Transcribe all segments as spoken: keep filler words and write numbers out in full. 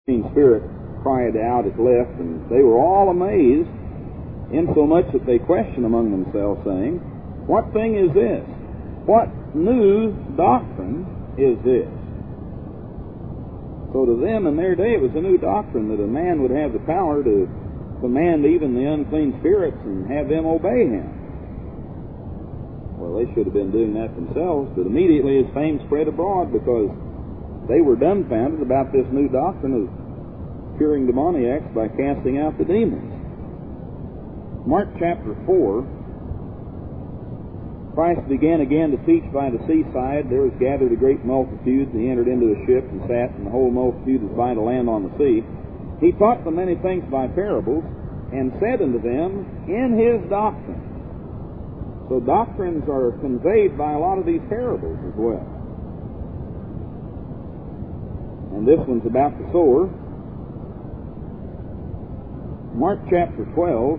Spirit cried out, it left, and they were all amazed, insomuch that they questioned among themselves, saying, What thing is this? What new doctrine is this? So to them in their day it was a new doctrine that a man would have the power to command even the unclean spirits and have them obey him. Well, they should have been doing that themselves, but immediately his fame spread abroad because they were dumbfounded about this new doctrine of curing demoniacs by casting out the demons. Mark chapter four, Christ began again to teach by the seaside. There was gathered a great multitude. He entered into a ship and sat, and the whole multitude was by to land on the sea. He taught them many things by parables, and said unto them in his doctrine. So doctrines are conveyed by a lot of these parables as well. And this one's about the sower. Mark chapter twelve.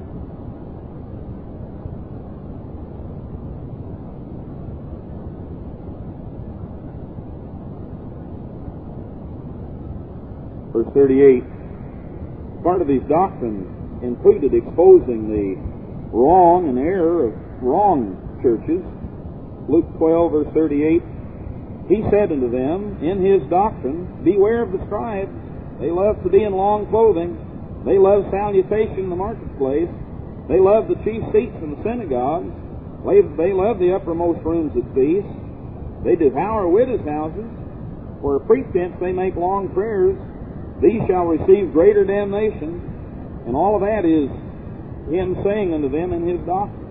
Verse thirty-eight. Part of these doctrines included exposing the wrong and error of wrong churches. Luke twelve, verse thirty-eight. He said unto them in his doctrine, Beware of the scribes. They love to be in long clothing. They love salutation in the marketplace. They love the chief seats in the synagogues. They love the uppermost rooms at feasts. They devour widows' houses. For a pretense they make long prayers. These shall receive greater damnation. And all of that is him saying unto them in his doctrine.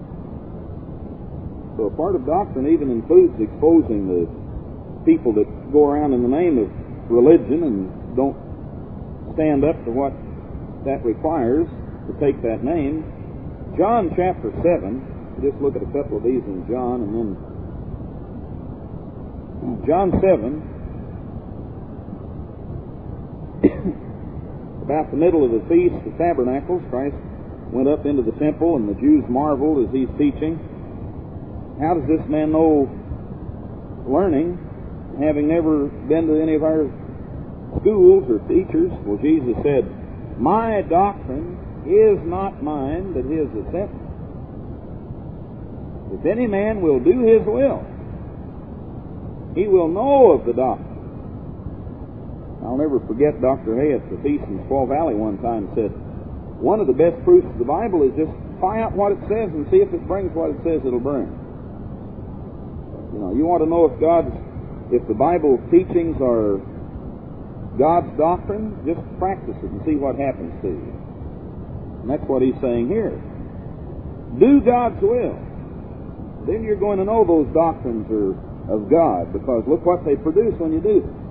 So a part of doctrine even includes exposing the people that go around in the name of religion and don't stand up to what that requires to take that name. John chapter seven. Just look at a couple of these in John, and then John seven. About the middle of the Feast of Tabernacles, Christ went up into the temple, and the Jews marveled as he's teaching. How does this man know learning, having never been to any of our schools or teachers? Well, Jesus said, My doctrine is not mine, but his that sent me. If any man will do his will, he will know of the doctrine. I'll never forget Doctor Hay at the feast in Squaw Valley one time said, one of the best proofs of the Bible is just find out what it says and see if it brings what it says it'll bring. You know, you want to know if God's, if the Bible teachings are God's doctrine, just practice it and see what happens to you. And that's what he's saying here. Do God's will. Then you're going to know those doctrines are of God, because look what they produce when you do them.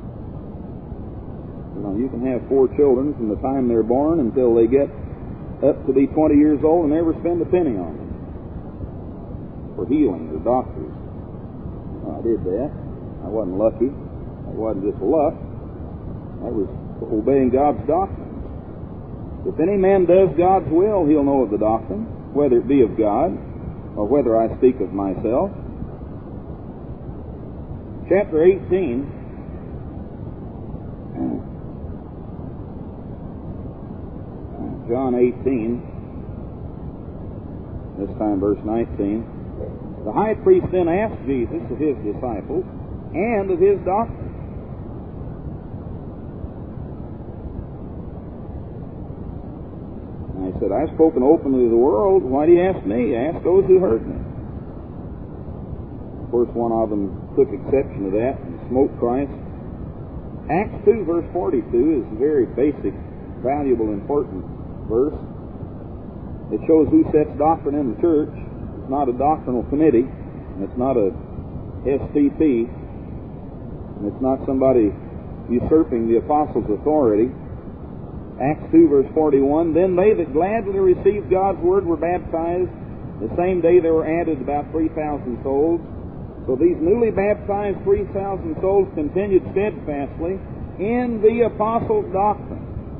You know, you can have four children from the time they're born until they get up to be twenty years old and never spend a penny on them for healing or doctors. Well, I did that. I wasn't lucky. It wasn't just luck. I was obeying God's doctrine. If any man does God's will, he'll know of the doctrine, whether it be of God or whether I speak of myself. Chapter eighteen. John eighteen, this time verse nineteen. The high priest then asked Jesus of his disciples and of his doctrine. And he said, I've spoken openly to the world. Why do you ask me? Ask those who heard me. Of course, one of them took exception to that and smote Christ. Acts two, verse forty-two is a very basic, valuable, important verse. It shows who sets doctrine in the church. It's not a doctrinal committee, and it's not a S T P, and it's not somebody usurping the apostles' authority. Acts two, verse forty-one, Then they that gladly received God's word were baptized. The same day there were added about three thousand souls. So these newly baptized three thousand souls continued steadfastly in the apostles' doctrine.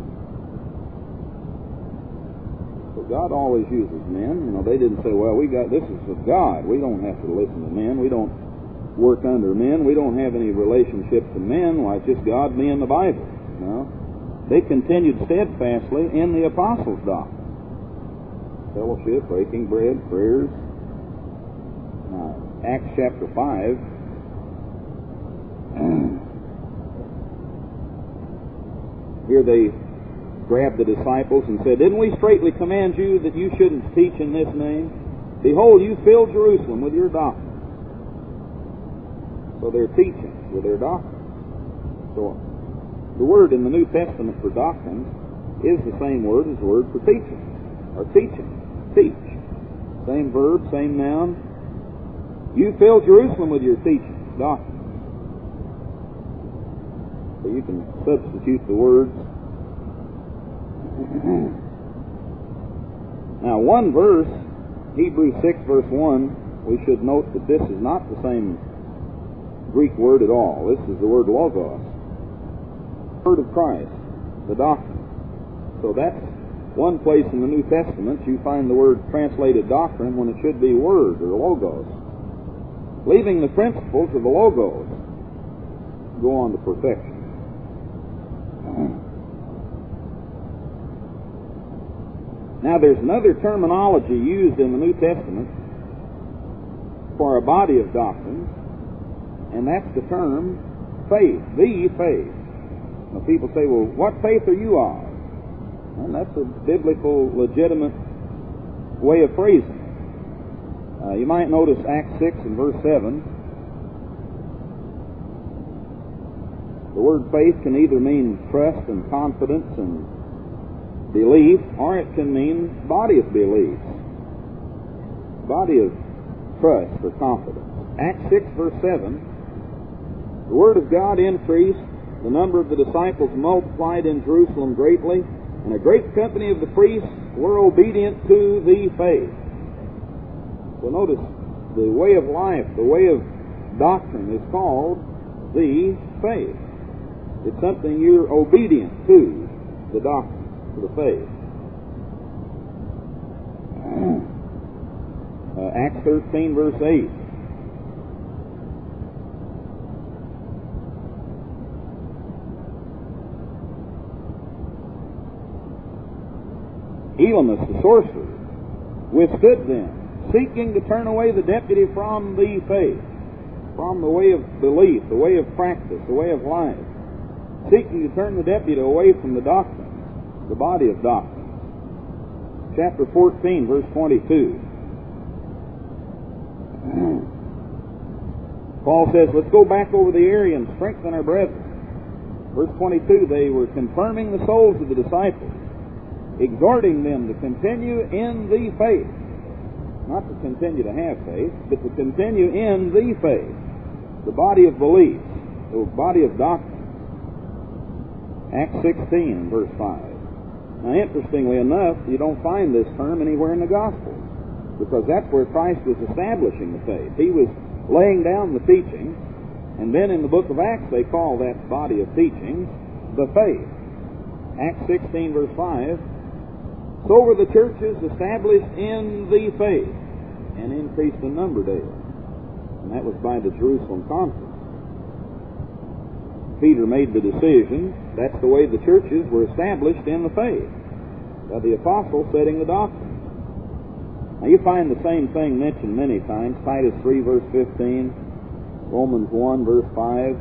God always uses men. You know, they didn't say, well, we got this is of God. We don't have to listen to men. We don't work under men. We don't have any relationship to men. Why, it's just God, me, and the Bible. No. They continued steadfastly in the apostles' doctrine. Fellowship, breaking bread, prayers. Now, Acts chapter five. Here they grabbed the disciples and said, "Didn't we straitly command you that you shouldn't teach in this name? Behold, you filled Jerusalem with your doctrine." So they're teaching with their doctrine. So the word in the New Testament for doctrine is the same word as the word for teaching, or teaching, teach. Same verb, same noun. You filled Jerusalem with your teaching, doctrine. So you can substitute the words. Now, one verse, Hebrews six, verse one, we should note that this is not the same Greek word at all. This is the word logos, word of Christ, the doctrine. So that's one place in the New Testament you find the word translated doctrine when it should be word or logos. Leaving the principles of the logos, go on to perfection. Now, there's another terminology used in the New Testament for a body of doctrines, and that's the term faith, the faith. Now, people say, well, what faith are you of? And that's a biblical, legitimate way of phrasing it. Uh, you might notice Acts six and verse seven. The word faith can either mean trust and confidence and belief, or it can mean body of belief, body of trust or confidence. Acts six, verse seven, the word of God increased, the number of the disciples multiplied in Jerusalem greatly, and a great company of the priests were obedient to the faith. So notice, the way of life, the way of doctrine is called the faith. It's something you're obedient to, the doctrine. The faith. Uh, Acts thirteen, verse eight. Elymas, the sorcerer, withstood them, seeking to turn away the deputy from the faith, from the way of belief, the way of practice, the way of life, seeking to turn the deputy away from the doctrine, the body of doctrine. Chapter fourteen, verse twenty-two. Paul says, let's go back over the area and strengthen our brethren. Verse twenty-two, they were confirming the souls of the disciples, exhorting them to continue in the faith. Not to continue to have faith, but to continue in the faith, the body of belief, the body of doctrine. Acts sixteen, verse five. Now, interestingly enough, you don't find this term anywhere in the Gospels, because that's where Christ was establishing the faith. He was laying down the teaching, and then in the book of Acts they call that body of teaching the faith. Acts sixteen, verse five, so were the churches established in the faith and increased in number daily. And that was by the Jerusalem conference. Peter made the decision, that's the way the churches were established in the faith, by the apostles setting the doctrine. Now you find the same thing mentioned many times, Titus three, verse fifteen, Romans one, verse five.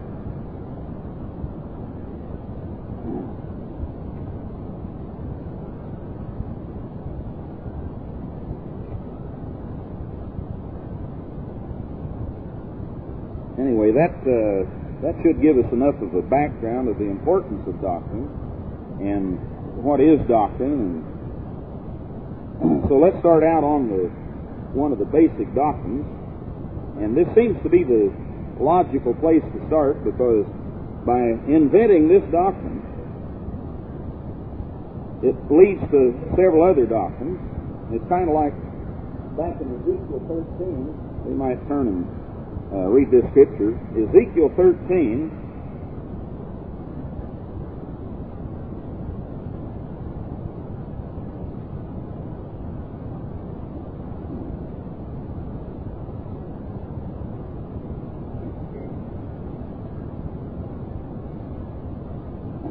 Anyway, that... Uh, That should give us enough of a background of the importance of doctrine and what is doctrine. And so let's start out on the one of the basic doctrines. And this seems to be the logical place to start, because by inventing this doctrine, it leads to several other doctrines. It's kind of like back in Ezekiel thirteen, we might turn and Uh, read this scripture. Ezekiel thirteen,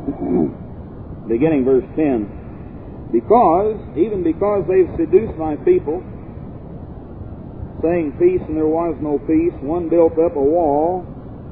beginning verse ten, because, even because they've seduced my people, saying peace and there was no peace, one built up a wall,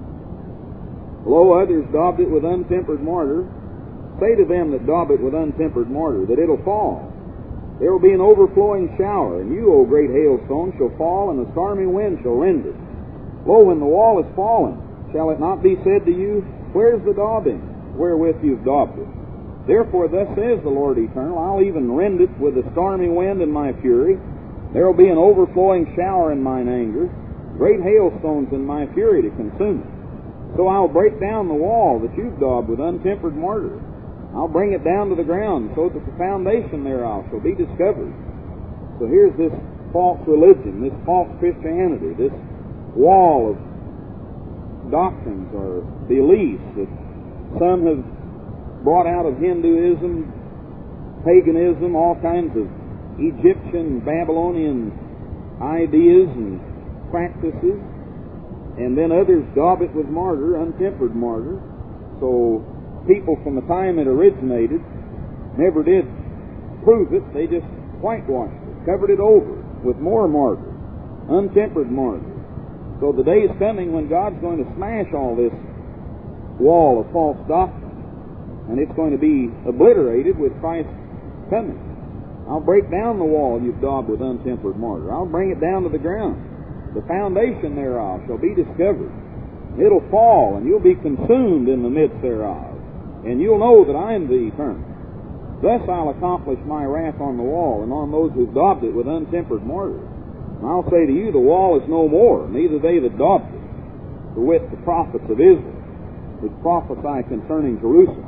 lo, others daubed it with untempered mortar. Say to them that daub it with untempered mortar, that it'll fall. There will be an overflowing shower, and you, O great hailstone, shall fall, and the stormy wind shall rend it. Lo, when the wall is fallen, shall it not be said to you, where's the daubing, wherewith you've daubed it? Therefore thus says the Lord Eternal, I'll even rend it with a stormy wind in my fury. There will be an overflowing shower in mine anger, great hailstones in my fury to consume it. So I'll break down the wall that you've daubed with untempered mortar. I'll bring it down to the ground, so that the foundation thereof shall be discovered. So here's this false religion, this false Christianity, this wall of doctrines or beliefs that some have brought out of Hinduism, paganism, all kinds of Egyptian, Babylonian ideas and practices, and then others daub it with mortar, untempered mortar. So people from the time it originated never did prove it. They just whitewashed it, covered it over with more mortar, untempered mortar. So the day is coming when God's going to smash all this wall of false doctrine, and it's going to be obliterated with Christ's coming. I'll break down the wall you've daubed with untempered mortar. I'll bring it down to the ground. The foundation thereof shall be discovered. It'll fall, and you'll be consumed in the midst thereof, and you'll know that I am the Eternal. Thus I'll accomplish my wrath on the wall, and on those who've daubed it with untempered mortar. And I'll say to you, the wall is no more, neither they that daubed it, for with the prophets of Israel, which prophesy concerning Jerusalem,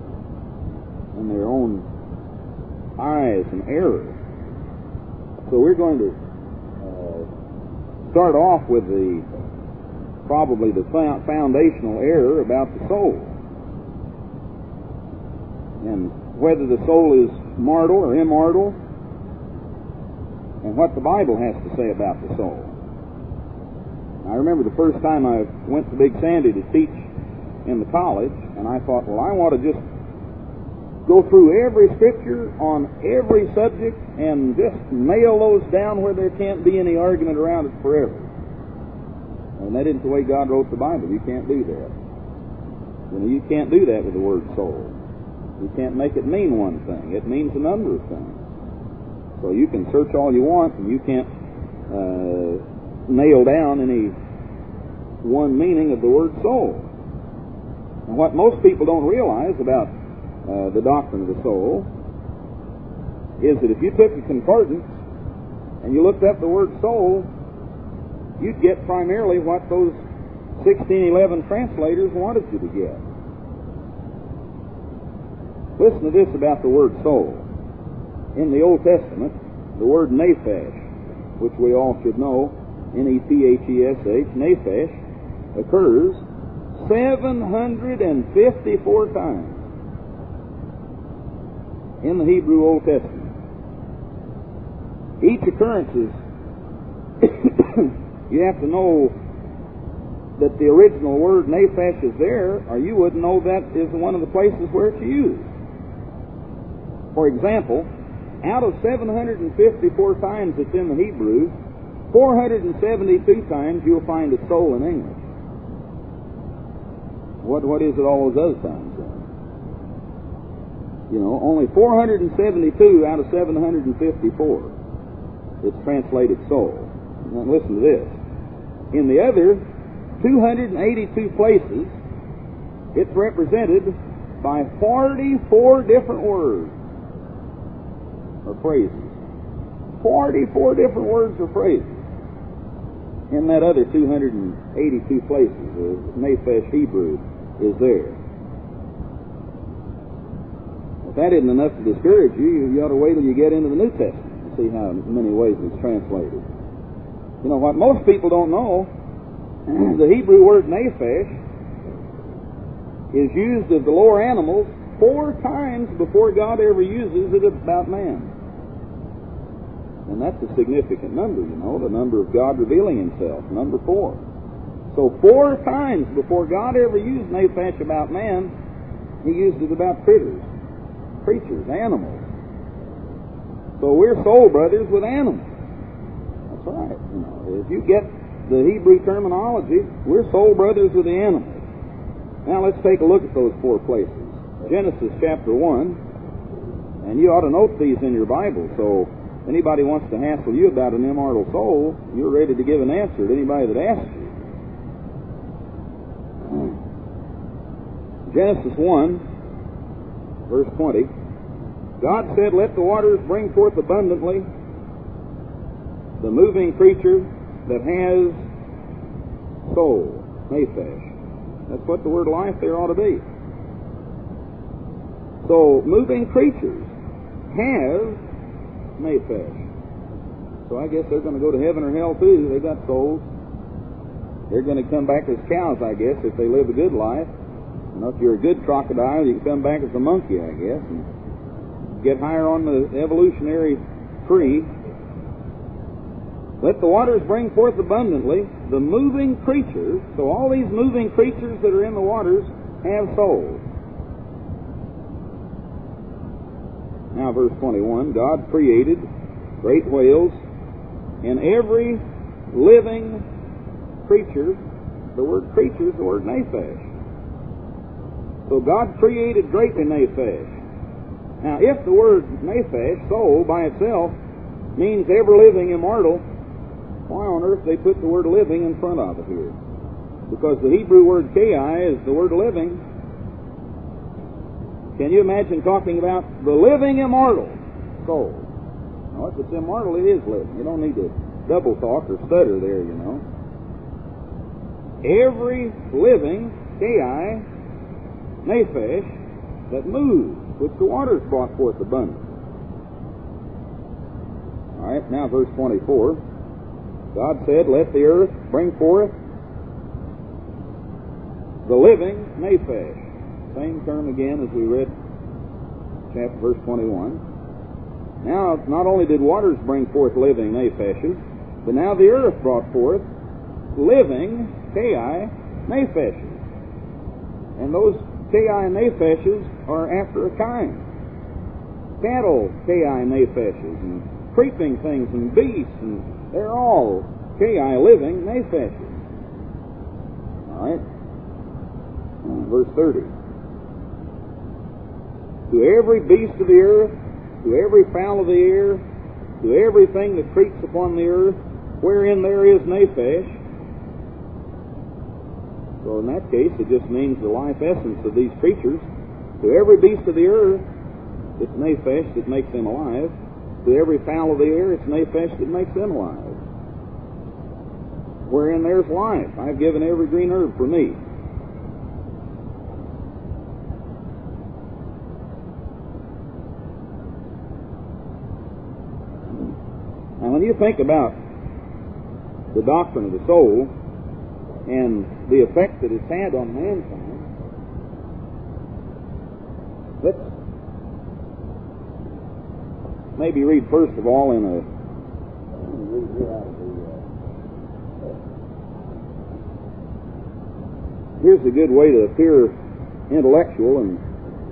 and their own eyes and error. So we're going to uh, start off with the probably the foundational error about the soul, and whether the soul is mortal or immortal, and what the Bible has to say about the soul. I remember the first time I went to Big Sandy to teach in the college, and I thought, well, I want to just go through every scripture on every subject and just nail those down where there can't be any argument around it forever. And that isn't the way God wrote the Bible. You can't do that. You know, you can't do that with the word soul. You can't make it mean one thing. It means a number of things. So you can search all you want, and you can't uh, nail down any one meaning of the word soul. And what most people don't realize about uh, the doctrine of the soul is that if you took a concordance and you looked up the word soul, you'd get primarily what those sixteen eleven translators wanted you to get. Listen to this about the word soul. In the Old Testament, the word nephesh, which we all should know, N E P H E S H, nephesh, occurs seven hundred fifty-four times in the Hebrew Old Testament. Each occurrence is, you have to know that the original word nephesh is there, or you wouldn't know that is one of the places where it's used. For example, out of seven hundred fifty-four times it's in the Hebrew, four hundred seventy-two times you'll find a soul in English. What what is it all those other times then? You know, only four hundred seventy-two out of seven hundred fifty-four it's translated soul. Now listen to this. In the other two hundred eighty-two places, it's represented by forty-four different words or phrases. forty-four different words or phrases in that other two hundred eighty-two places. The nephesh Hebrew is there. If that isn't enough to discourage you, you ought to wait till you get into the New Testament and see how many ways it's translated. You know what most people don't know, the Hebrew word nephesh is used of the lower animals four times before God ever uses it about man. And that's a significant number, you know, the number of God revealing himself, number four. So four times before God ever used nephesh about man, He used it about critters, creatures, animals. So we're soul brothers with animals. That's right. You know, if you get the Hebrew terminology, we're soul brothers with the animals. Now let's take a look at those four places. Genesis chapter one, and you ought to note these in your Bible, so if anybody wants to hassle you about an immortal soul, you're ready to give an answer to anybody that asks you. Genesis one, verse twenty. God said, "Let the waters bring forth abundantly the moving creature that has soul," nephesh. That's what the word life there ought to be. So, moving creatures have nephesh. So I guess they're going to go to heaven or hell too. They got souls. They're going to come back as cows, I guess, if they live a good life. You know, if you're a good crocodile, you can come back as a monkey, I guess, and get higher on the evolutionary tree. Let the waters bring forth abundantly the moving creatures. So all these moving creatures that are in the waters have souls. Now verse twenty-one, God created great whales and every living creature. The word creature is the word nephesh. So God created greatly nephesh. Now if the word nephesh, soul, by itself means ever-living, immortal, why on earth they put the word living in front of it here? Because the Hebrew word kai is the word living. Can you imagine talking about the living immortal soul? Now, if it's immortal, it is living. You don't need to double talk or stutter there, you know. Every living kai, nephesh, that moves, which the waters brought forth abundance. All right, now verse twenty-four. God said, "Let the earth bring forth the living nephesh." Same term again as we read chapter verse twenty-one. Now, not only did waters bring forth living nepheshes, but now the earth brought forth living kai nepheshes. And those kai nepheshes are after a kind. Cattle kai nepheshes, and creeping things, and beasts, and they're all kai living nepheshes. All right. Verse thirty. To every beast of the earth, to every fowl of the air, to everything that creeps upon the earth, wherein there is nephesh. So in that case, it just means the life essence of these creatures. To every beast of the earth, it's nephesh that makes them alive. To every fowl of the air, it's nephesh that makes them alive. Wherein there's life, I've given every green herb for meat. Now, when you think about the doctrine of the soul and the effect that it's had on mankind, let's maybe read first of all in a. Let me read here out of the. Uh, here's a good way to appear intellectual and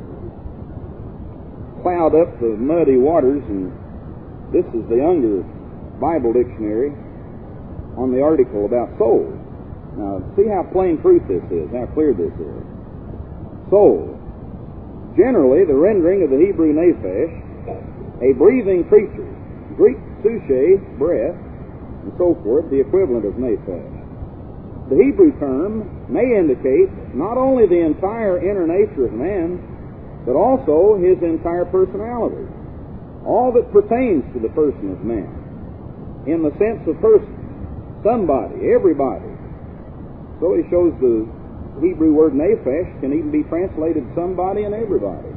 cloud up the muddy waters, and this is the Younger Bible Dictionary on the article about soul. Now, see how plain truth this is, how clear this is. Soul. Generally, the rendering of the Hebrew nephesh, a breathing creature. Greek suche, breath, and so forth, the equivalent of nephesh. The Hebrew term may indicate not only the entire inner nature of man, but also his entire personality. All that pertains to the person of man. In the sense of person. Somebody, everybody. So he shows the Hebrew word nephesh can even be translated somebody and everybody.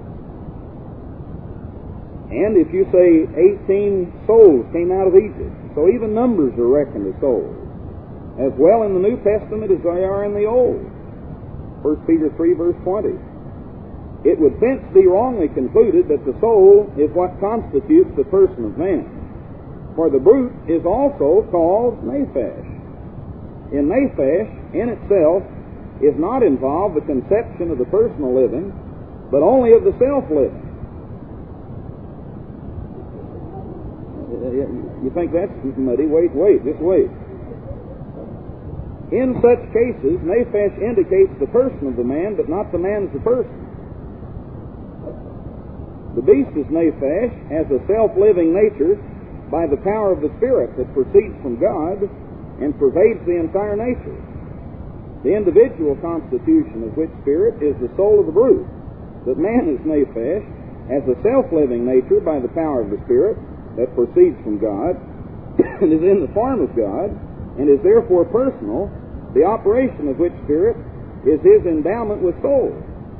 And if you say eighteen souls came out of Egypt, so even numbers are reckoned as souls, as well in the New Testament as they are in the Old. First Peter three, verse twenty. It would thence be wrongly concluded that the soul is what constitutes the person of man. For the brute is also called nephesh. In nephesh, in itself, is not involved the conception of the personal living, but only of the self-living. You think that's muddy? Wait, wait, just wait. In such cases, nephesh indicates the person of the man, but not the man as the person. The beast is nephesh, has a self-living nature by the power of the Spirit that proceeds from God and pervades the entire nature. The individual constitution of which spirit is the soul of the brute. But man is nephesh, has a self-living nature by the power of the Spirit that proceeds from God and is in the form of God and is therefore personal, the operation of which spirit is his endowment with soul.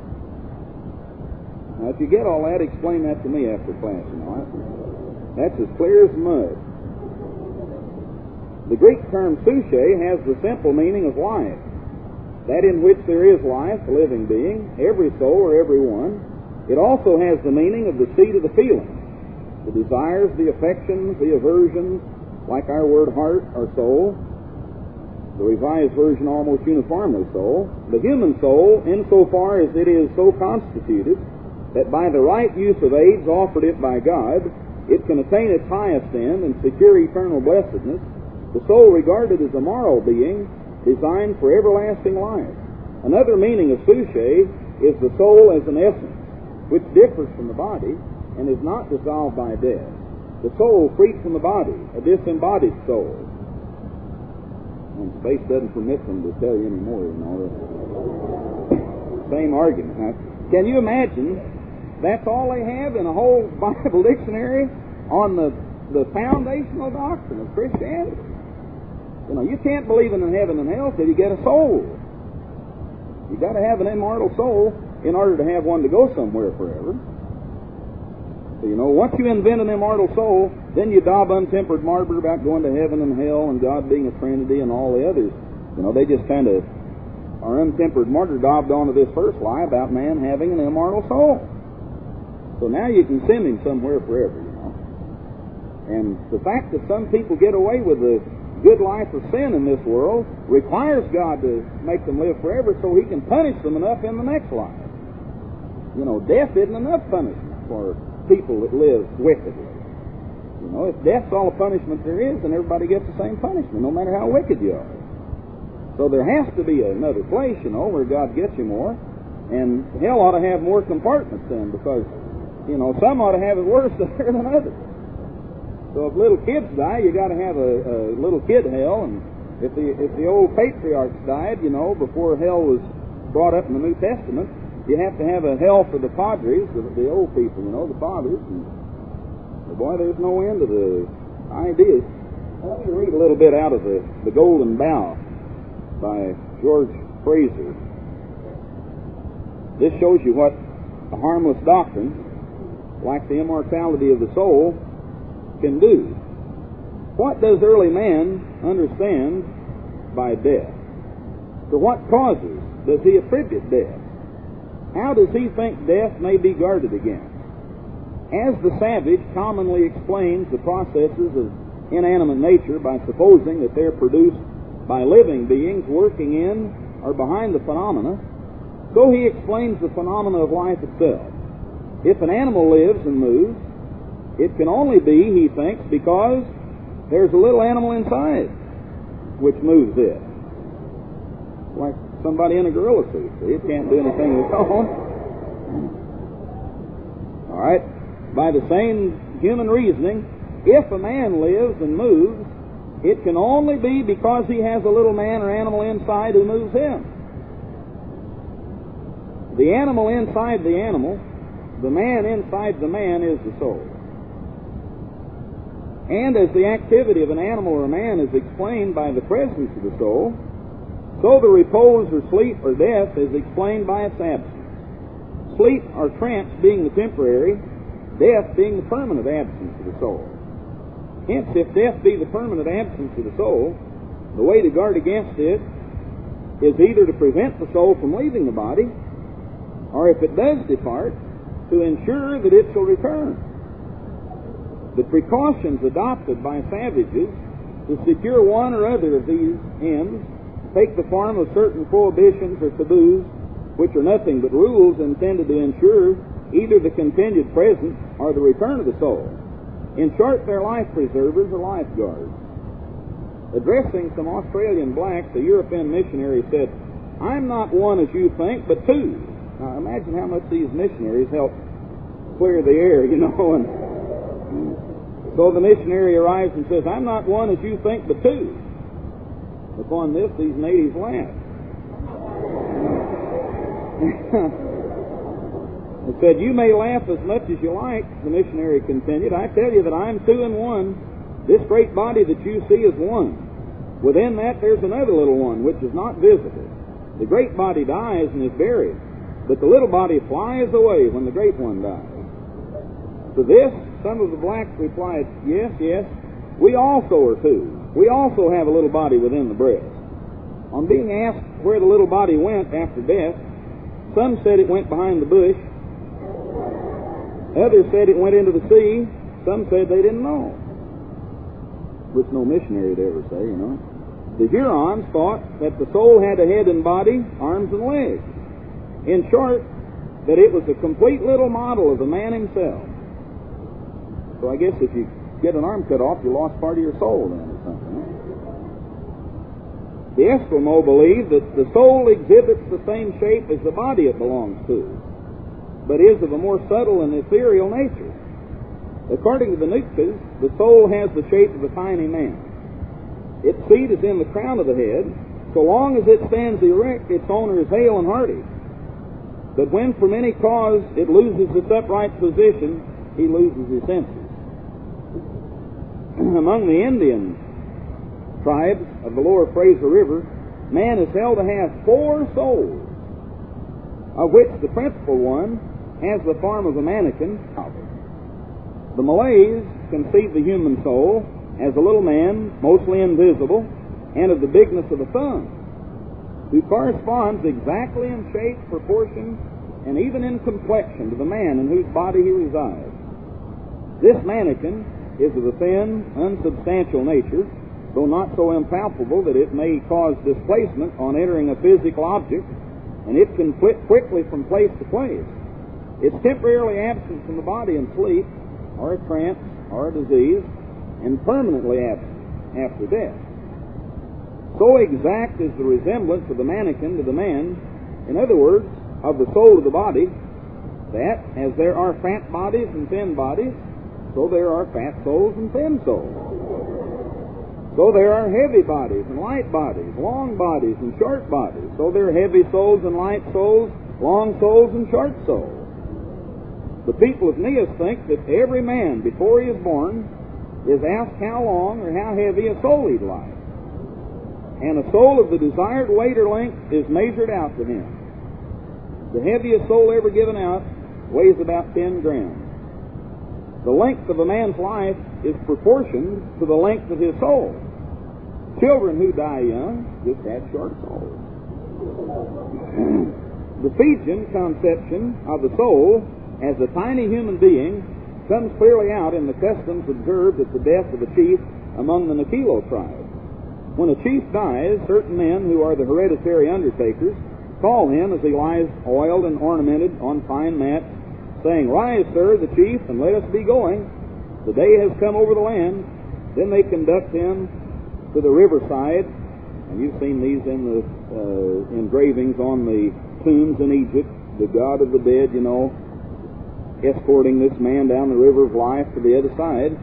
Now, if you get all that, explain that to me after class, you know. That's as clear as mud. The Greek term suche has the simple meaning of life, that in which there is life, a living being, every soul or every one. It also has the meaning of the seat of the feelings, the desires, the affections, the aversions, like our word heart or soul. The Revised Version almost uniformly soul. The human soul, insofar as it is so constituted that by the right use of aids offered it by God, it can attain its highest end and secure eternal blessedness. The soul regarded as a moral being designed for everlasting life. Another meaning of suche is the soul as an essence, which differs from the body and is not dissolved by death. The soul freed from the body, a disembodied soul. And space doesn't permit them to tell you any more, you know. Same argument. Now, can you imagine that's all they have in a whole Bible dictionary on the, the foundational doctrine of Christianity? You know, you can't believe in heaven and hell till you get a soul. You got to have an immortal soul in order to have one to go somewhere forever. So, you know, once you invent an immortal soul, then you daub untempered martyr about going to heaven and hell and God being a Trinity and all the others. You know, they just kind of are untempered martyr daubed onto this first lie about man having an immortal soul. So now you can send him somewhere forever, you know. And the fact that some people get away with the good life of sin in this world requires God to make them live forever so he can punish them enough in the next life. You know, death isn't enough punishment for people that live wickedly. You know, if death's all the punishment there is, then everybody gets the same punishment, no matter how wicked you are. So there has to be another place, you know, where God gets you more. And hell ought to have more compartments then, because, you know, some ought to have it worse there than others. So if little kids die, you got to have a, a little kid hell. And if the if the old patriarchs died, you know, before hell was brought up in the New Testament, you have to have a hell for the padres, the, the old people, you know, the fathers. And boy, there's no end to the ideas. Well, let me read a little bit out of the, the Golden Bough by George Fraser. This shows you what a harmless doctrine, like the immortality of the soul, can do. What does early man understand by death? To what causes does he attribute death? How does he think death may be guarded against? As the savage commonly explains the processes of inanimate nature by supposing that they're produced by living beings working in or behind the phenomena, so he explains the phenomena of life itself. If an animal lives and moves, it can only be, he thinks, because there's a little animal inside which moves it. Like somebody in a gorilla suit. See, it can't do anything of its own. All right. By the same human reasoning, if a man lives and moves, it can only be because he has a little man or animal inside who moves him. The animal inside the animal, the man inside the man is the soul. And as the activity of an animal or a man is explained by the presence of the soul, so the repose or sleep or death is explained by its absence. Sleep or trance being the temporary, death being the permanent absence of the soul. Hence, if death be the permanent absence of the soul, the way to guard against it is either to prevent the soul from leaving the body, or if it does depart, to ensure that it shall return. The precautions adopted by savages to secure one or other of these ends take the form of certain prohibitions or taboos which are nothing but rules intended to ensure either the continued presence or the return of the soul. In short, they're life preservers or lifeguards. Addressing some Australian blacks, a European missionary said, "I'm not one as you think, but two." Now imagine how much these missionaries help clear the air, you know. And so the missionary arrives and says, "I'm not one as you think, but two." Upon this, these natives laughed. He said, "You may laugh as much as you like," the missionary continued. "I tell you that I'm two in one. This great body that you see is one. Within that there's another little one which is not visible. The great body dies and is buried, but the little body flies away when the great one dies." To this, some of the blacks replied, "Yes, yes, we also are two. We also have a little body within the breast." On being asked where the little body went after death, some said it went behind the bush. Others said it went into the sea. Some said they didn't know. Which no missionary would ever say, you know. The Hurons thought that the soul had a head and body, arms and legs. In short, that it was a complete little model of the man himself. So I guess if you get an arm cut off, you lost part of your soul then or something. Huh? The Eskimo believe that the soul exhibits the same shape as the body it belongs to, but is of a more subtle and ethereal nature. According to the Nootkes, the soul has the shape of a tiny man. Its seat is in the crown of the head. So long as it stands erect, its owner is hale and hearty. But when from any cause it loses its upright position, he loses his senses. Among the Indian tribes of the lower Fraser River, man is held to have four souls, of which the principal one has the form of a mannequin. The Malays conceive the human soul as a little man, mostly invisible, and of the bigness of a thumb, who corresponds exactly in shape, proportion, and even in complexion to the man in whose body he resides. This mannequin is of a thin, unsubstantial nature, though not so impalpable that it may cause displacement on entering a physical object, and it can flit quickly from place to place. It's temporarily absent from the body in sleep, or a trance, or a disease, and permanently absent after death. So exact is the resemblance of the mannequin to the man, in other words, of the soul to the body, that as there are fat bodies and thin bodies, so there are fat souls and thin souls. So there are heavy bodies and light bodies, long bodies and short bodies. So there are heavy souls and light souls, long souls and short souls. The people of Neas think that every man, before he is born, is asked how long or how heavy a soul he'd like. And a soul of the desired weight or length is measured out to him. The heaviest soul ever given out weighs about ten grams. The length of a man's life is proportioned to the length of his soul. Children who die young just have short souls. The Fijian conception of the soul as a tiny human being comes clearly out in the customs observed at the death of a chief among the Nakilo tribe. When a chief dies, certain men who are the hereditary undertakers call him as he lies oiled and ornamented on fine mats, saying, "Rise, sir, the chief, and let us be going. The day has come over the land." Then they conduct him to the riverside, and you've seen these in the uh, engravings on the tombs in Egypt, the god of the dead, you know, escorting this man down the river of life to the other side.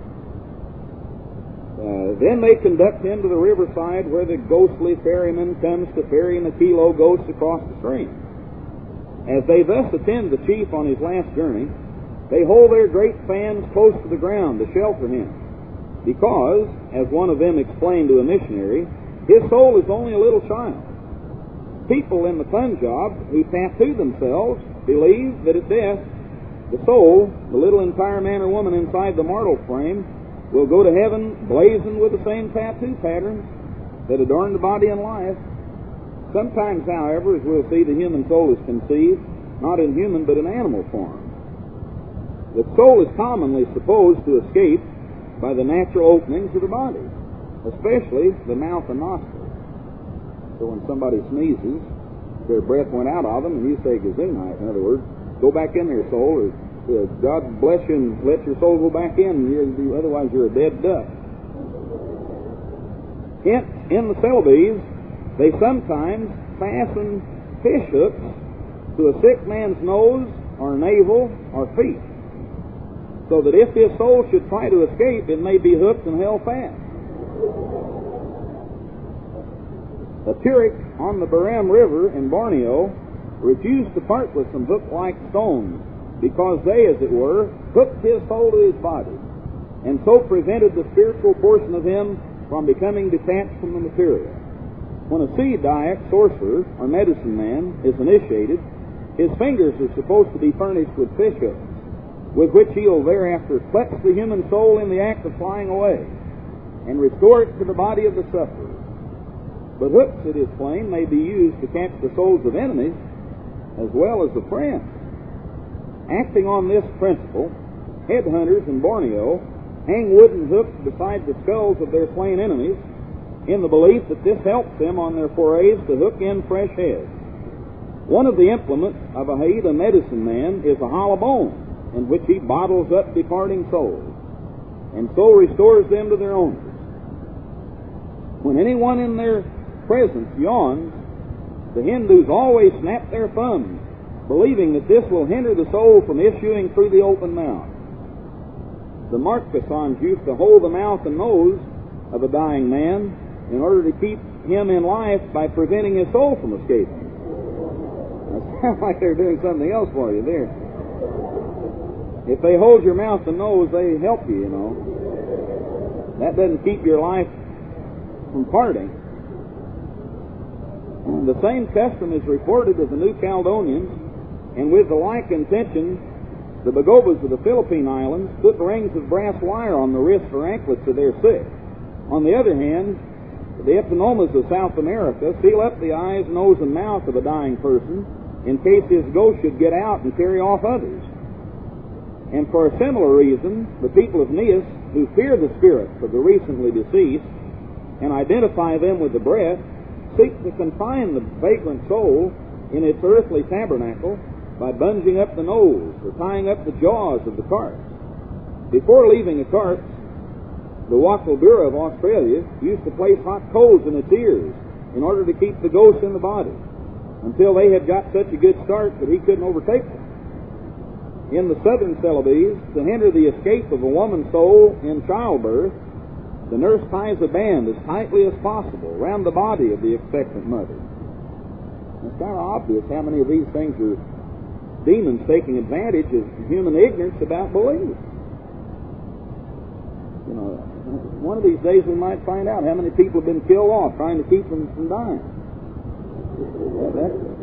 Uh, then they conduct him to the riverside where the ghostly ferryman comes to ferry Nakilo ghosts across the stream. As they thus attend the chief on his last journey, they hold their great fans close to the ground to shelter him, because, as one of them explained to a missionary, his soul is only a little child. People in the Punjab who tattoo themselves believe that at death, the soul, the little entire man or woman inside the mortal frame, will go to heaven blazoned with the same tattoo patterns that adorn the body and life. Sometimes, however, as we'll see, the human soul is conceived, not in human but in animal form. The soul is commonly supposed to escape by the natural openings of the body, especially the mouth and nostrils. So when somebody sneezes, their breath went out of them, and you say Gesundheit, in other words, go back in there, soul, or uh, God bless you and let your soul go back in, you're, otherwise you're a dead duck. In, in the Celebes, they sometimes fasten fish hooks to a sick man's nose or navel or feet, so that if his soul should try to escape, it may be hooked and held fast. A Tuareg on the Barham River in Borneo refused to part with some hook-like stones because they, as it were, hooked his soul to his body, and so prevented the spiritual portion of him from becoming detached from the material. When a sea Dayak, sorcerer, or medicine man is initiated, his fingers are supposed to be furnished with fish hooks, with which he will thereafter clutch the human soul in the act of flying away, and restore it to the body of the sufferer. But hooks, it is plain, may be used to catch the souls of enemies as well as of friends. Acting on this principle, headhunters in Borneo hang wooden hooks beside the skulls of their slain enemies in the belief that this helps them on their forays to hook in fresh heads. One of the implements of a Haida medicine man is a hollow bone in which he bottles up departing souls, and so restores them to their owners. When anyone in their presence yawns, the Hindus always snap their thumbs, believing that this will hinder the soul from issuing through the open mouth. The Marquesans used to hold the mouth and nose of a dying man in order to keep him in life by preventing his soul from escaping. It sounds like they're doing something else for you there. If they hold your mouth and nose, they help you, you know. That doesn't keep your life from parting. The same custom is reported of the New Caledonians, and with the like intention, the Bagobas of the Philippine Islands put rings of brass wire on the wrists or anklets of their sick. On the other hand, the Epinomas of South America seal up the eyes, nose, and mouth of a dying person in case his ghost should get out and carry off others. And for a similar reason, the people of Neas, who fear the spirits of the recently deceased and identify them with the breath, seek to confine the vagrant soul in its earthly tabernacle by bunging up the nose or tying up the jaws of the carts. Before leaving a cart, the Wackelbura of Australia used to place hot coals in its ears in order to keep the ghost in the body until they had got such a good start that he couldn't overtake them. In the southern Celebes, to hinder the escape of a woman's soul in childbirth, the nurse ties a band as tightly as possible around the body of the expectant mother. It's kind of obvious how many of these things are demons taking advantage of human ignorance about belief. You know, one of these days we might find out how many people have been killed off trying to keep them from dying. Yeah, that's it.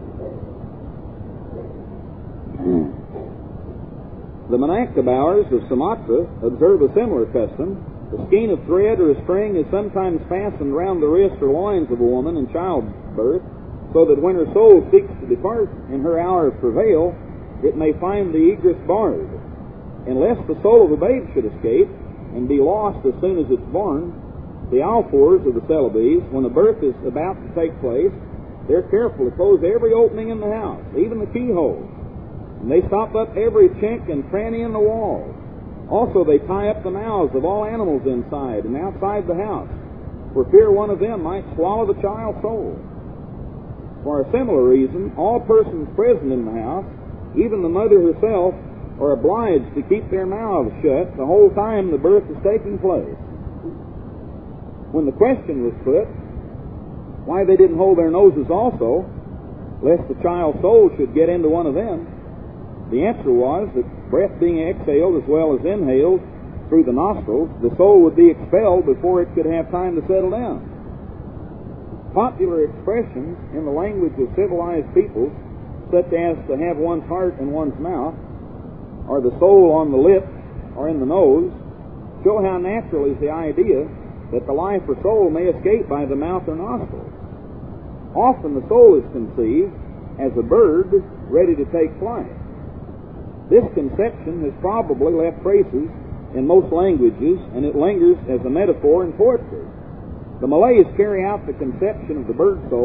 The Minangkabauers of Sumatra observe a similar custom. The skein of thread or a string is sometimes fastened round the wrist or loins of a woman in childbirth, so that when her soul seeks to depart in her hour of travail, it may find the egress barred. Unless the soul of the babe should escape and be lost as soon as it's born, the Alfours of the Celebes, when a birth is about to take place, they're careful to close every opening in the house, even the keyholes, and they stop up every chink and cranny in the walls. Also, they tie up the mouths of all animals inside and outside the house, for fear one of them might swallow the child's soul. For a similar reason, all persons present in the house, even the mother herself, are obliged to keep their mouths shut the whole time the birth is taking place. When the question was put why they didn't hold their noses also, lest the child's soul should get into one of them, the answer was that breath being exhaled as well as inhaled through the nostrils, the soul would be expelled before it could have time to settle down. Popular expressions in the language of civilized peoples, such as to have one's heart in one's mouth, or the soul on the lips or in the nose, show how natural is the idea that the life or soul may escape by the mouth or nostrils. Often the soul is conceived as a bird ready to take flight. This conception has probably left traces in most languages, and it lingers as a metaphor in poetry. The Malays carry out the conception of the bird soul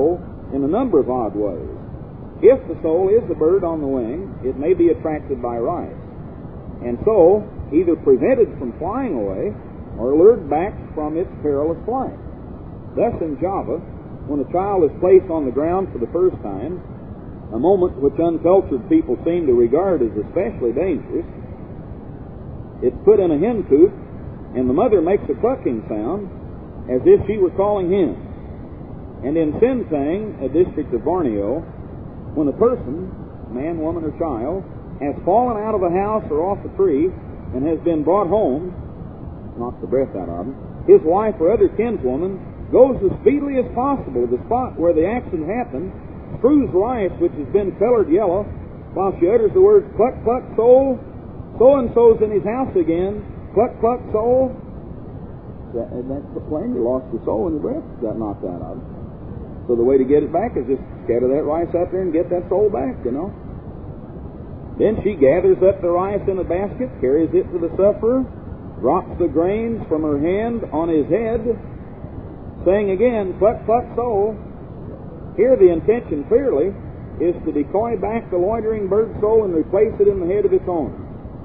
in a number of odd ways. If the soul is a bird on the wing, it may be attracted by rice, and so either prevented from flying away or lured back from its perilous flight. Thus in Java, when a child is placed on the ground for the first time, a moment which uncultured people seem to regard as especially dangerous, it's put in a hen coop, and the mother makes a clucking sound as if she were calling him. And in Sintang, a district of Borneo, when a person, man, woman, or child, has fallen out of a house or off a tree and has been brought home, knocked the breath out of him, his wife or other kinswoman goes as speedily as possible to the spot where the accident happened, strews rice which has been colored yellow, while she utters the words, "Cluck, cluck, soul, so-and-so's in his house again, cluck, cluck, soul." That, that's the plain. You lost the soul and the breath got knocked out of it. So the way to get it back is just scatter that rice out there and get that soul back, you know. Then she gathers up the rice in a basket, carries it to the sufferer, drops the grains from her hand on his head, saying again, "Cluck, cluck, soul." Here the intention clearly is to decoy back the loitering bird soul and replace it in the head of its owner.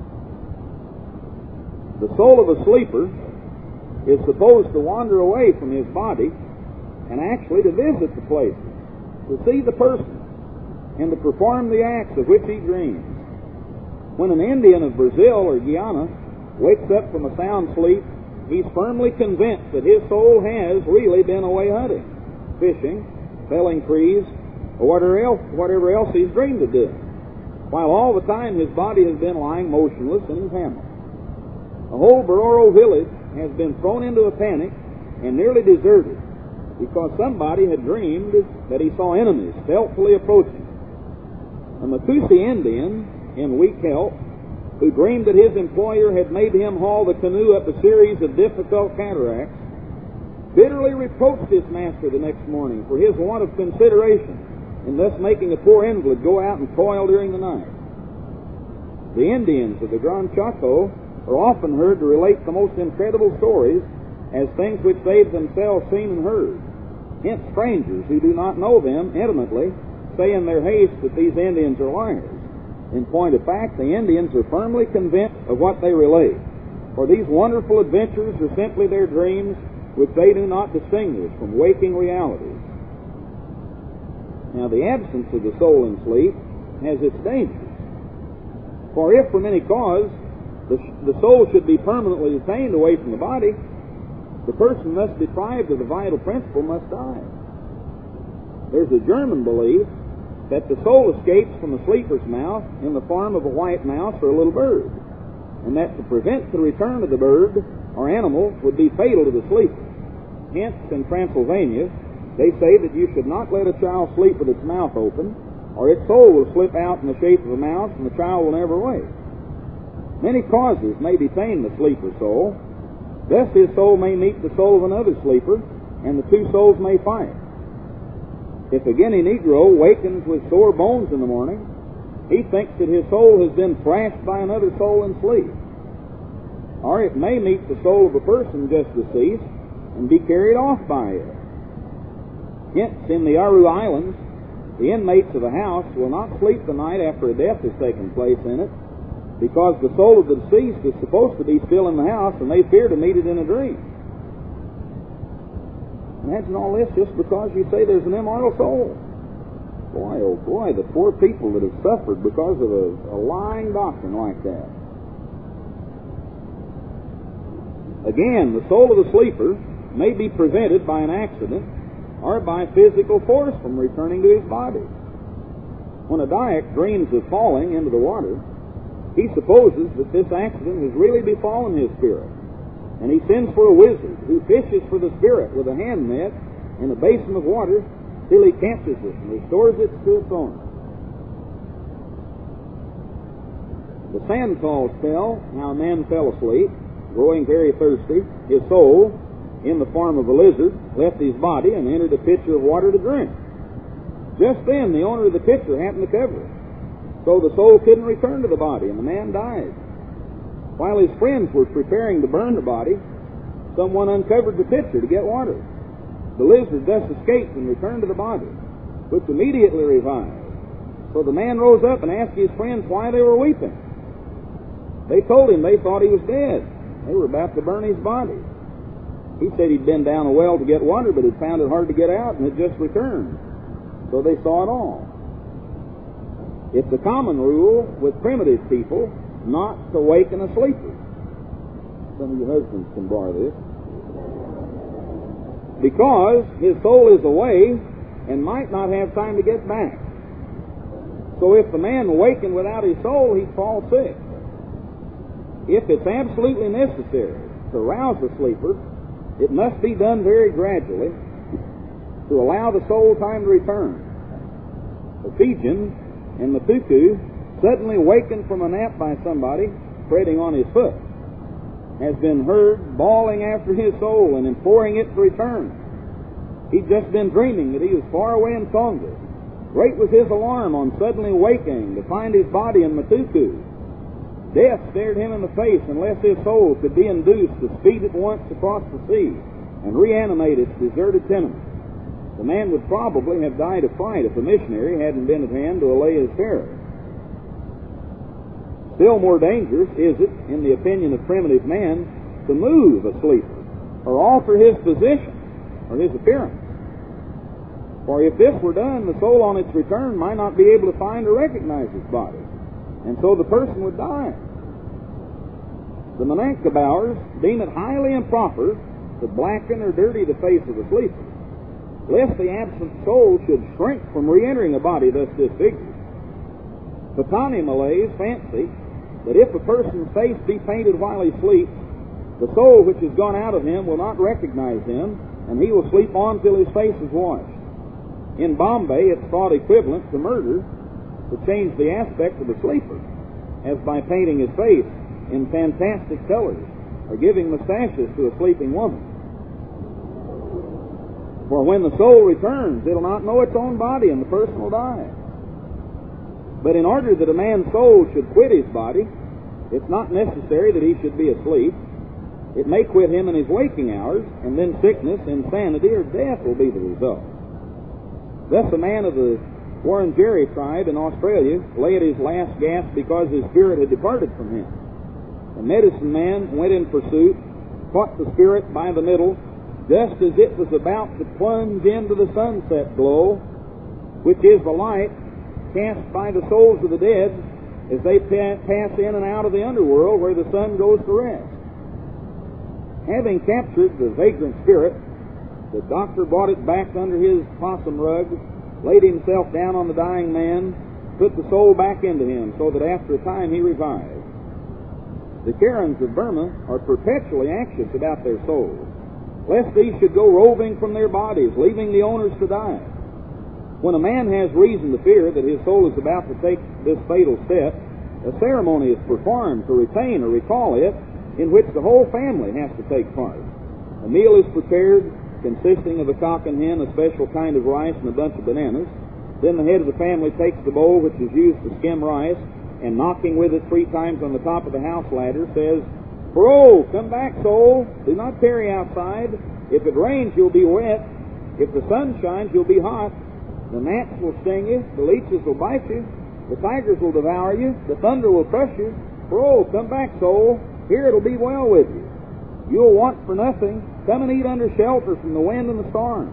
The soul of a sleeper is supposed to wander away from his body and actually to visit the place, to see the person, and to perform the acts of which he dreams. When an Indian of Brazil or Guyana wakes up from a sound sleep, he's firmly convinced that his soul has really been away hunting, fishing, felling trees, or whatever else, whatever else he's dreamed of doing, while all the time his body has been lying motionless in his hammock. The whole Bororo village has been thrown into a panic and nearly deserted because somebody had dreamed that he saw enemies stealthily approaching. A Matusi Indian in weak health, who dreamed that his employer had made him haul the canoe up a series of difficult cataracts, bitterly reproached his master the next morning for his want of consideration in thus making a poor invalid go out and toil during the night. The Indians of the Gran Chaco are often heard to relate the most incredible stories as things which they've themselves seen and heard. Hence strangers who do not know them intimately say in their haste that these Indians are liars. In point of fact, the Indians are firmly convinced of what they relate, for these wonderful adventures are simply their dreams which they do not distinguish from waking realities. Now, the absence of the soul in sleep has its dangers. For if from any cause the, the soul should be permanently detained away from the body, the person thus deprived of the vital principle must die. There's a German belief that the soul escapes from the sleeper's mouth in the form of a white mouse or a little bird, and that to prevent the return of the bird or animal would be fatal to the sleeper. Hence, in Transylvania, they say that you should not let a child sleep with its mouth open, or its soul will slip out in the shape of a mouse and the child will never wake. Many causes may detain the sleeper's soul. Thus his soul may meet the soul of another sleeper, and the two souls may fight. If a Guinea Negro wakens with sore bones in the morning, he thinks that his soul has been thrashed by another soul in sleep. Or it may meet the soul of a person just deceased and be carried off by it. Hence, in the Aru Islands, the inmates of a house will not sleep the night after a death has taken place in it, because the soul of the deceased is supposed to be still in the house, and they fear to meet it in a dream. Imagine all this just because you say there's an immortal soul. Boy, oh boy, the poor people that have suffered because of a, a lying doctrine like that. Again, the soul of the sleeper may be prevented by an accident or by physical force from returning to his body. When a Dayak dreams of falling into the water, he supposes that this accident has really befallen his spirit, and he sends for a wizard who fishes for the spirit with a hand net in a basin of water till he catches it and restores it to its owner. The Sankalls tell how a man fell asleep, growing very thirsty. His soul, in the form of a lizard, left his body and entered a pitcher of water to drink. Just then, the owner of the pitcher happened to cover it, so the soul couldn't return to the body, and the man died. While his friends were preparing to burn the body, someone uncovered the pitcher to get water. The lizard thus escaped and returned to the body. which immediately revived. So the man rose up and asked his friends why they were weeping. They told him they thought he was dead. They were about to burn his body. He said he'd been down a well to get water, but had found it hard to get out and had just returned. So they saw it all. It's a common rule with primitive people not to waken a sleeper. Some of your husbands can borrow this. Because his soul is away and might not have time to get back. So if the man awakened without his soul, he'd fall sick. If it's absolutely necessary to rouse the sleeper, it must be done very gradually to allow the soul time to return. Ephesians and Matuku, suddenly wakened from a nap by somebody treading on his foot, has been heard bawling after his soul and imploring it to return. He'd just been dreaming that he was far away in Tonga. Great was his alarm on suddenly waking to find his body in Matuku. Death stared him in the face unless his soul could be induced to speed at once across the sea and reanimate its deserted tenement. The man would probably have died of fright if a missionary hadn't been at hand to allay his terror. Still more dangerous is it, in the opinion of primitive man, to move a sleeper or alter his position or his appearance. For if this were done, the soul on its return might not be able to find or recognize its body, and so the person would die. The Minangkabauers deem it highly improper to blacken or dirty the face of the sleeper, lest the absent soul should shrink from re-entering a body thus disfigured. Patani Malays fancy that if a person's face be painted while he sleeps, the soul which has gone out of him will not recognize him, and he will sleep on till his face is washed. In Bombay, it's thought equivalent to murder to change the aspect of the sleeper, as by painting his face in fantastic colors or giving mustaches to a sleeping woman. For when the soul returns, it'll not know its own body, and the person will die. But in order that a man's soul should quit his body, it's not necessary that he should be asleep. It may quit him in his waking hours, and then sickness, insanity, or death will be the result. Thus a man of the Wurundjeri tribe in Australia lay at his last gasp because his spirit had departed from him. The medicine man went in pursuit, caught the spirit by the middle, just as it was about to plunge into the sunset glow, which is the light cast by the souls of the dead as they pa- pass in and out of the underworld where the sun goes to rest. Having captured the vagrant spirit, the doctor brought it back under his possum rug, laid himself down on the dying man, put the soul back into him so that after a time he revived. The Karens of Burma are perpetually anxious about their souls, lest these should go roving from their bodies, leaving the owners to die. When a man has reason to fear that his soul is about to take this fatal step, a ceremony is performed to retain or recall it, in which the whole family has to take part. A meal is prepared consisting of a cock and hen, a special kind of rice, and a bunch of bananas. Then the head of the family takes the bowl which is used to skim rice, and knocking with it three times on the top of the house ladder, says, "Bro, come back, soul. Do not tarry outside. If it rains, you'll be wet. If the sun shines, you'll be hot. The gnats will sting you. The leeches will bite you. The tigers will devour you. The thunder will crush you. Bro, come back, soul. Here it'll be well with you. You'll want for nothing. Come and eat under shelter from the wind and the storm."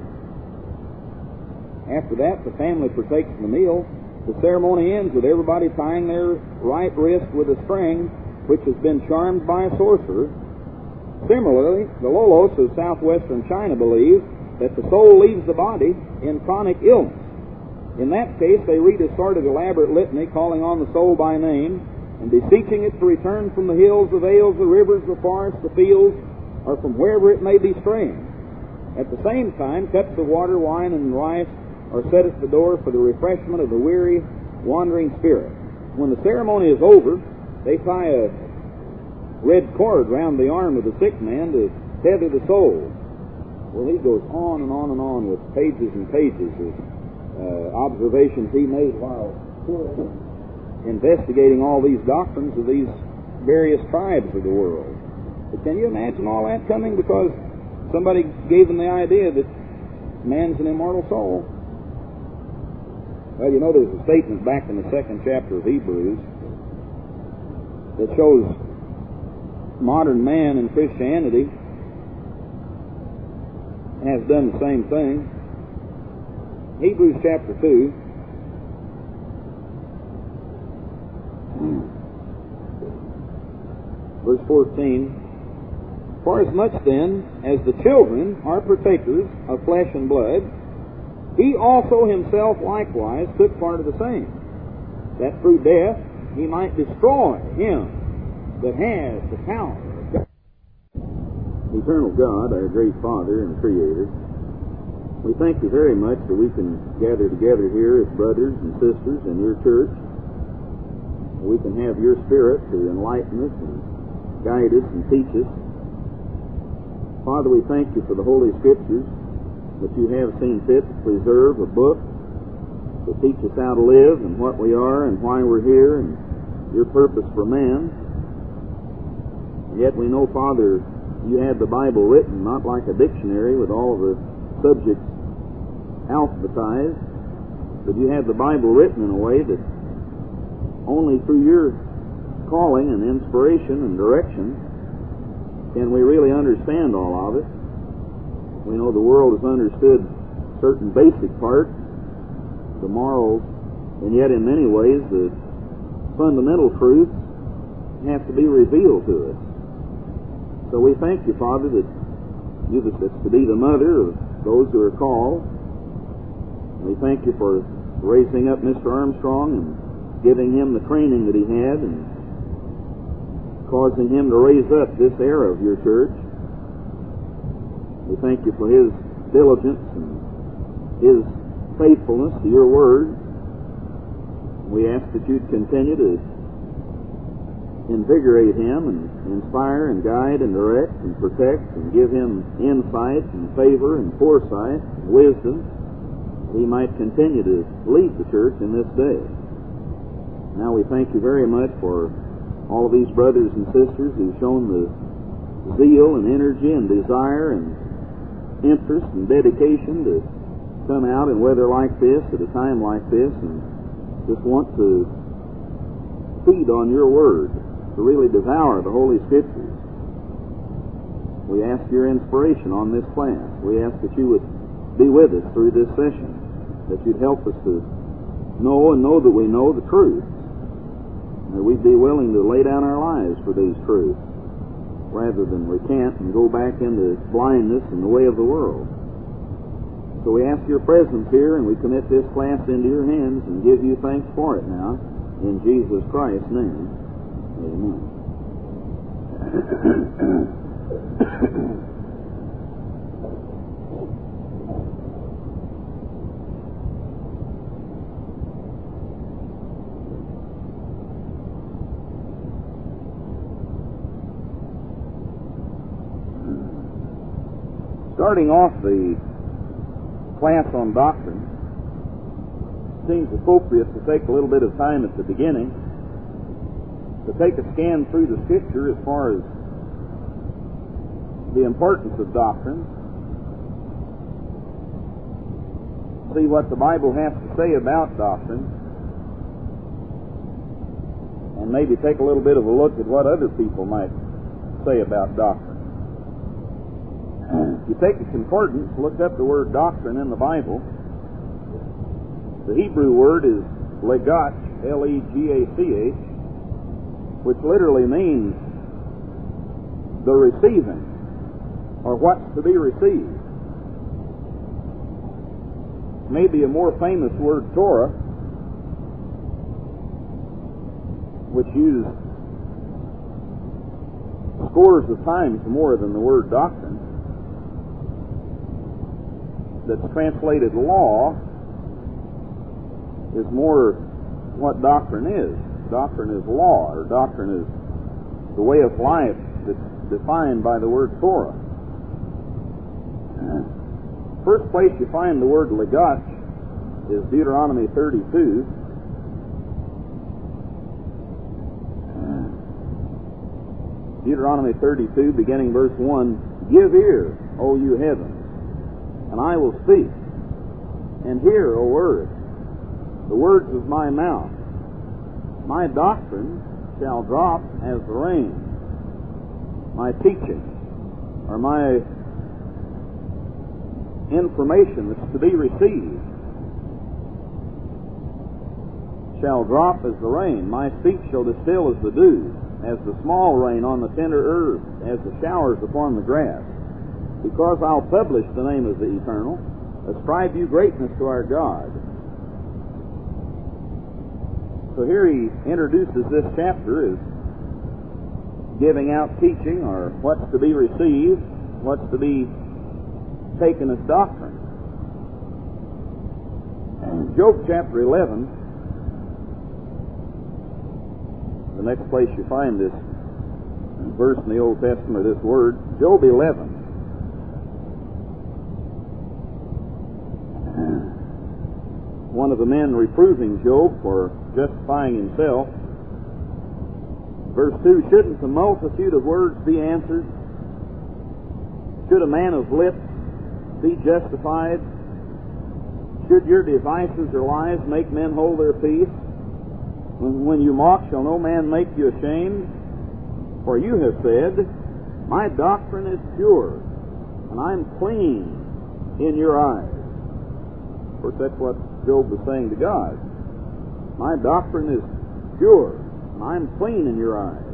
After that, the family partakes of the meal. The ceremony ends with everybody tying their right wrist with a string which has been charmed by a sorcerer. Similarly, the Lolos of southwestern China believe that the soul leaves the body in chronic illness. In that case, they read a sort of elaborate litany calling on the soul by name and beseeching it to return from the hills, the vales, the rivers, the forests, the fields, or from wherever it may be straying. At the same time, cups of water, wine, and rice are set at the door for the refreshment of the weary, wandering spirit. When the ceremony is over, they tie a red cord round the arm of the sick man to tether the soul. Well, he goes on and on and on with pages and pages of uh, observations he made while investigating all these doctrines of these various tribes of the world. But can you imagine all that coming because somebody gave them the idea that man's an immortal soul? Well, you know, there's a statement back in the second chapter of Hebrews that shows modern man in Christianity has done the same thing. Hebrews chapter two. Verse fourteen. For as much then as the children are partakers of flesh and blood, he also himself likewise took part of the same, that through death he might destroy him that has the power of God. Eternal God, our great Father and Creator, we thank you very much that we can gather together here as brothers and sisters in your church. We can have your Spirit to enlighten us and guide us and teach us. Father, we thank you for the Holy Scriptures that you have seen fit to preserve, a book to teach us how to live and what we are and why we're here and your purpose for man. And yet we know, Father, you had the Bible written not like a dictionary with all the subjects alphabetized, but you had the Bible written in a way that only through your calling and inspiration and direction can we really understand all of it. We know the world has understood certain basic parts, the morals, and yet in many ways the fundamental truths have to be revealed to us. So we thank you, Father, that you that it's to be the mother of those who are called. We thank you for raising up Mister Armstrong and giving him the training that he had and causing him to raise up this era of your church. We thank you for his diligence and his faithfulness to your word. We ask that you'd continue to invigorate him and inspire and guide and direct and protect and give him insight and favor and foresight and wisdom that he might continue to lead the church in this day. Now we thank you very much for all of these brothers and sisters who've shown the zeal and energy and desire and interest and dedication to come out in weather like this at a time like this and just want to feed on your word, to really devour the Holy Scriptures. We ask your inspiration on this class. We ask that you would be with us through this session, that you'd help us to know and know that we know the truth, that we'd be willing to lay down our lives for these truths rather than recant and go back into blindness and the way of the world. So we ask your presence here, and we commit this class into your hands and give you thanks for it now. In Jesus Christ's name, amen. Starting off the class on doctrine, it seems appropriate to take a little bit of time at the beginning to take a scan through the Scripture as far as the importance of doctrine, see what the Bible has to say about doctrine, and maybe take a little bit of a look at what other people might say about doctrine. If you take its importance, look up the word doctrine in the Bible. The Hebrew word is legach, L E G A C H, which literally means the receiving, or what's to be received. Maybe a more famous word, Torah, which used scores of times more than the word doctrine, that's translated law, is more what doctrine is. Doctrine is law, or doctrine is the way of life that's defined by the word Torah. First place you find the word legach is Deuteronomy thirty-two. Deuteronomy thirty-two, beginning verse one, "Give ear, O you heavens, and I will speak, and hear, O earth, the words of my mouth. My doctrine shall drop as the rain. My teaching, or my information that's to be received, shall drop as the rain. My speech shall distill as the dew, as the small rain on the tender earth, as the showers upon the grass. Because I'll publish the name of the Eternal, ascribe you greatness to our God. So here he introduces this chapter as giving out teaching, or what's to be received, what's to be taken as doctrine. And Job chapter eleven, the next place you find this verse in the Old Testament, this word, Job eleven. One of the men reproving Job for justifying himself. Verse two, shouldn't the multitude of words be answered? Should a man of lips be justified? Should your devices or lies make men hold their peace? When, when you mock, shall no man make you ashamed? For you have said, my doctrine is pure, and I'm clean in your eyes. Of course, that's what Job was saying to God. My doctrine is pure, and I'm clean in your eyes.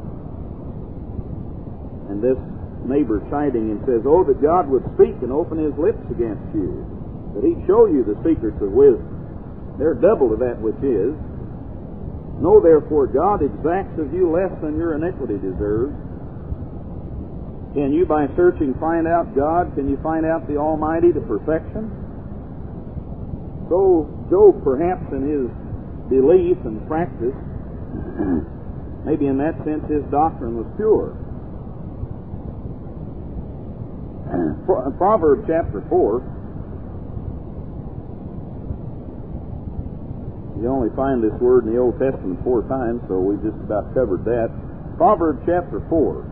And this neighbor chiding him says, oh, that God would speak and open his lips against you, that he'd show you the secrets of wisdom. They're double to that which is. Know therefore God exacts of you less than your iniquity deserves. Can you by searching find out God? Can you find out the Almighty to perfection? So Job, perhaps in his belief and practice, maybe in that sense his doctrine was pure. Proverbs chapter four, you only find this word in the Old Testament four times, so we just about covered that. Proverbs chapter four.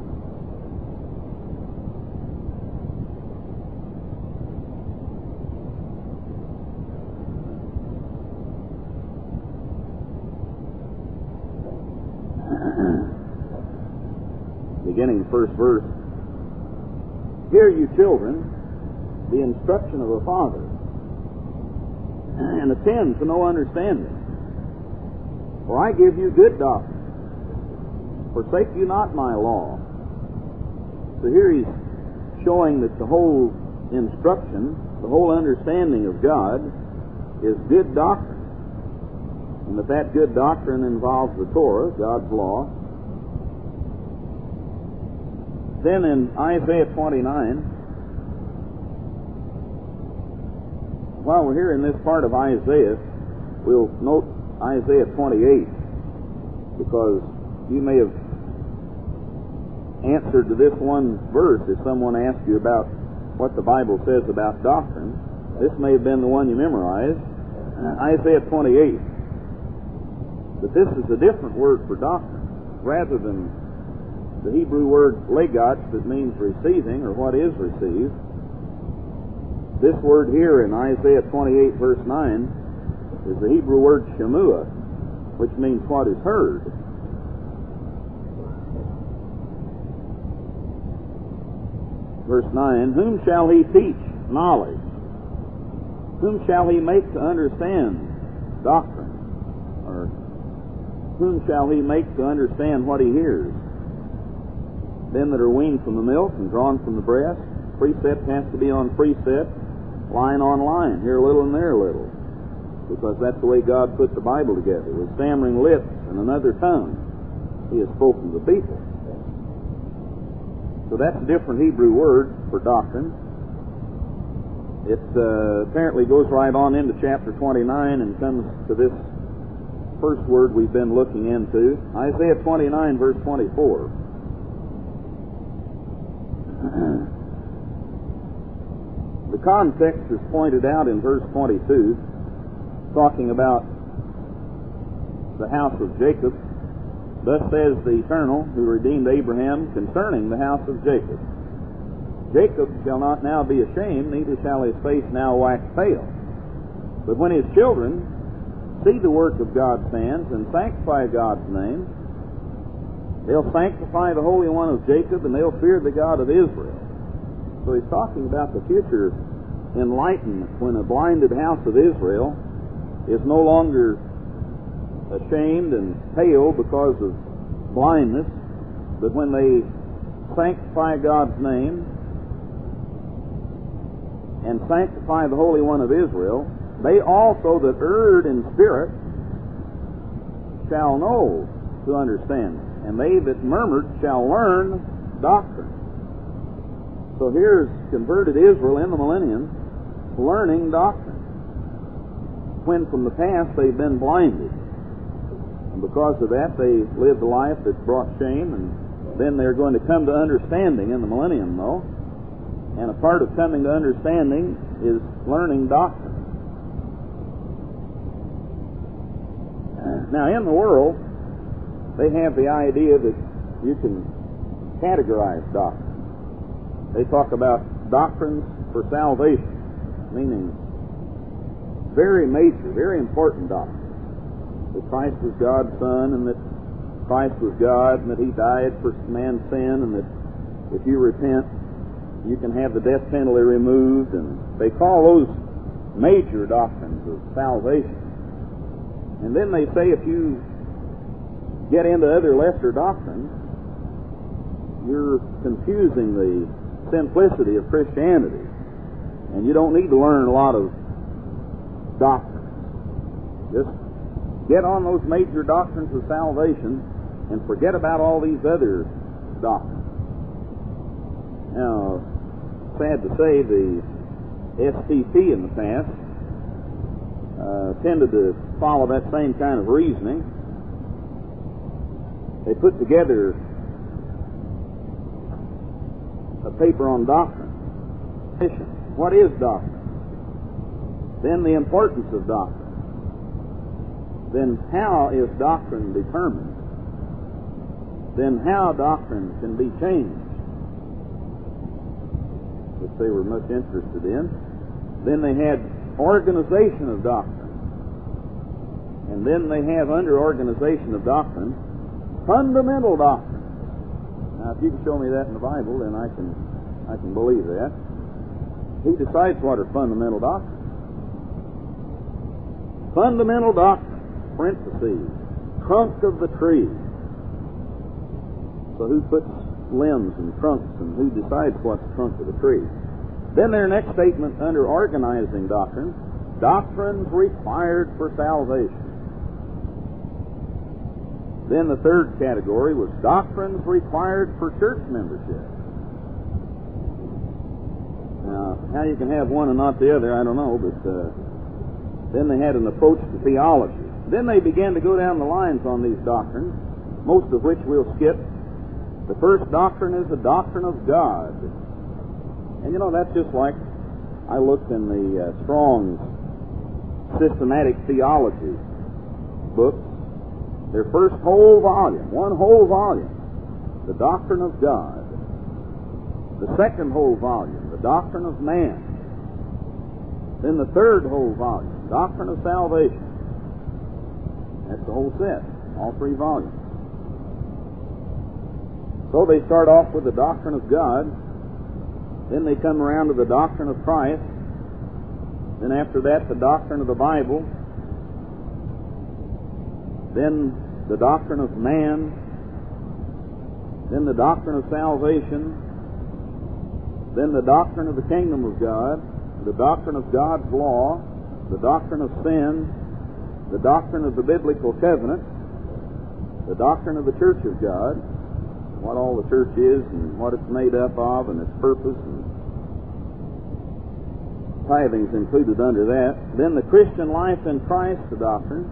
Beginning the first verse. Hear, you children, the instruction of a father, and attend to no understanding. For I give you good doctrine. Forsake you not my law. So here he's showing that the whole instruction, the whole understanding of God is good doctrine. And that that good doctrine involves the Torah, God's law. Then in Isaiah twenty-nine, while we're here in this part of Isaiah, we'll note Isaiah twenty-eight, because you may have answered to this one verse if someone asked you about what the Bible says about doctrine. This may have been the one you memorized, Isaiah twenty-eight. But this is a different word for doctrine. Rather than the Hebrew word legatz, that means receiving, or what is received, this word here in Isaiah twenty-eight, verse nine, is the Hebrew word shemua, which means what is heard. Verse nine, whom shall he teach knowledge? Whom shall he make to understand doctrine? Or whom shall he make to understand what he hears? Them that are weaned from the milk and drawn from the breast. Precept has to be on precept, line on line, here a little and there a little, because that's the way God put the Bible together. With stammering lips and another tongue, he has spoken to the people. So that's a different Hebrew word for doctrine. It uh, apparently goes right on into chapter twenty-nine and comes to this first word we've been looking into. Isaiah twenty-nine, verse twenty-four. The context is pointed out in verse twenty-two, talking about the house of Jacob. Thus says the Eternal, who redeemed Abraham, concerning the house of Jacob. Jacob shall not now be ashamed, neither shall his face now wax pale. But when his children see the work of God's hands and sanctify God's name. They'll sanctify the Holy One of Jacob, and they'll fear the God of Israel. So he's talking about the future enlightenment when a blinded house of Israel is no longer ashamed and pale because of blindness, but when they sanctify God's name and sanctify the Holy One of Israel, they also that erred in spirit shall know to understand, and they that murmured shall learn doctrine. So here's converted Israel in the millennium learning doctrine, when from the past they've been blinded. And because of that, they lived a life that brought shame, and then they're going to come to understanding in the millennium, though. And a part of coming to understanding is learning doctrine. Now, in the world, they have the idea that you can categorize doctrine. They talk about doctrines for salvation, meaning very major, very important doctrines. That Christ was God's Son, and that Christ was God, and that He died for man's sin, and that if you repent, you can have the death penalty removed. And they call those major doctrines of salvation. And then they say if you get into other lesser doctrines, you're confusing the simplicity of Christianity, and you don't need to learn a lot of doctrines. Just get on those major doctrines of salvation and forget about all these other doctrines. Now, sad to say, the S T P in the past uh, tended to follow that same kind of reasoning. They put together a paper on doctrine. What is doctrine? Then the importance of doctrine. Then how is doctrine determined? Then how doctrine can be changed, which they were much interested in. Then they had organization of doctrine. And then they have under organization of doctrine fundamental doctrine. Now, if you can show me that in the Bible, then I can I can believe that. He decides what are fundamental doctrines. Fundamental doctrine, parentheses, trunk of the tree. So who puts limbs and trunks, and who decides what's the trunk of the tree? Then their next statement under organizing doctrine, doctrines required for salvation. Then the third category was doctrines required for church membership. Now, how you can have one and not the other, I don't know, but uh, then they had an approach to theology. Then they began to go down the lines on these doctrines, most of which we'll skip. The first doctrine is the doctrine of God. And you know, that's just like I looked in the uh, Strong's Systematic Theology book. Their first whole volume, one whole volume, the doctrine of God. The second whole volume, the doctrine of man. Then the third whole volume, doctrine of salvation. That's the whole set, all three volumes. So they start off with the doctrine of God. Then they come around to the doctrine of Christ. Then after that, the doctrine of the Bible. Then the doctrine of man. Then the doctrine of salvation. Then the doctrine of the kingdom of God. The doctrine of God's law. The doctrine of sin. The doctrine of the biblical covenant. The doctrine of the church of God. What all the church is and what it's made up of and its purpose, and tithing's included under that. Then the Christian life in Christ, the doctrine.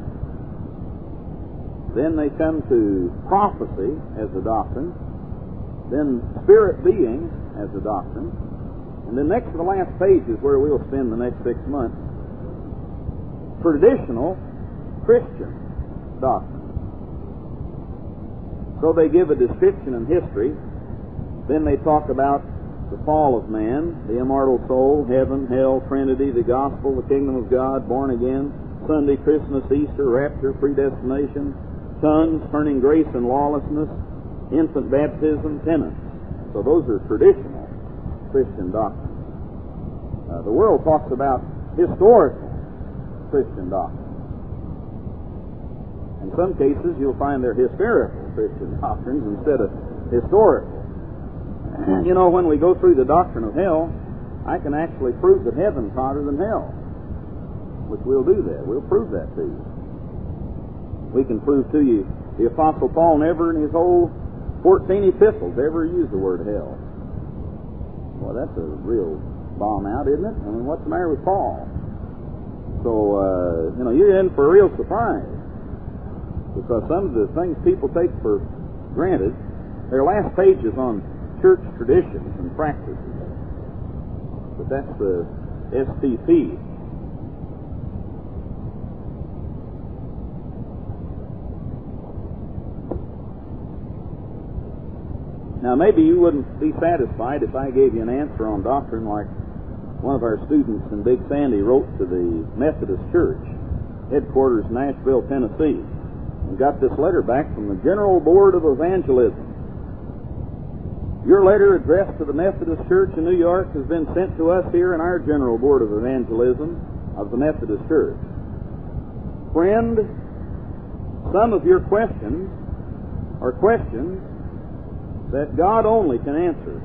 Then they come to prophecy as a doctrine. Then spirit being as a doctrine. And then next to the last page is where we'll spend the next six months. Traditional Christian doctrine. So they give a description in history. Then they talk about the fall of man, the immortal soul, heaven, hell, Trinity, the gospel, the kingdom of God, born again, Sunday, Christmas, Easter, rapture, predestination, tongues, turning grace and lawlessness, infant baptism, penance. So those are traditional Christian doctrines. Uh, the world talks about historical Christian doctrines. In some cases, you'll find they're hysterical Christian doctrines instead of historical. You know, when we go through the doctrine of hell, I can actually prove that heaven's hotter than hell, which we'll do that. We'll prove that to you. We can prove to you the Apostle Paul never in his whole fourteen epistles ever used the word hell. Well, that's a real bomb out, isn't it? I mean, what's the matter with Paul? So, uh, you know, you're in for a real surprise, because some of the things people take for granted, their last page is on church traditions and practices. But that's the S T P. Now, maybe you wouldn't be satisfied if I gave you an answer on doctrine like one of our students in Big Sandy wrote to the Methodist Church, headquarters Nashville, Tennessee, and got this letter back from the General Board of Evangelism. Your letter addressed to the Methodist Church in New York has been sent to us here in our General Board of Evangelism of the Methodist Church. Friend, some of your questions are questions that God only can answer.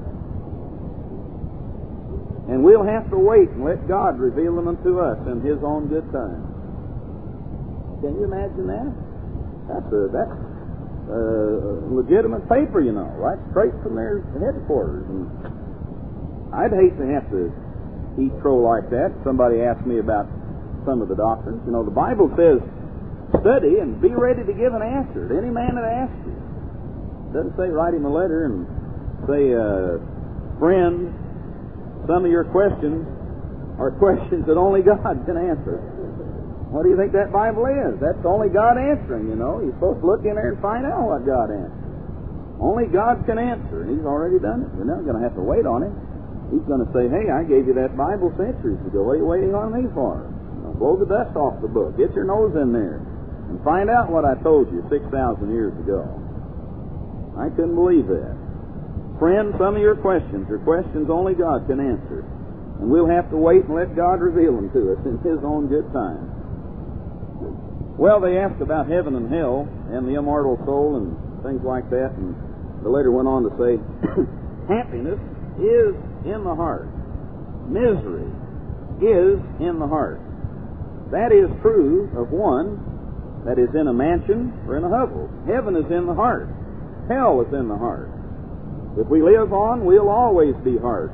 And we'll have to wait and let God reveal them unto us in His own good time. Can you imagine that? That's a, that's a legitimate paper, you know, right straight from their headquarters. And I'd hate to have to eat crow like that. Somebody asked me about some of the doctrines. You know, the Bible says, study and be ready to give an answer to any man that asks you. It doesn't say write him a letter and say, uh, friend, some of your questions are questions that only God can answer. What do you think that Bible is? That's only God answering, you know. You're supposed to look in there and find out what God answers. Only God can answer, and He's already done it. We're not going to have to wait on Him. He's going to say, hey, I gave you that Bible centuries ago. What are you waiting on me for? You know, blow the dust off the book. Get your nose in there and find out what I told you six thousand years ago. I couldn't believe that. Friend, some of your questions are questions only God can answer. And we'll have to wait and let God reveal them to us in His own good time. Well, they asked about heaven and hell and the immortal soul and things like that. And the letter went on to say, happiness is in the heart. Misery is in the heart. That is true of one that is in a mansion or in a hovel. Heaven is in the heart. Hell is in the heart. If we live on, we'll always be hearts.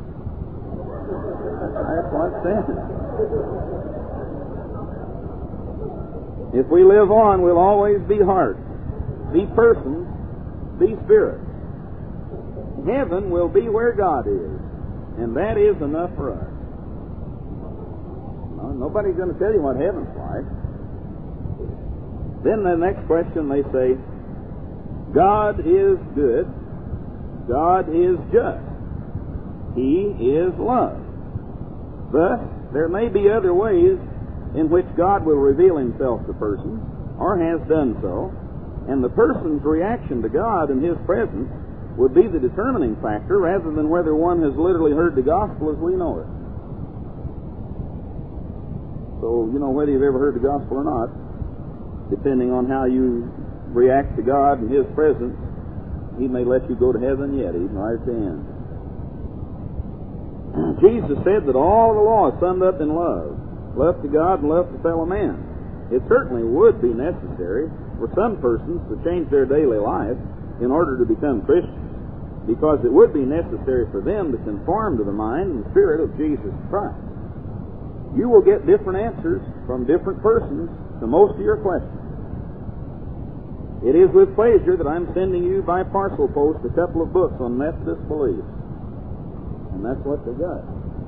That's what it says. If we live on, we'll always be hearts. Be persons, be spirits. Heaven will be where God is, and that is enough for us. No, nobody's going to tell you what heaven's like. Then the next question they say, God is good. God is just. He is love. Thus, there may be other ways in which God will reveal Himself to persons, or has done so, and the person's reaction to God and His presence would be the determining factor rather than whether one has literally heard the gospel as we know it. So, you know, whether you've ever heard the gospel or not, depending on how you react to God and His presence, He may let you go to heaven yet, even right at the end. Jesus said that all the law is summed up in love. Love to God and love to fellow men. It certainly would be necessary for some persons to change their daily life in order to become Christians, because it would be necessary for them to conform to the mind and spirit of Jesus Christ. You will get different answers from different persons to most of your questions. It is with pleasure that I'm sending you by parcel post a couple of books on Methodist beliefs. And that's what they got.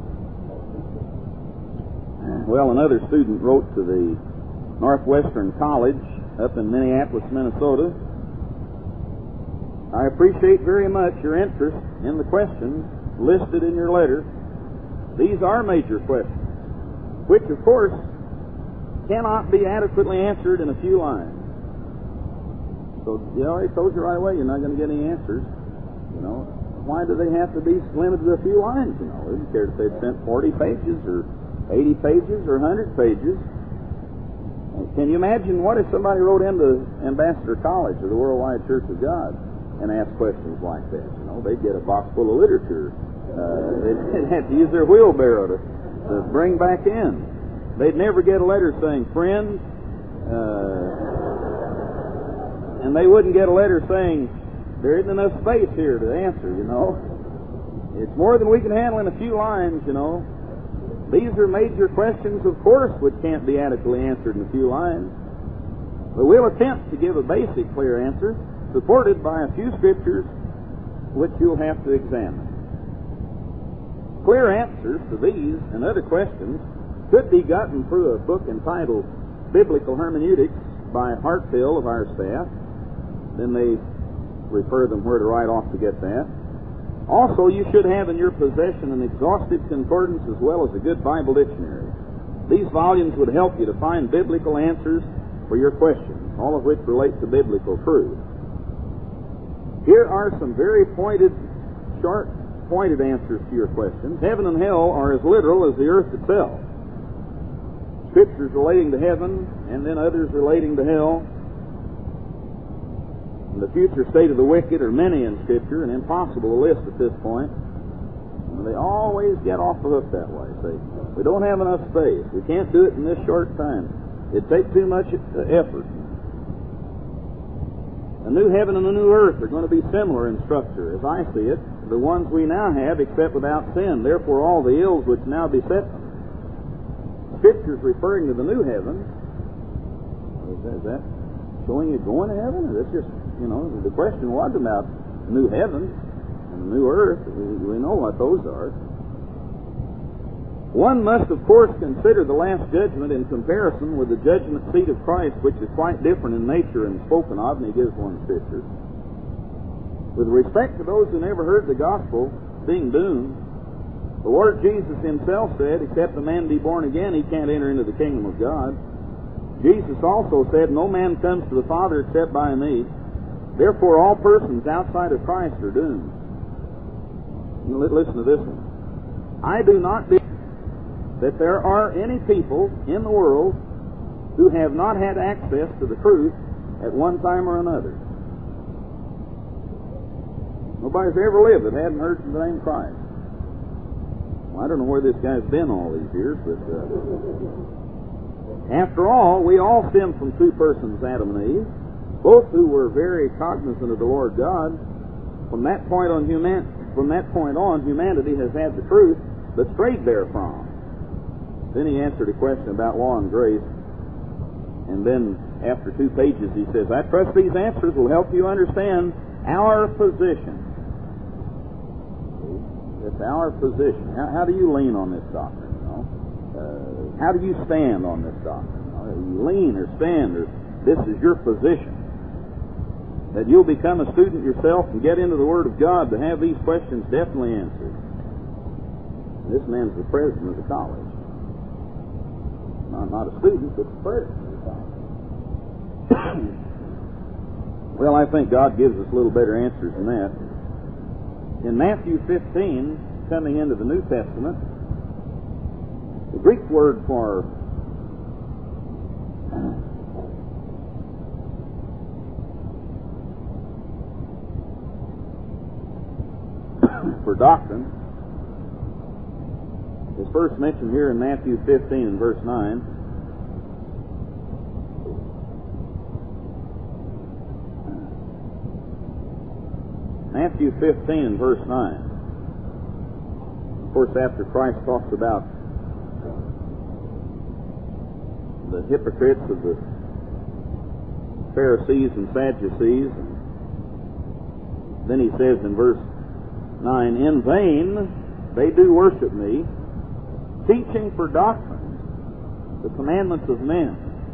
Well, another student wrote to the Northwestern College up in Minneapolis, Minnesota. I appreciate very much your interest in the questions listed in your letter. These are major questions, which, of course, cannot be adequately answered in a few lines. So, you know, he told you right away, you're not going to get any answers. You know, why do they have to be limited to a few lines? You know, they didn't care if they'd spent forty pages or eighty pages or one hundred pages. Can you imagine what if somebody wrote into Ambassador College or the Worldwide Church of God and asked questions like that? You know, they'd get a box full of literature. Uh, they'd have to use their wheelbarrow to, to bring back in. They'd never get a letter saying, friend, uh, and they wouldn't get a letter saying, there isn't enough space here to answer, you know. It's more than we can handle in a few lines, you know. These are major questions, of course, which can't be adequately answered in a few lines. But we'll attempt to give a basic, clear answer, supported by a few scriptures, which you'll have to examine. Clear answers to these and other questions could be gotten through a book entitled Biblical Hermeneutics by Hartfield of our staff. Then they refer them where to write off to get that. Also, you should have in your possession an exhaustive concordance as well as a good Bible dictionary. These volumes would help you to find biblical answers for your questions, all of which relate to biblical truth. Here are some very pointed, short, pointed answers to your questions. Heaven and hell are as literal as the earth itself. Scriptures relating to heaven, and then others relating to hell. And the future state of the wicked are many in Scripture, and impossible to list at this point. And they always get off the hook that way. Say, we don't have enough space. We can't do it in this short time. It'd take too much effort. A new heaven and a new earth are going to be similar in structure, as I see it, to the ones we now have, except without sin. Therefore, all the ills which now beset them. Scriptures referring to the new heaven, is that, is that showing you going to heaven? Or that's just, you know, the question was about the new heaven and the new earth. We, we know what those are. One must, of course, consider the last judgment in comparison with the judgment seat of Christ, which is quite different in nature and spoken of, and he gives one scripture. With respect to those who never heard the gospel being doomed, the Lord Jesus himself said, except a man be born again, he can't enter into the kingdom of God. Jesus also said, no man comes to the Father except by me. Therefore, all persons outside of Christ are doomed. Listen to this one. I do not believe that there are any people in the world who have not had access to the truth at one time or another. Nobody's ever lived that hadn't heard the name Christ. Well, I don't know where this guy's been all these years, but uh, after all, we all stem from two persons, Adam and Eve, both who were very cognizant of the Lord God. From that point on, human, from that point on, humanity has had the truth, but strayed therefrom. Then he answered a question about law and grace, and then after two pages he says, I trust these answers will help you understand our position. It's our position. How, how do you lean on this doctrine? You know? uh, how do you stand on this doctrine? You know? You lean or stand, or this is your position. That you'll become a student yourself and get into the Word of God to have these questions definitely answered. And this man's the president of the college. Not, not a student, but the president of the college. Well, I think God gives us a little better answers than that. In Matthew fifteen, coming into the New Testament, the Greek word for for doctrine is first mentioned here in Matthew fifteen and verse nine. Matthew fifteen and verse nine. Of course, after Christ talks about the hypocrites of the Pharisees and Sadducees, then he says in verse nine, in vain they do worship me, teaching for doctrine the commandments of men.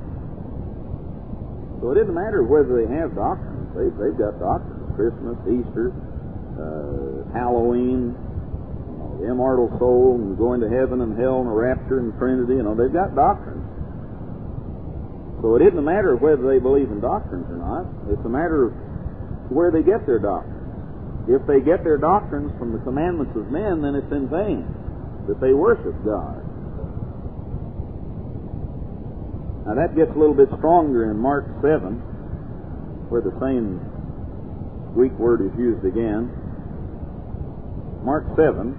So it doesn't matter whether they have doctrines. They, they've got doctrines. Christmas, Easter, uh, Halloween, you know, the immortal soul, and going to heaven and hell and the rapture and Trinity. You know, they've got doctrines. So it isn't a matter of whether they believe in doctrines or not. It's a matter of where they get their doctrines. If they get their doctrines from the commandments of men, then it's in vain that they worship God. Now that gets a little bit stronger in Mark seven, where the same Greek word is used again. Mark seven.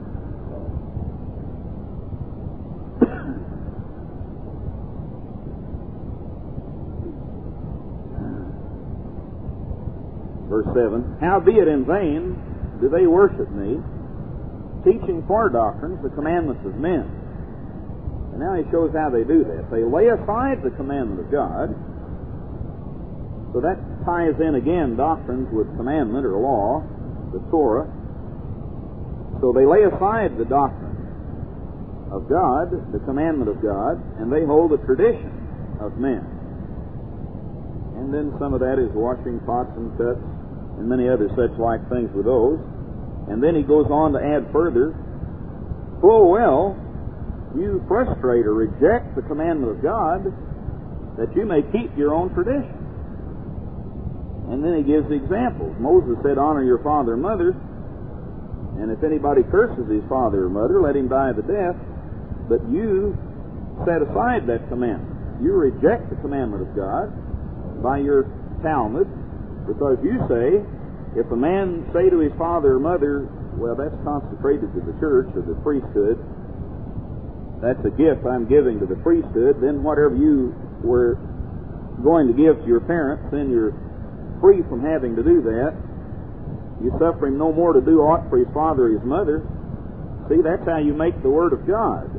Verse seven, howbeit in vain do they worship me, teaching for doctrines the commandments of men. And now he shows how they do that. They lay aside the commandment of God. So that ties in again doctrines with commandment or law, the Torah. So they lay aside the doctrine of God, the commandment of God, and they hold the tradition of men. And then some of that is washing pots and cups and many other such like things with those. And then he goes on to add further, full well, you frustrate or reject the commandment of God that you may keep your own tradition. And then he gives examples. Moses said, honor your father and mother, and if anybody curses his father or mother, let him die the death. But you set aside that commandment. You reject the commandment of God by your Talmud, because you say, if a man say to his father or mother, well, that's consecrated to the church or the priesthood, that's a gift I'm giving to the priesthood, then whatever you were going to give to your parents, then you're free from having to do that. You suffer him no more to do aught for his father or his mother. See, that's how you make the Word of God.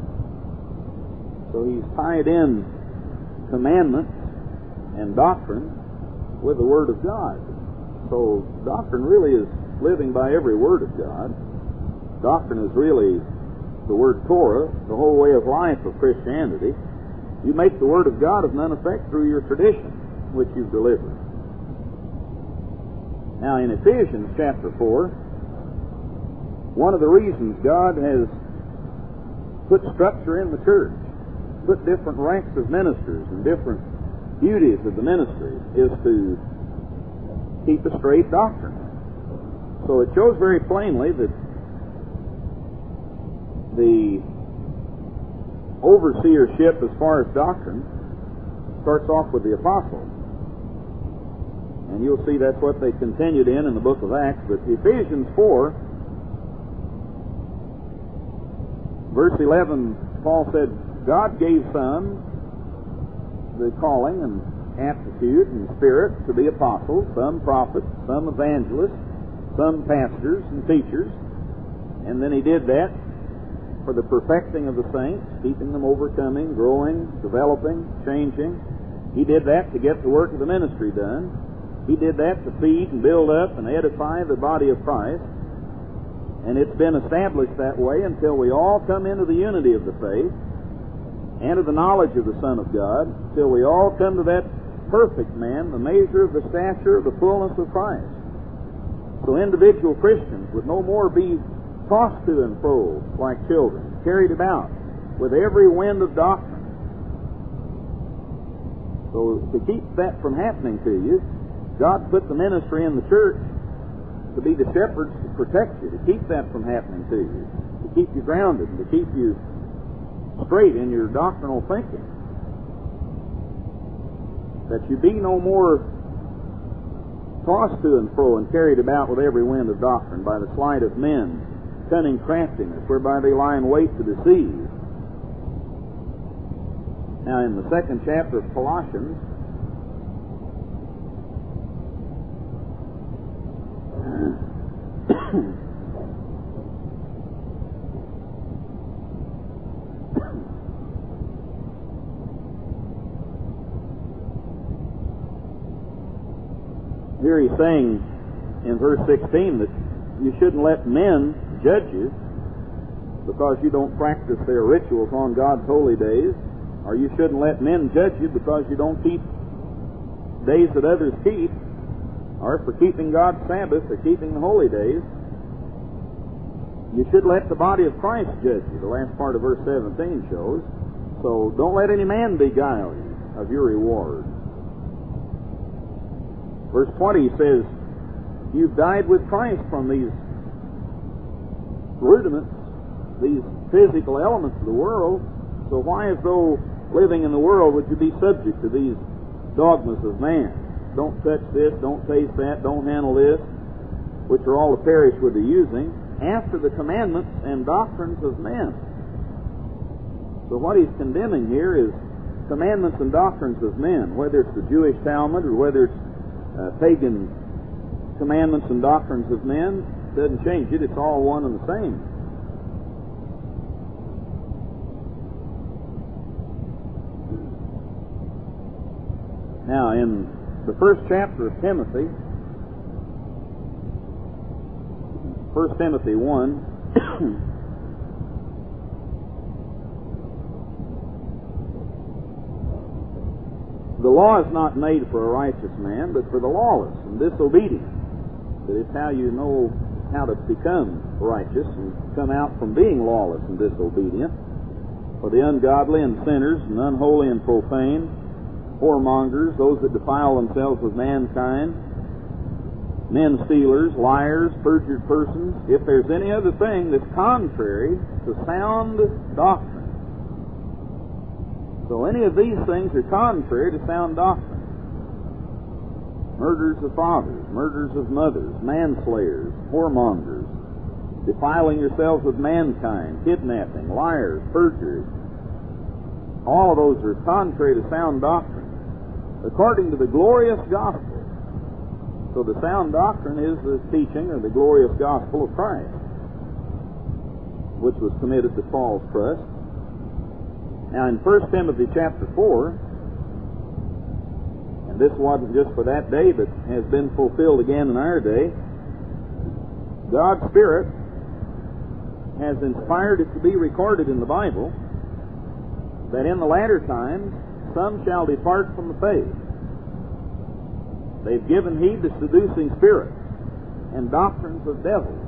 So he's tied in commandments and doctrine with the Word of God. So doctrine really is living by every word of God. Doctrine is really the word Torah, the whole way of life of Christianity. You make the Word of God of none effect through your tradition, which you've delivered. Now in Ephesians chapter four, one of the reasons God has put structure in the church, put different ranks of ministers and different beauties of the ministry, is to keep a straight doctrine. So it shows very plainly that the overseership as far as doctrine starts off with the apostles. And you'll see that's what they continued in in the book of Acts. But Ephesians four, verse eleven, Paul said, God gave some the calling and aptitude and spirit to be apostles, some prophets, some evangelists, some pastors and teachers. And then he did that for the perfecting of the saints, keeping them overcoming, growing, developing, changing. He did that to get the work of the ministry done. He did that to feed and build up and edify the body of Christ. And it's been established that way until we all come into the unity of the faith and of the knowledge of the Son of God, till we all come to that perfect man, the measure of the stature of the fullness of Christ. So individual Christians would no more be tossed to and fro like children, carried about with every wind of doctrine. So to keep that from happening to you, God put the ministry in the church to be the shepherds to protect you, to keep that from happening to you, to keep you grounded, to keep you straight in your doctrinal thinking. That you be no more tossed to and fro and carried about with every wind of doctrine by the sleight of men, cunning craftiness, whereby they lie in wait to deceive. Now in the second chapter of Colossians, here he's saying in verse sixteen that you shouldn't let men judge you because you don't practice their rituals on God's holy days, or you shouldn't let men judge you because you don't keep days that others keep, or for keeping God's Sabbath or keeping the holy days. You should let the body of Christ judge you, the last part of verse seventeen shows. So don't let any man beguile you. of your reward. Verse twenty says, you've died with Christ from these rudiments, these physical elements of the world, so why, as though living in the world, would you be subject to these dogmas of man? Don't touch this, don't taste that, don't handle this, which are all to perish with the using, after the commandments and doctrines of men. So what he's condemning here is commandments and doctrines of men, whether it's the Jewish Talmud or whether it's uh, pagan commandments and doctrines of men. Doesn't change it. It's all one and the same. Now, in the first chapter of Timothy, First Timothy one, the law is not made for a righteous man, but for the lawless and disobedient. That is how you know how to become righteous and come out from being lawless and disobedient. For the ungodly and sinners and unholy and profane, whoremongers, those that defile themselves with mankind, men stealers, liars, perjured persons, if there's any other thing that's contrary to sound doctrine. So any of these things are contrary to sound doctrine. Murders of fathers, murders of mothers, manslayers, whoremongers, defiling yourselves with mankind, kidnapping, liars, perjury. All of those are contrary to sound doctrine, according to the glorious gospel. So the sound doctrine is the teaching or the glorious gospel of Christ, which was committed to false trust. Now in First Timothy chapter four, and this wasn't just for that day, but has been fulfilled again in our day, God's Spirit has inspired it to be recorded in the Bible that in the latter times some shall depart from the faith. They've given heed to seducing spirits and doctrines of devils.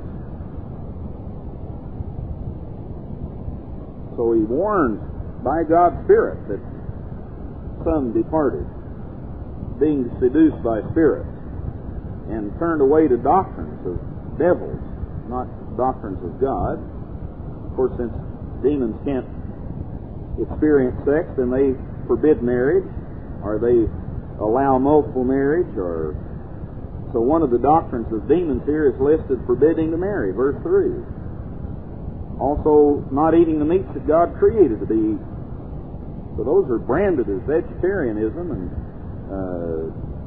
So he warns by God's Spirit that some departed, being seduced by spirits, and turned away to doctrines of devils, not doctrines of God. Of course, since demons can't experience sex, then they forbid marriage, or they allow multiple marriage, or so one of the doctrines of demons here is listed forbidding to marry, verse three. Also, not eating the meats that God created to be eaten. So those are branded as vegetarianism and uh,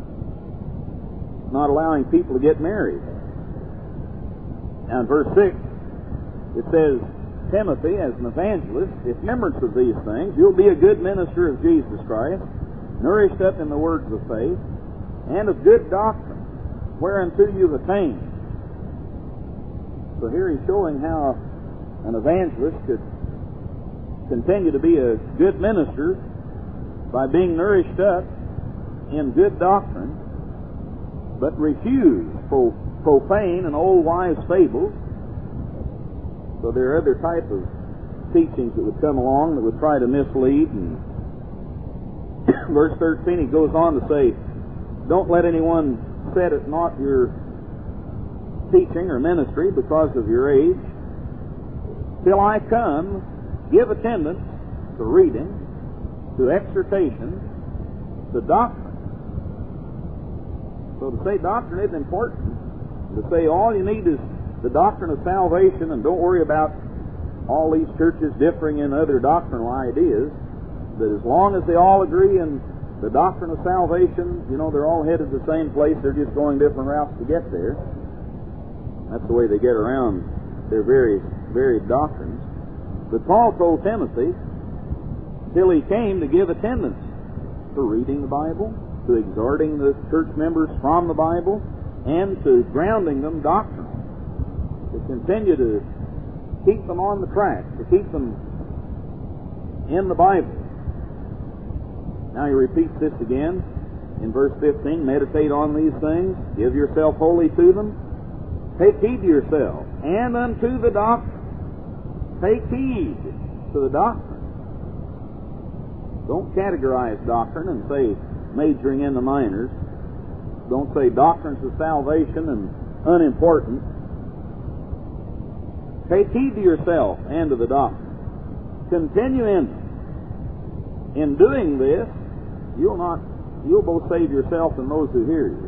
not allowing people to get married. Now in verse six, it says, Timothy, as an evangelist, if remembrance of these things, you'll be a good minister of Jesus Christ, nourished up in the words of faith, and of good doctrine, whereunto you've attained. So here he's showing how an evangelist could continue to be a good minister by being nourished up in good doctrine, but refuse pro- profane and old wives' fables. So there are other types of teachings that would come along that would try to mislead. And verse thirteen, he goes on to say, don't let anyone set at naught your teaching or ministry because of your age. Till I come, give attendance to reading, to exhortation, to doctrine. So to say doctrine isn't important. To say all you need is the doctrine of salvation, and don't worry about all these churches differing in other doctrinal ideas, that as long as they all agree in the doctrine of salvation, you know, they're all headed the same place, they're just going different routes to get there. That's the way they get around their various varied doctrines. But Paul told Timothy, till he came, to give attendance to reading the Bible, to exhorting the church members from the Bible, and to grounding them doctrinally, to continue to keep them on the track, to keep them in the Bible. Now he repeats this again in verse fifteen, meditate on these things, give yourself wholly to them, take heed to yourself, and unto the doctrine. Take heed to the doctrine. Don't categorize doctrine and say majoring in the minors. Don't say doctrines of salvation and unimportant. Take heed to yourself and to the doctrine. Continue in them. In doing this, you'll not you'll both save yourself and those who hear you.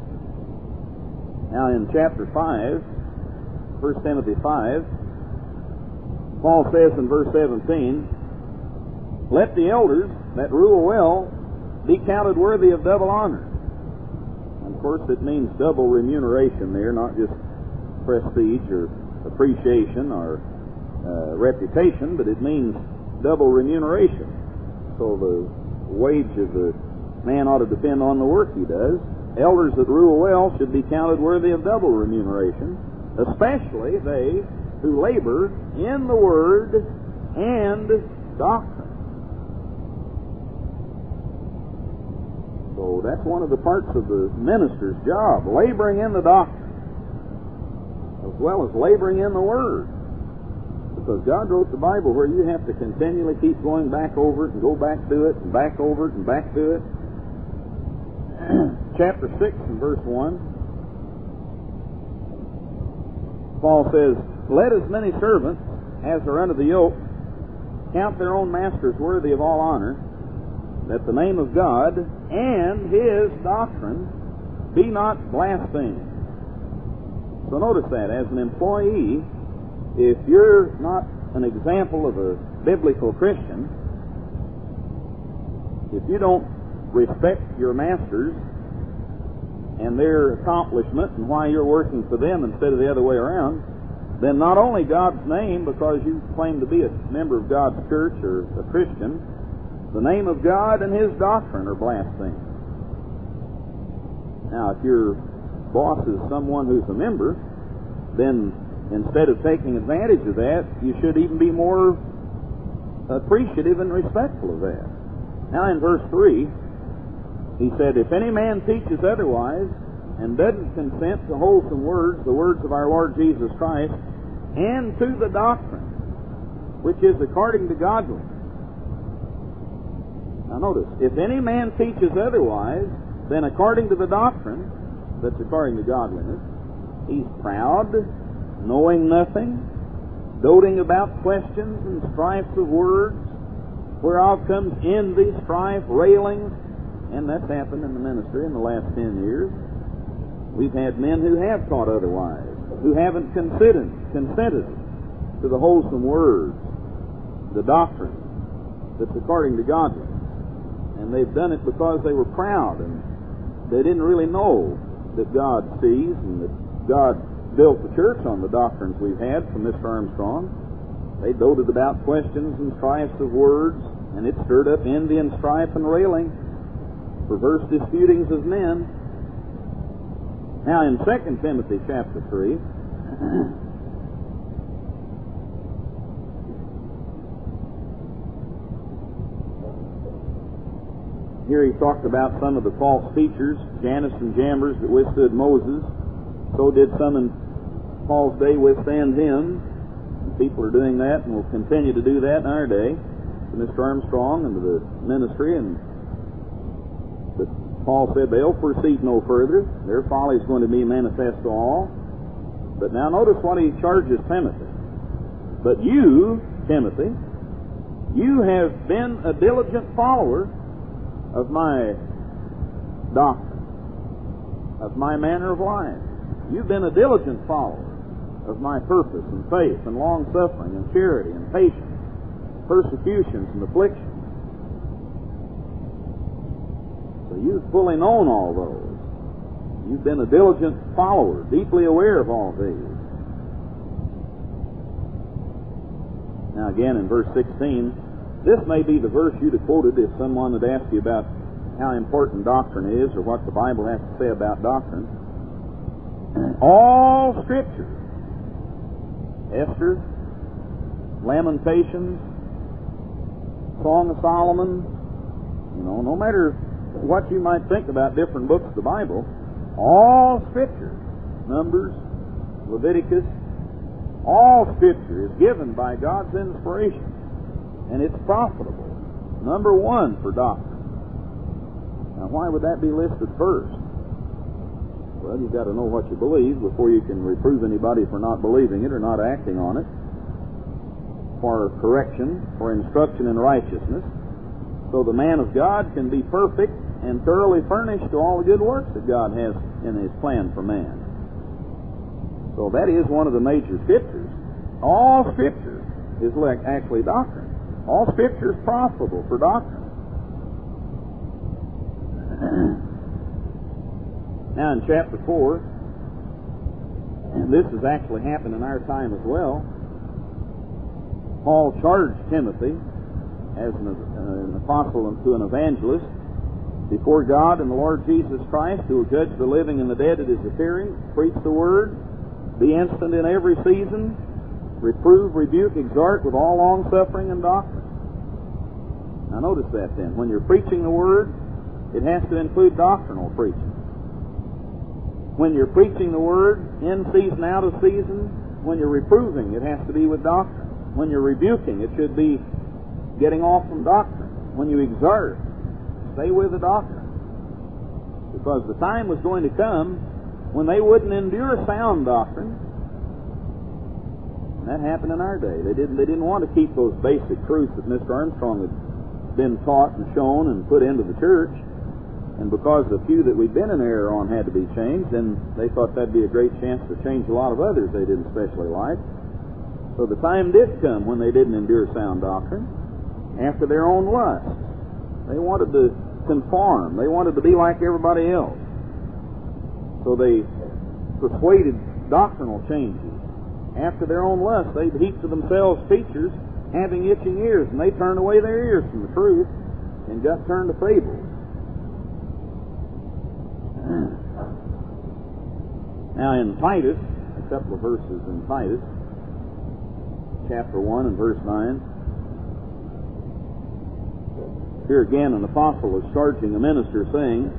Now in chapter five, First Timothy five, Paul says in verse seventeen, let the elders that rule well be counted worthy of double honor. And of course it means double remuneration there, not just prestige or appreciation or uh, reputation, but it means double remuneration. So the wage of the man ought to depend on the work he does. Elders that rule well should be counted worthy of double remuneration, especially they who labor in the word and doctrine. So that's one of the parts of the minister's job, laboring in the doctrine, as well as laboring in the word. Because God wrote the Bible where you have to continually keep going back over it and go back to it and back over it and back to it. Chapter six and verse one, Paul says, let as many servants as are under the yoke count their own masters worthy of all honor, that the name of God and His doctrine be not blasphemed. So notice that, as an employee, if you're not an example of a biblical Christian, if you don't respect your masters and their accomplishment and why you're working for them instead of the other way around, then not only God's name, because you claim to be a member of God's church or a Christian, the name of God and His doctrine are blasphemed. Now, if your boss is someone who's a member, then instead of taking advantage of that, you should even be more appreciative and respectful of that. Now in verse three, he said, if any man teaches otherwise and doesn't consent to wholesome words, the words of our Lord Jesus Christ, and to the doctrine, which is according to godliness. Now notice, if any man teaches otherwise than according to the doctrine that's according to godliness, he's proud, knowing nothing, doting about questions and strifes of words, whereof comes envy, strife, railings, and that's happened in the ministry in the last ten years. We've had men who have taught otherwise, who haven't considered, consented to the wholesome words, the doctrine that's according to godliness. And they've done it because they were proud and they didn't really know that God sees and that God built the church on the doctrines we've had from Mister Armstrong. They doted about questions and strifes of words, and it stirred up envy and strife and railing, perverse disputings of men. Now in Second Timothy chapter three, here he talked about some of the false teachers, Jannes and Jambres, that withstood Moses. So did some in Paul's day withstand him. People are doing that and will continue to do that in our day, to Mister Armstrong and to the ministry. And but Paul said they'll proceed no further. Their folly is going to be manifest to all. But now notice what he charges Timothy. But you, Timothy, you have been a diligent follower of my doctrine, of my manner of life. You've been a diligent follower of my purpose and faith and long-suffering and charity and patience, persecutions and afflictions. So you've fully known all those. You've been a diligent follower, deeply aware of all these. Now again in verse sixteen, this may be the verse you'd have quoted if someone had asked you about how important doctrine is or what the Bible has to say about doctrine. All Scripture, Esther, Lamentations, Song of Solomon, you know, no matter what you might think about different books of the Bible, all Scripture, Numbers, Leviticus, all Scripture is given by God's inspiration, and it's profitable Number one for doctrine. Now, why would that be listed first? Well, you've got to know what you believe before you can reprove anybody for not believing it or not acting on it. For correction, for instruction in righteousness, so the man of God can be perfect and thoroughly furnished to all the good works that God has in His plan for man. So that is one of the major scriptures. All Scripture is like actually doctrine. All Scripture is profitable for doctrine. Now in chapter four, and this has actually happened in our time as well, Paul charged Timothy as an, uh, an apostle and to an evangelist before God and the Lord Jesus Christ, who will judge the living and the dead at His appearing. Preach the Word, be instant in every season, reprove, rebuke, exhort with all long-suffering and doctrine. Now notice that then. When you're preaching the Word, it has to include doctrinal preaching. When you're preaching the Word, in season, out of season, when you're reproving, it has to be with doctrine. When you're rebuking, it should be getting off from doctrine. When you exhort, stay with the doctrine. Because the time was going to come when they wouldn't endure sound doctrine. And that happened in our day. They didn't, they didn't want to keep those basic truths that Mister Armstrong had been taught and shown and put into the church. And because the few that we'd been in error on had to be changed, then they thought that'd be a great chance to change a lot of others they didn't especially like. So the time did come when they didn't endure sound doctrine after their own lust. They wanted to conform. They wanted to be like everybody else. So they persuaded doctrinal changes. After their own lust, they'd heap to themselves teachers having itching ears, and they turned away their ears from the truth and got turned to fables. Now in Titus, a couple of verses in Titus, chapter one and verse nine, here again an apostle is charging a minister, saying,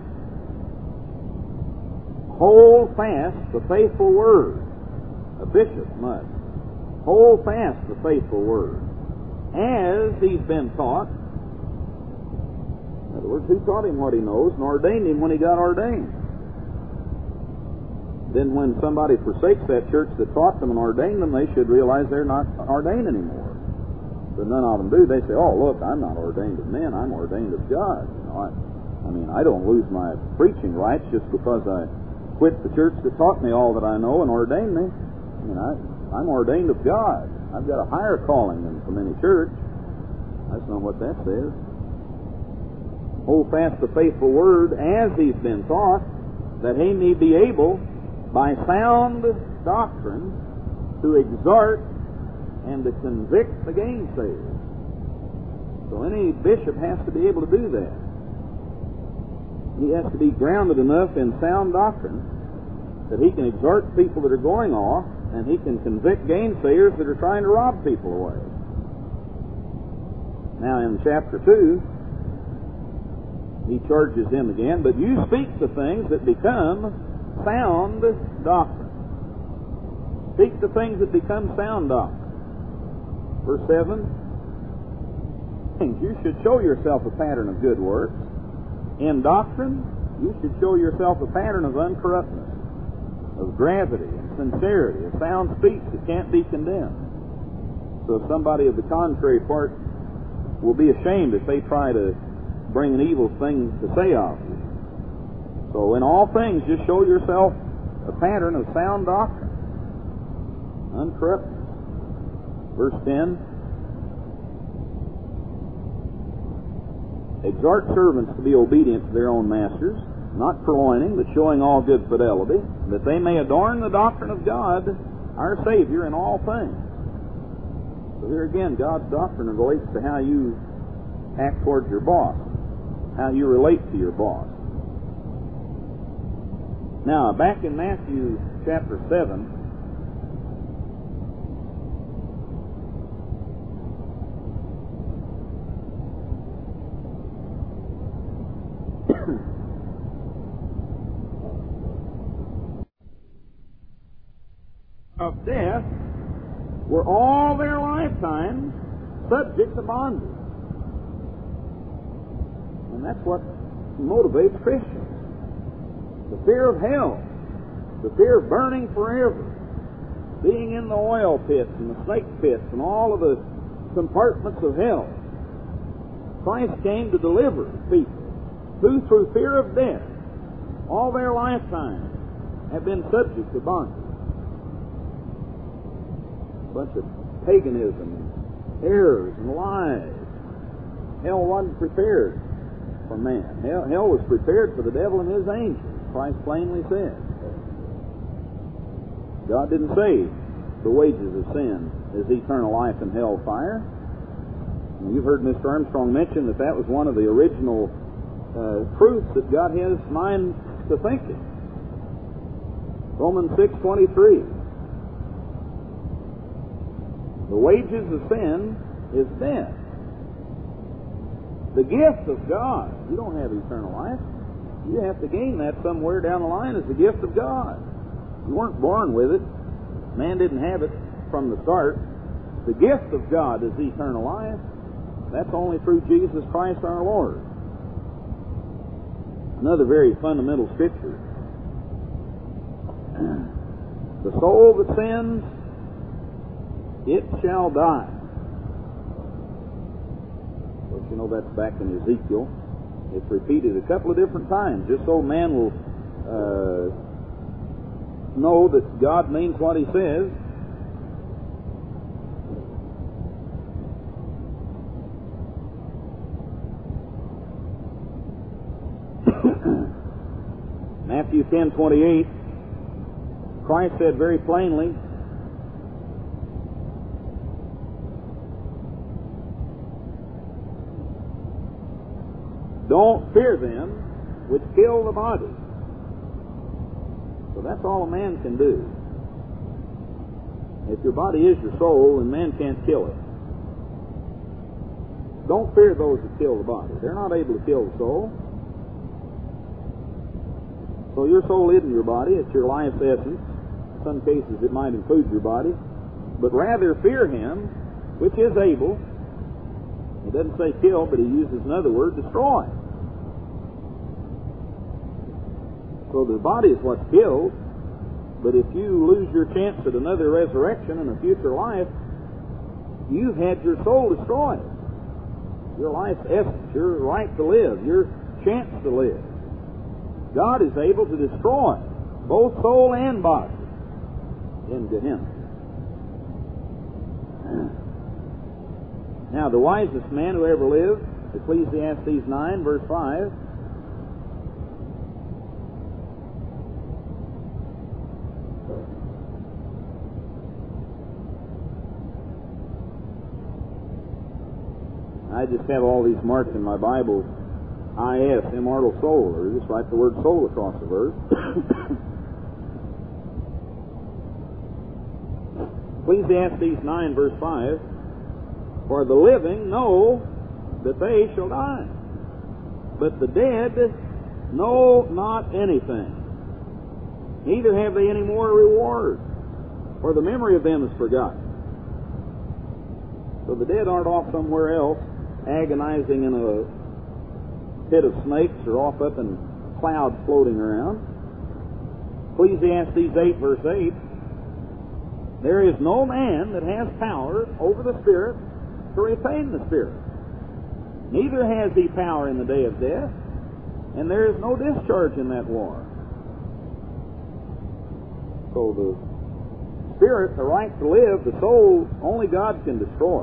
hold fast the faithful word. A bishop must hold fast the faithful word, as he's been taught. In other words, who taught him what he knows and ordained him when he got ordained? Then when somebody forsakes that church that taught them and ordained them, they should realize they're not ordained anymore. But none of them do. They say, oh, look, I'm not ordained of men, I'm ordained of God. You know, I, I mean, I don't lose my preaching rights just because I quit the church that taught me all that I know and ordained me. I mean, I, I'm ordained of God. I've got a higher calling than from any church. That's not what that says. Hold fast the faithful word as he's been taught, that he may be able by sound doctrine to exhort and to convict the gainsayers. So any bishop has to be able to do that. He has to be grounded enough in sound doctrine that he can exhort people that are going off, and he can convict gainsayers that are trying to rob people away. Now in chapter two, he charges them again, but you speak the things that become sound doctrine. Speak the things that become sound doctrine. Verse seven, you should show yourself a pattern of good works. In doctrine, you should show yourself a pattern of uncorruptness, of gravity and sincerity, of sound speech that can't be condemned. So somebody of the contrary part will be ashamed if they try to bring an evil thing to say of you. So in all things, just show yourself a pattern of sound doctrine, uncorrupted. Verse ten, exhort servants to be obedient to their own masters, not purloining, but showing all good fidelity, that they may adorn the doctrine of God, our Savior, in all things. So here again, God's doctrine relates to how you act towards your boss, how you relate to your boss. Now, back in Matthew chapter seven, of death were all their lifetime subject to bondage. And that's what motivates Christians. The fear of hell, the fear of burning forever, being in the oil pits and the snake pits and all of the compartments of hell. Christ came to deliver people who, through fear of death, all their lifetime have been subject to bondage. A bunch of paganism, and errors, and lies. Hell wasn't prepared for man. Hell, hell was prepared for the devil and his angels, Christ plainly said. God didn't say the wages of sin is eternal life in hellfire. And you've heard Mister Armstrong mention that that was one of the original uh, truths that got his mind to thinking. Romans six twenty-three. The wages of sin is death. The gift of God. You don't have eternal life. You have to gain that somewhere down the line as the gift of God. You weren't born with it. Man didn't have it from the start. The gift of God is eternal life. That's only through Jesus Christ our Lord. Another very fundamental scripture. The soul that sins, it shall die. Well, you know that's back in Ezekiel. It's repeated a couple of different times, just so man will uh, know that God means what He says. Matthew ten twenty-eight, Christ said very plainly, don't fear them which kill the body. So that's all a man can do. If your body is your soul, then man can't kill it. Don't fear those that kill the body. They're not able to kill the soul. So your soul isn't your body. It's your life's essence. In some cases it might include your body. But rather fear Him, which is able. He doesn't say kill, but He uses another word, destroy. So the body is what's killed, but if you lose your chance at another resurrection and a future life, you've had your soul destroyed. Your life's essence, your right to live, your chance to live. God is able to destroy both soul and body in Gehenna. Now, the wisest man who ever lived, Ecclesiastes nine, verse five, I just have all these marked in my Bible, I S, immortal soul, or just write the word soul across the verse. Ecclesiastes nine, verse five, for the living know that they shall die, but the dead know not anything. Neither have they any more reward, for the memory of them is forgotten. So the dead aren't off somewhere else, agonizing in a pit of snakes or off up in clouds floating around. Ecclesiastes eight, verse eight, there is no man that has power over the Spirit to retain the Spirit. Neither has he power in the day of death, and there is no discharge in that war. So the Spirit, the right to live, the soul, only God can destroy.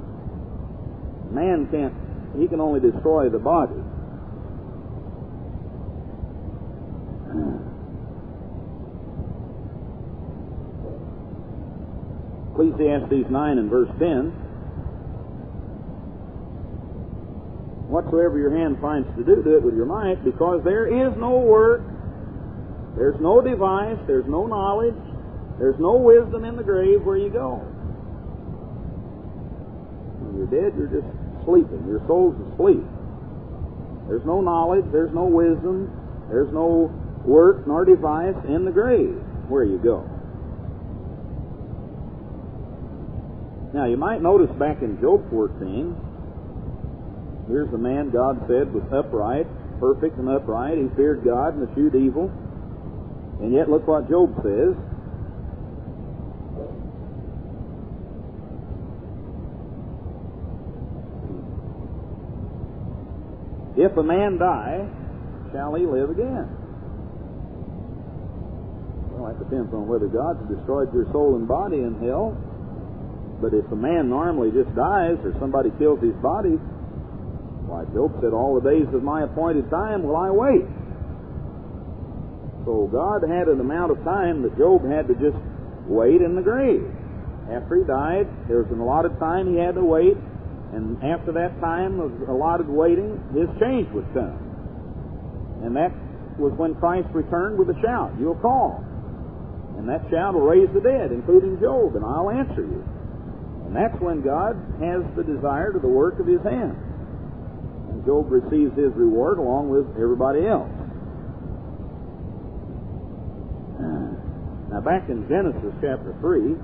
Man can't, he can only destroy the body. Ecclesiastes nine and verse ten, whatsoever your hand finds to do, do it with your might, because there is no work, there's no device, there's no knowledge, there's no wisdom in the grave where you go. When you're dead, you're just sleeping. Your soul's asleep. There's no knowledge, there's no wisdom, there's no work nor device in the grave where you go. Now, you might notice back in Job fourteen, Here's a man God said was upright, perfect and upright. He feared God and eschewed evil. And yet look what Job says. If a man die, shall he live again? Well, that depends on whether God's destroyed your soul and body in hell. But if a man normally just dies or somebody kills his body, why, Job said, all the days of my appointed time will I wait. So God had an amount of time that Job had to just wait in the grave. After he died, there was an allotted time he had to wait. And after that time of allotted waiting, his change would come. And that was when Christ returned with a shout, you'll call. And that shout will raise the dead, including Job, and I'll answer you. And that's when God has the desire to the work of his hand. And Job receives his reward along with everybody else. Now back in Genesis chapter three,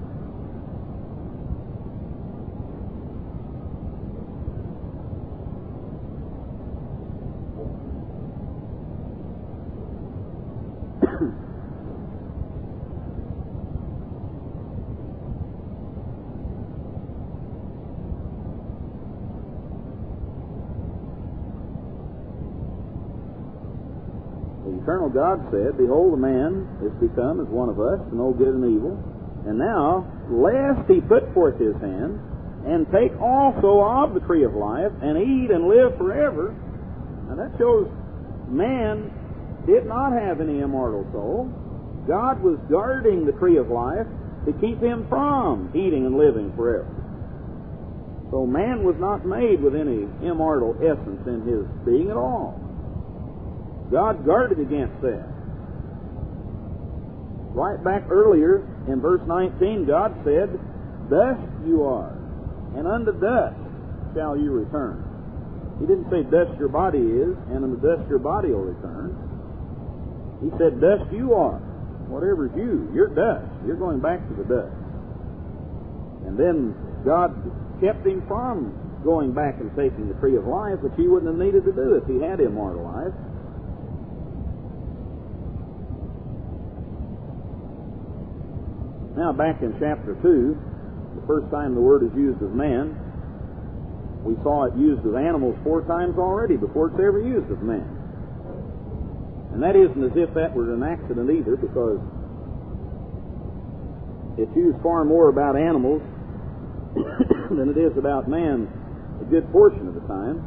eternal God said, behold, a man is become as one of us, to know good and evil. And now, lest he put forth his hand, and take also of the tree of life, and eat and live forever. Now that shows man did not have any immortal soul. God was guarding the tree of life to keep him from eating and living forever. So man was not made with any immortal essence in his being at all. God guarded against that. Right back earlier in verse nineteen, God said, dust you are, and unto dust shall you return. He didn't say dust your body is, and unto dust your body will return. He said dust you are. Whatever's you, you're dust. You're going back to the dust. And then God kept him from going back and taking the tree of life, which he wouldn't have needed to do if he had immortal life. Now, back in chapter two, the first time the word is used of man, we saw it used of animals four times already before it's ever used of man. And that isn't as if that were an accident either, because it's used far more about animals than it is about man a good portion of the time.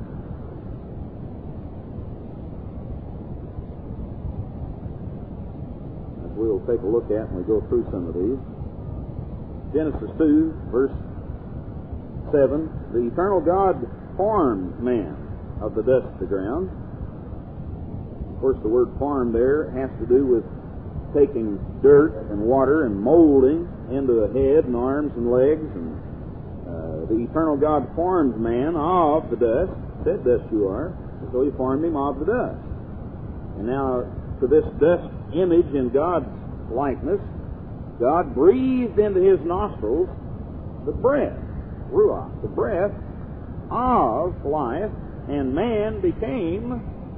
As we'll take a look at when we go through some of these. Genesis two, verse seven, the eternal God formed man of the dust of the ground. Of course, the word form there has to do with taking dirt and water and molding into a head and arms and legs. And uh, the eternal God formed man of the dust, said dust you are, so he formed him of the dust. And now, for this dust image in God's likeness, God breathed into his nostrils the breath, ruach, the breath of life, and man became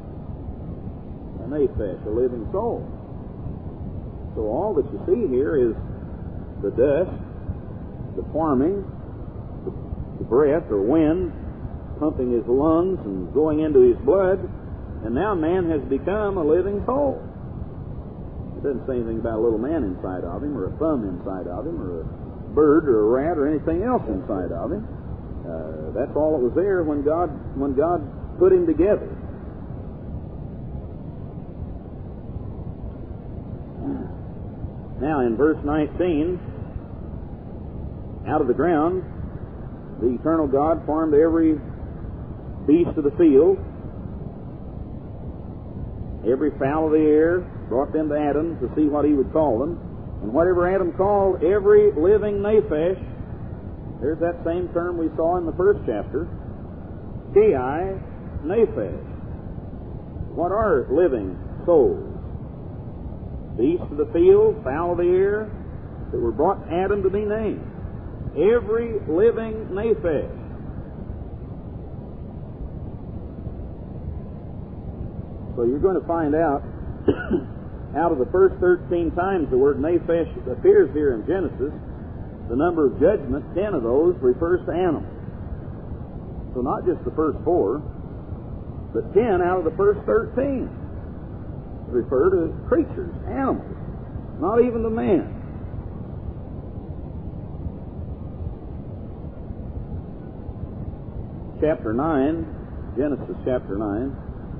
a nephesh, a living soul. So all that you see here is the dust, the forming, the, the breath or wind pumping his lungs and going into his blood, and now man has become a living soul. It doesn't say anything about a little man inside of him, or a thumb inside of him, or a bird, or a rat, or anything else inside of him. Uh, that's all that was there when God when God put him together. Now, in verse nineteen, out of the ground, the eternal God formed every beast of the field, every fowl of the air, brought them to Adam to see what he would call them. And whatever Adam called every living nephesh, there's that same term we saw in the first chapter, Ki nephesh. What are living souls? Beasts of the field, fowl of the air, that were brought to Adam to be named. Every living nephesh. So you're going to find out, out of the first thirteen times the word nephesh appears here in Genesis, the number of judgment, ten of those, refers to animals. So not just the first four, but ten out of the first thirteen refer to creatures, animals, not even the man. Chapter nine, Genesis chapter nine.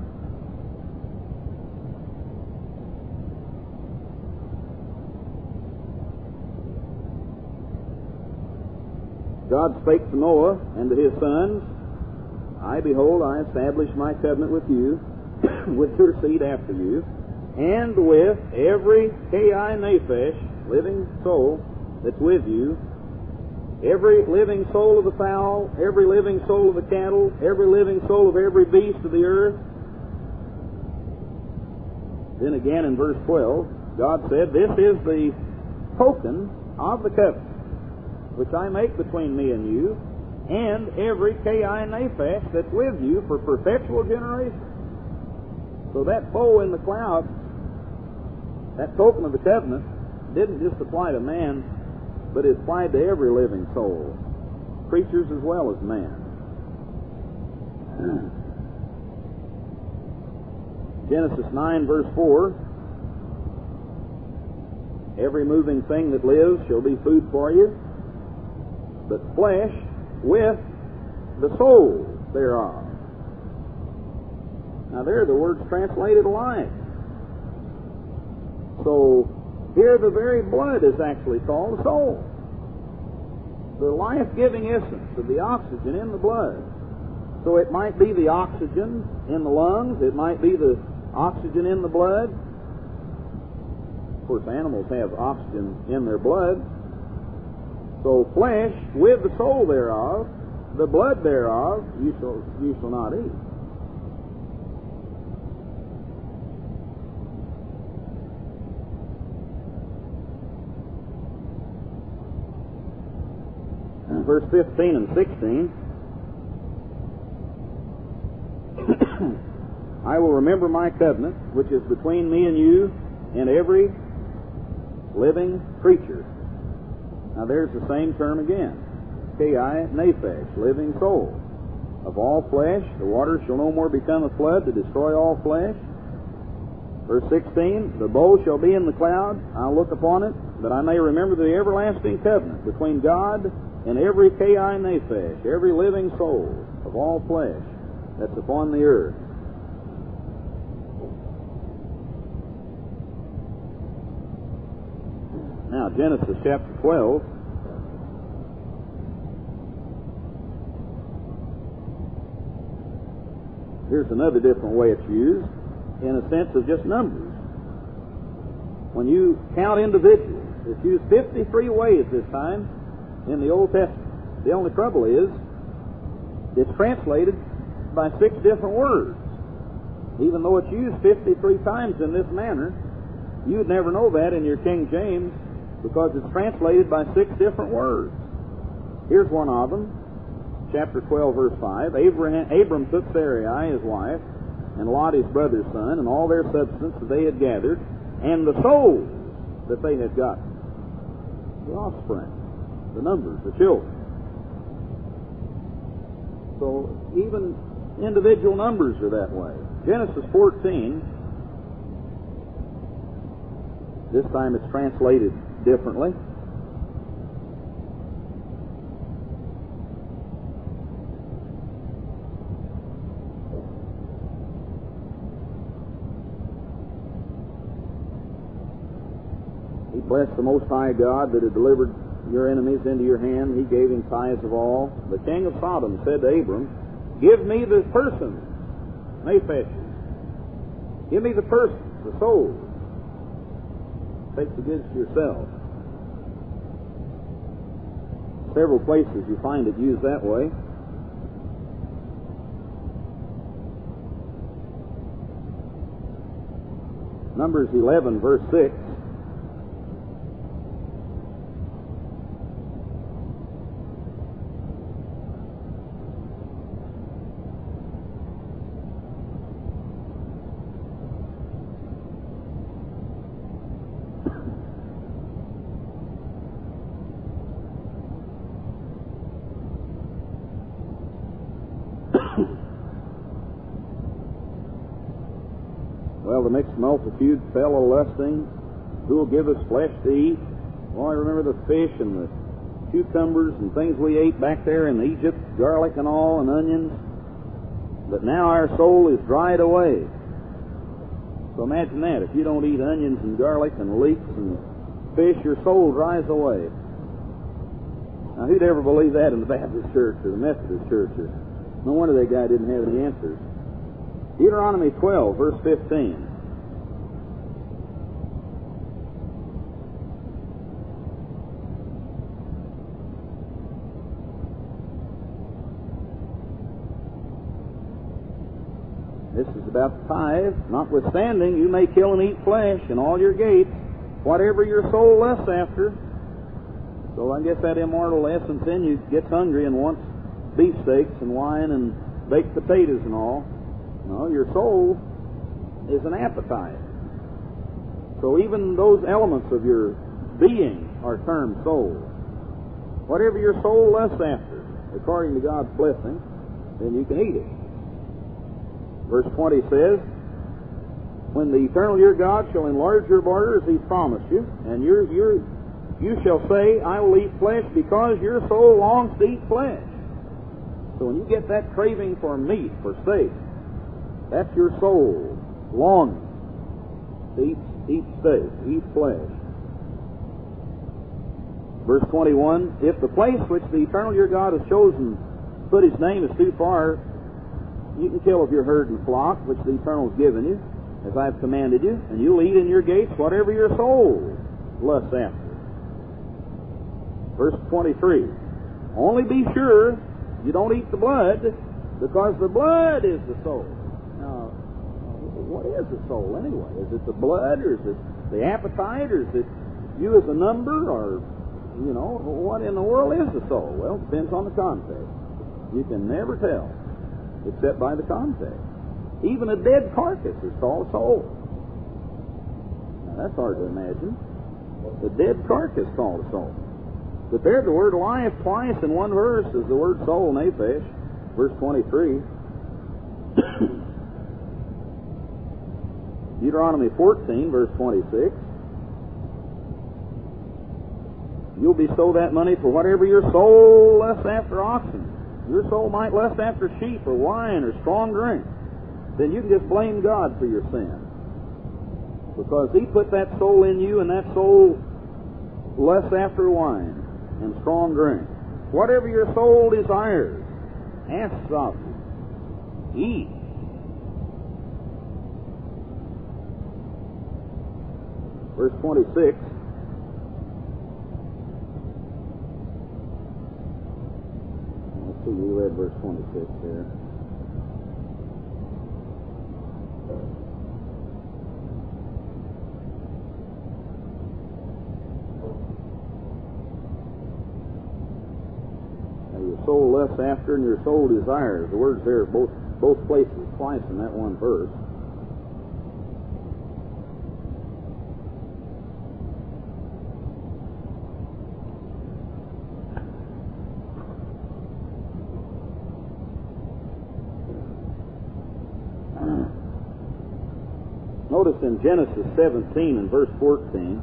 God spake to Noah and to his sons, I, behold, I establish my covenant with you, with your seed after you, and with every Kai Nephesh, living soul, that's with you, every living soul of the fowl, every living soul of the cattle, every living soul of every beast of the earth. Then again in verse twelve, God said, this is the token of the covenant which I make between me and you, and every Kai Nephesh that's with you for perpetual generations. So that bow in the cloud, that token of the covenant, didn't just apply to man, but it applied to every living soul, creatures as well as man. Genesis nine, verse four, every moving thing that lives shall be food for you, but flesh with the soul thereof. Now there the word's translated life. So here the very blood is actually called the soul. The life-giving essence of the oxygen in the blood. So it might be the oxygen in the lungs, it might be the oxygen in the blood. Of course, animals have oxygen in their blood. So flesh with the soul thereof, the blood thereof, you shall, you shall not eat. And verse fifteen and sixteen, I will remember my covenant, which is between me and you and every living creature. Now there's the same term again. Kai Nephesh, living soul. Of all flesh, the waters shall no more become a flood to destroy all flesh. Verse sixteen, the bow shall be in the cloud. I'll look upon it, that I may remember the everlasting covenant between God and every Kai Nephesh, every living soul of all flesh that's upon the earth. Now, Genesis chapter twelve. Here's another different way it's used, in a sense of just numbers. When you count individuals, it's used fifty-three ways this time in the Old Testament. The only trouble is, it's translated by six different words. Even though it's used fifty-three times in this manner, you'd never know that in your King James, because it's translated by six different words. Here's one of them, chapter twelve, verse five. Abraham, Abram took Sarai, his wife, and Lot, his brother's son, and all their substance that they had gathered, and the souls that they had gotten, the offspring, the numbers, the children. So even individual numbers are that way. Genesis fourteen, this time it's translated differently. He blessed the Most High God that had delivered your enemies into your hand. He gave him tithes of all. The king of Sodom said to Abram, give me the persons, Nepheshes. Give me the persons, the souls. Take the goods to yourself. Several places you find it used that way. Numbers eleven, verse six. Well, the mixed multitude fell a-lusting. Who will give us flesh to eat? Well, I remember the fish and the cucumbers and things we ate back there in Egypt, garlic and all, and onions. But now our soul is dried away. So imagine that. If you don't eat onions and garlic and leeks and fish, your soul dries away. Now, who'd ever believe that in the Baptist church or the Methodist church? Or, no wonder that guy didn't have any answers. Deuteronomy twelve, verse fifteen. This is about tithe. Notwithstanding, you may kill and eat flesh in all your gates, whatever your soul lusts after. So I guess that immortal essence in you gets hungry and wants beefsteaks and wine and baked potatoes and all. No, your soul is an appetite. So even those elements of your being are termed soul. Whatever your soul lusts after, according to God's blessing, then you can eat it. Verse twenty says, when the eternal your God shall enlarge your border as he promised you, and you're, you're, you shall say, I will eat flesh, because your soul longs to eat flesh. So when you get that craving for meat, for steak, that's your soul longing to eat, eat steak, eat flesh. Verse twenty-one, if the place which the eternal your God has chosen to put his name is too far, you can kill of your herd and flock, which the Eternal has given you, as I have commanded you, and you'll eat in your gates whatever your soul lusts after. Verse twenty-three, only be sure you don't eat the blood, because the blood is the soul. Now, what is the soul anyway? Is it the blood, or is it the appetite, or is it you as a number, or, you know, what in the world is the soul? Well, it depends on the context. You can never tell, except by the context. Even a dead carcass is called a soul. Now, that's hard to imagine. The dead carcass is called a soul. But there, the word life twice in one verse is the word soul, nephesh, verse twenty-three. Deuteronomy fourteen, verse twenty-six. You'll bestow that money for whatever your soul lusts after oxen. Your soul might lust after sheep or wine or strong drink. Then you can just blame God for your sin, because he put that soul in you, and that soul lusts after wine and strong drink. Whatever your soul desires, asks of you, eat. Verse twenty-six. We read verse twenty-six there. Now your soul lusts after and your soul desires. The words there are both, both places, twice in that one verse. Notice in Genesis seventeen and verse fourteen,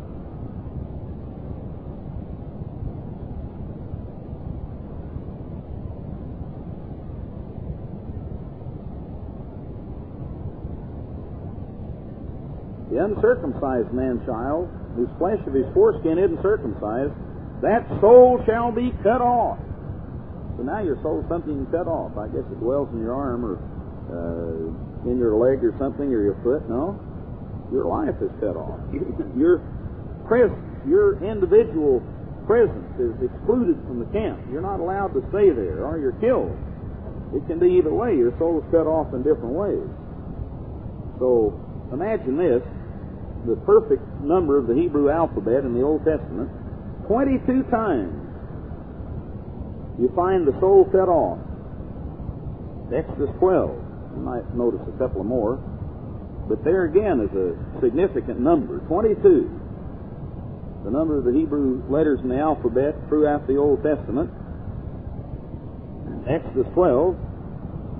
the uncircumcised man-child, whose flesh of his foreskin isn't circumcised, that soul shall be cut off. So now your soul's something you can cut off. I guess it dwells in your arm or uh, in your leg or something, or your foot. No, your life is cut off. Your presence, your individual presence is excluded from the camp. You're not allowed to stay there, or you're killed. It can be either way. Your soul is cut off in different ways. So imagine this, the perfect number of the Hebrew alphabet in the Old Testament, twenty-two times you find the soul cut off. Exodus twelve. You might notice a couple of more. But there again is a significant number, twenty-two. The number of the Hebrew letters in the alphabet throughout the Old Testament. Exodus twelve.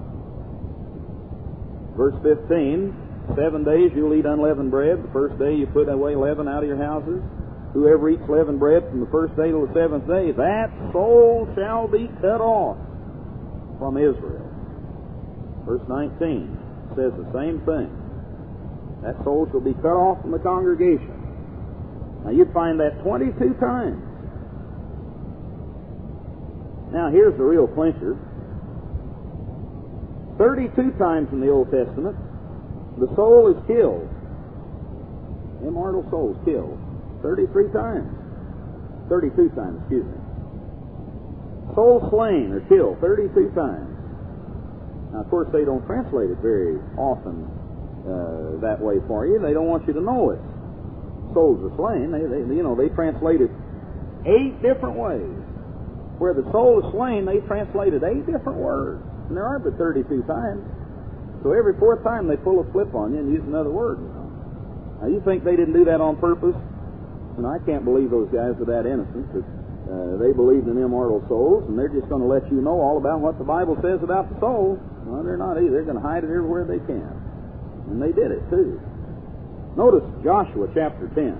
Verse fifteen, seven days you'll eat unleavened bread. The first day you put away leaven out of your houses. Whoever eats leavened bread from the first day till the seventh day, that soul shall be cut off from Israel. Verse nineteen says the same thing. That soul shall be cut off from the congregation. Now you find that twenty-two times. Now here's the real clincher. thirty-two times in the Old Testament, the soul is killed. Immortal soul is killed. thirty-three times. thirty-two times, excuse me. Soul slain or killed thirty-two times. Now, of course, they don't translate it very often uh, that way for you. They don't want you to know it. Souls are slain. They, they, you know, they translate it eight different ways. Where the soul is slain, they translated eight different words. And there aren't but thirty-two times. So every fourth time they pull a flip on you and use another word. You know? Now, you think they didn't do that on purpose? And I can't believe those guys are that innocent that uh, they believed in immortal souls, and they're just going to let you know all about what the Bible says about the soul. Well, they're not either. They're going to hide it everywhere they can. And they did it, too. Notice Joshua chapter ten.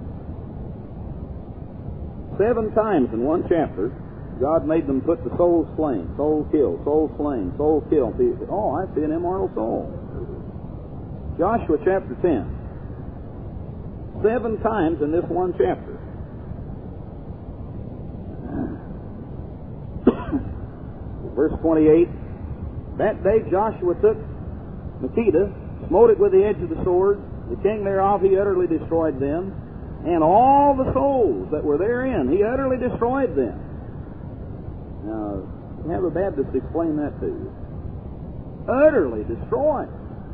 Seven times in one chapter, God made them put the soul slain, soul killed, soul slain, soul killed. Oh, I see an immortal soul. Joshua chapter ten. Seven times in this one chapter. Verse twenty-eight. That day Joshua took Makkedah, smote it with the edge of the sword. The king thereof he utterly destroyed them, and all the souls that were therein he utterly destroyed them. Now, have a Baptist explain that to you. Utterly destroyed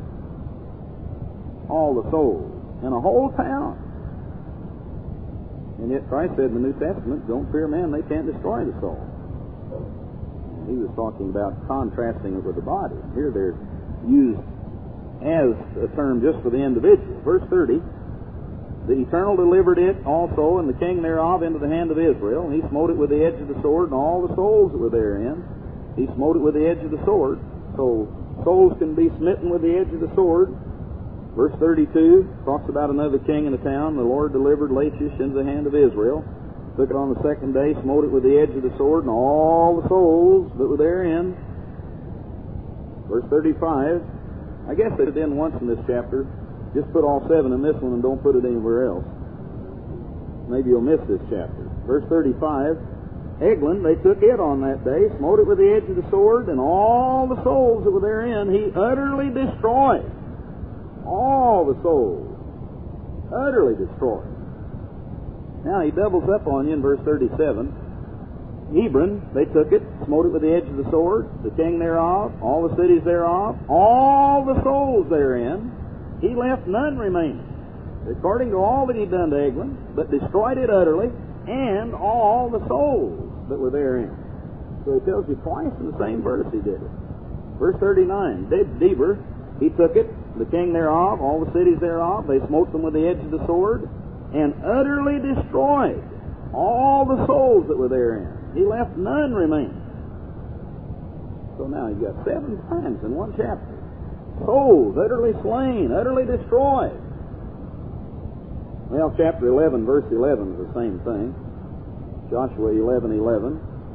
all the souls in a whole town. And yet Christ said in the New Testament, don't fear men, they can't destroy the soul. He was talking about contrasting it with the body. Here they're used as a term just for the individual. Verse thirty, the Eternal delivered it also, and the king thereof, into the hand of Israel. And he smote it with the edge of the sword, and all the souls that were therein. He smote it with the edge of the sword. So souls can be smitten with the edge of the sword. Verse thirty-two talks about another king in the town. The Lord delivered Lachish into the hand of Israel. Took it on the second day, smote it with the edge of the sword, and all the souls that were therein. Verse thirty-five. I guess they did in once in this chapter. Just put all seven in this one and don't put it anywhere else. Maybe you'll miss this chapter. Verse thirty-five. Eglon, they took it on that day, smote it with the edge of the sword, and all the souls that were therein he utterly destroyed. All the souls. Utterly destroyed. Now he doubles up on you in verse thirty-seven. Hebron, they took it, smote it with the edge of the sword, the king thereof, all the cities thereof, all the souls therein. He left none remaining, according to all that he'd done to Eglon, but destroyed it utterly, and all the souls that were therein. So he tells you twice in the same verse he did it. Verse thirty-nine, Deber, he took it, the king thereof, all the cities thereof, they smote them with the edge of the sword, and utterly destroyed all the souls that were therein. He left none remaining. So now you've got seven times in one chapter. Souls utterly slain, utterly destroyed. Well, chapter eleven, verse eleven is the same thing. Joshua eleven eleven.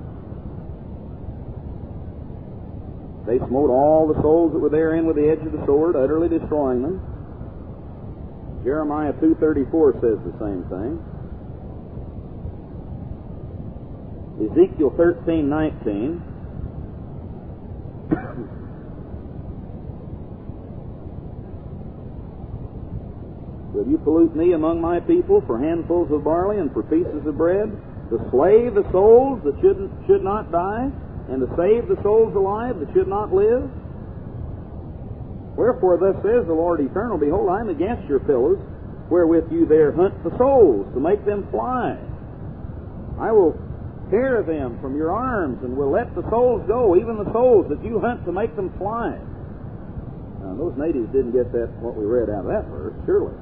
They smote all the souls that were therein with the edge of the sword, utterly destroying them. Jeremiah two thirty-four says the same thing. Ezekiel thirteen nineteen. Will you pollute me among my people for handfuls of barley and for pieces of bread, to slay the souls that should, should not die, and to save the souls alive that should not live? Wherefore thus says the Lord Eternal, Behold, I am against your pillars, wherewith you there hunt the souls, to make them fly. I will tear them from your arms, and will let the souls go, even the souls that you hunt to make them fly. Now, those natives didn't get that, what we read out of that verse, surely.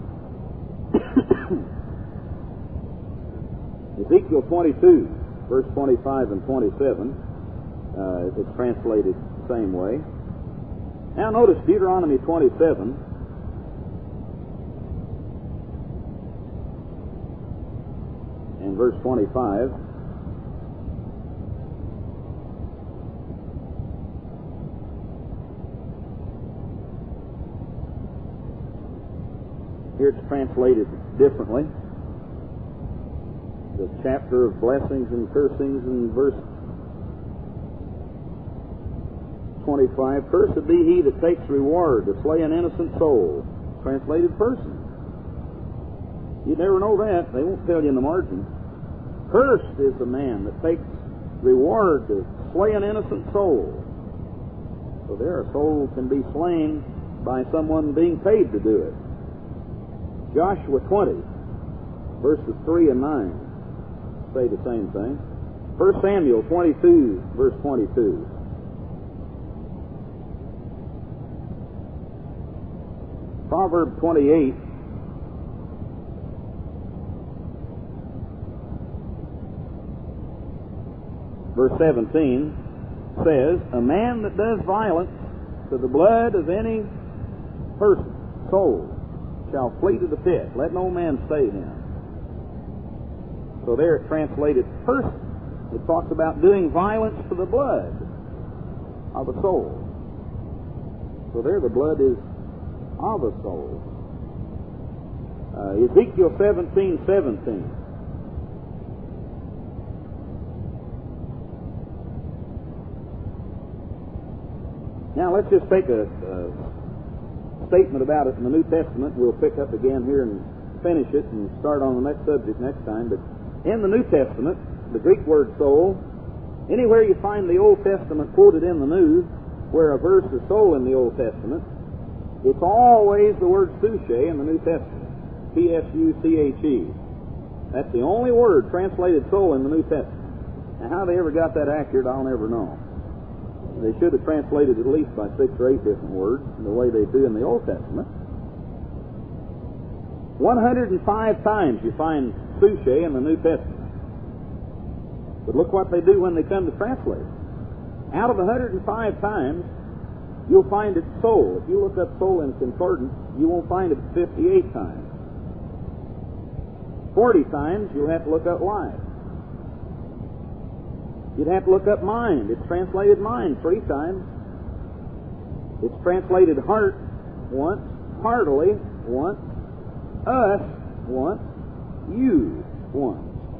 Ezekiel twenty-two, verse twenty-five and twenty-seven, uh, it's translated the same way. Now notice Deuteronomy twenty-seven. And verse twenty-five. Here it's translated differently. The chapter of blessings and cursings in verse twenty-five. Cursed be he that takes reward to slay an innocent soul. Translated person. You'd never know that. They won't tell you in the margin. Cursed is the man that takes reward to slay an innocent soul. So there, a soul can be slain by someone being paid to do it. Joshua twenty, verses three and nine say the same thing. First Samuel twenty-two, verse twenty-two. Proverb twenty-eight, verse seventeen says, a man that does violence to the blood of any person, soul, shall flee to the pit. Let no man stay him. So there it translated person. It talks about doing violence to the blood of a soul. So there the blood is of a soul. Uh, Ezekiel seventeen seventeen. Now let's just take a, a statement about it in the New Testament. We'll pick up again here and finish it and start on the next subject next time. But in the New Testament, the Greek word soul, anywhere you find the Old Testament quoted in the New, where a verse is soul in the Old Testament, it's always the word suche in the New Testament. P S U C H E. That's the only word translated soul in the New Testament. Now, how they ever got that accurate, I'll never know. They should have translated at least by six or eight different words, the way they do in the Old Testament. one hundred five times you find suche in the New Testament. But look what they do when they come to translate it. Out of one hundred five times, you'll find it soul. If you look up soul in concordance, you won't find it fifty-eight times. forty times, you'll have to look up life. You'd have to look up mind. It's translated mind three times. It's translated heart once, heartily once, us once, you once.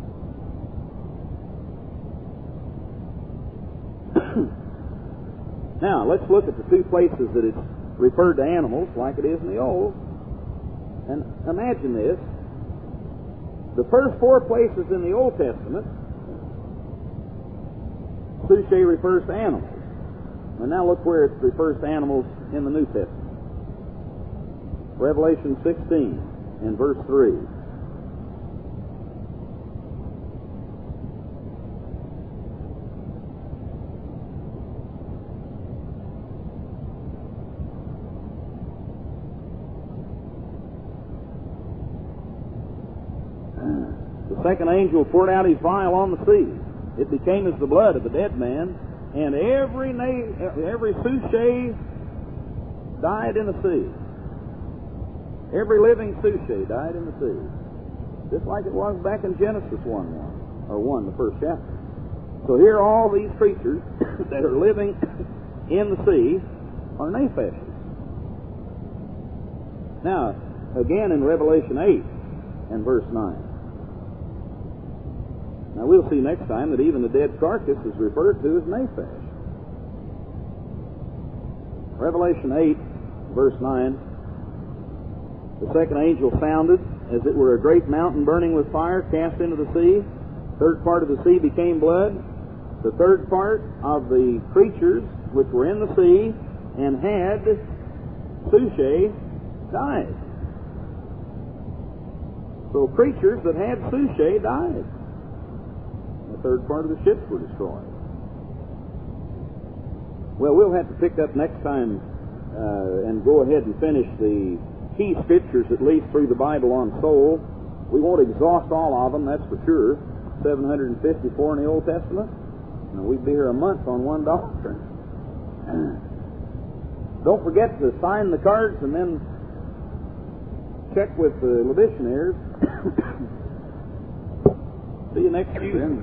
Now, let's look at the two places that it's referred to animals, like it is in the Old. And imagine this. The first four places in the Old Testament, suche refers to animals. And now look where it refers to animals in the New Testament. Revelation sixteen and verse three. The second angel poured out his vial on the sea. It became as the blood of a dead man, and every na- every suche died in the sea. Every living suche died in the sea. Just like it was back in Genesis one, one or one, the first chapter. So here all these creatures that are living in the sea are nepheshes. Now, again in Revelation eight and verse nine. Now, we'll see next time that even the dead carcass is referred to as nephesh. Revelation eight, verse nine. The second angel sounded, as it were a great mountain burning with fire, cast into the sea. Third part of the sea became blood. The third part of the creatures which were in the sea and had suche died. So creatures that had suche died. The third part of the ships were destroyed. Well, we'll have to pick up next time uh, and go ahead and finish the key scriptures, at least through the Bible, on soul. We won't exhaust all of them, that's for sure. seven hundred fifty-four in the Old Testament. Now, we'd be here a month on one doctrine. don't forget to sign the cards and then check with the Labitionaries. See you next Tuesday.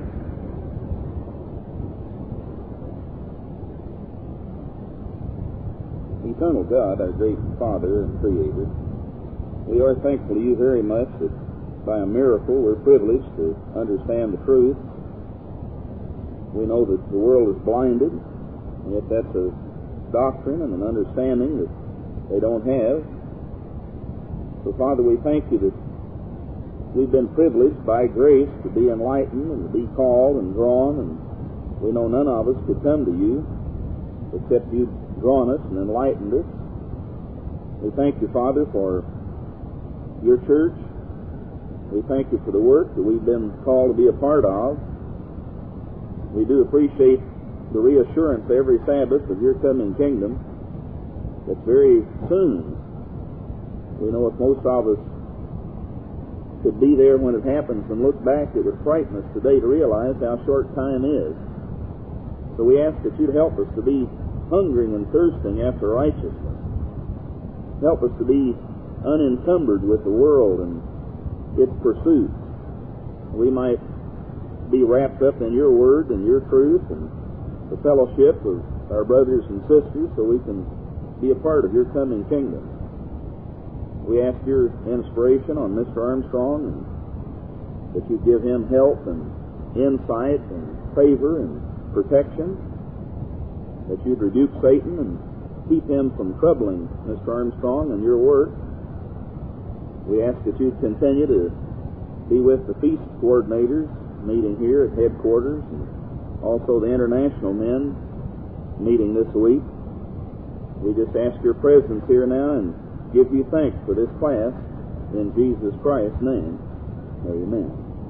Eternal God, our great Father and Creator, we are thankful to you very much that by a miracle we're privileged to understand the truth. We know that the world is blinded, and yet that's a doctrine and an understanding that they don't have. So, Father, we thank you that we've been privileged by grace to be enlightened and to be called and drawn, and we know none of us could come to you except you've drawn us and enlightened us. We thank you, Father, for your church. We thank you for the work that we've been called to be a part of. We do appreciate the reassurance every Sabbath of your coming kingdom that's very soon. We know if most of us could be there when it happens and look back, it would frighten us today to realize how short time is. So we ask that you'd help us to be hungering and thirsting after righteousness. Help us to be unencumbered with the world and its pursuits. We might be wrapped up in your word and your truth and the fellowship of our brothers and sisters so we can be a part of your coming kingdom. We ask your inspiration on Mister Armstrong, and that you give him help and insight and favor and protection, that you'd rebuke Satan and keep him from troubling Mister Armstrong and your work. We ask that you'd continue to be with the feast coordinators meeting here at headquarters, and also the international men meeting this week. We just ask your presence here now and give you thanks for this class in Jesus Christ's name. Amen.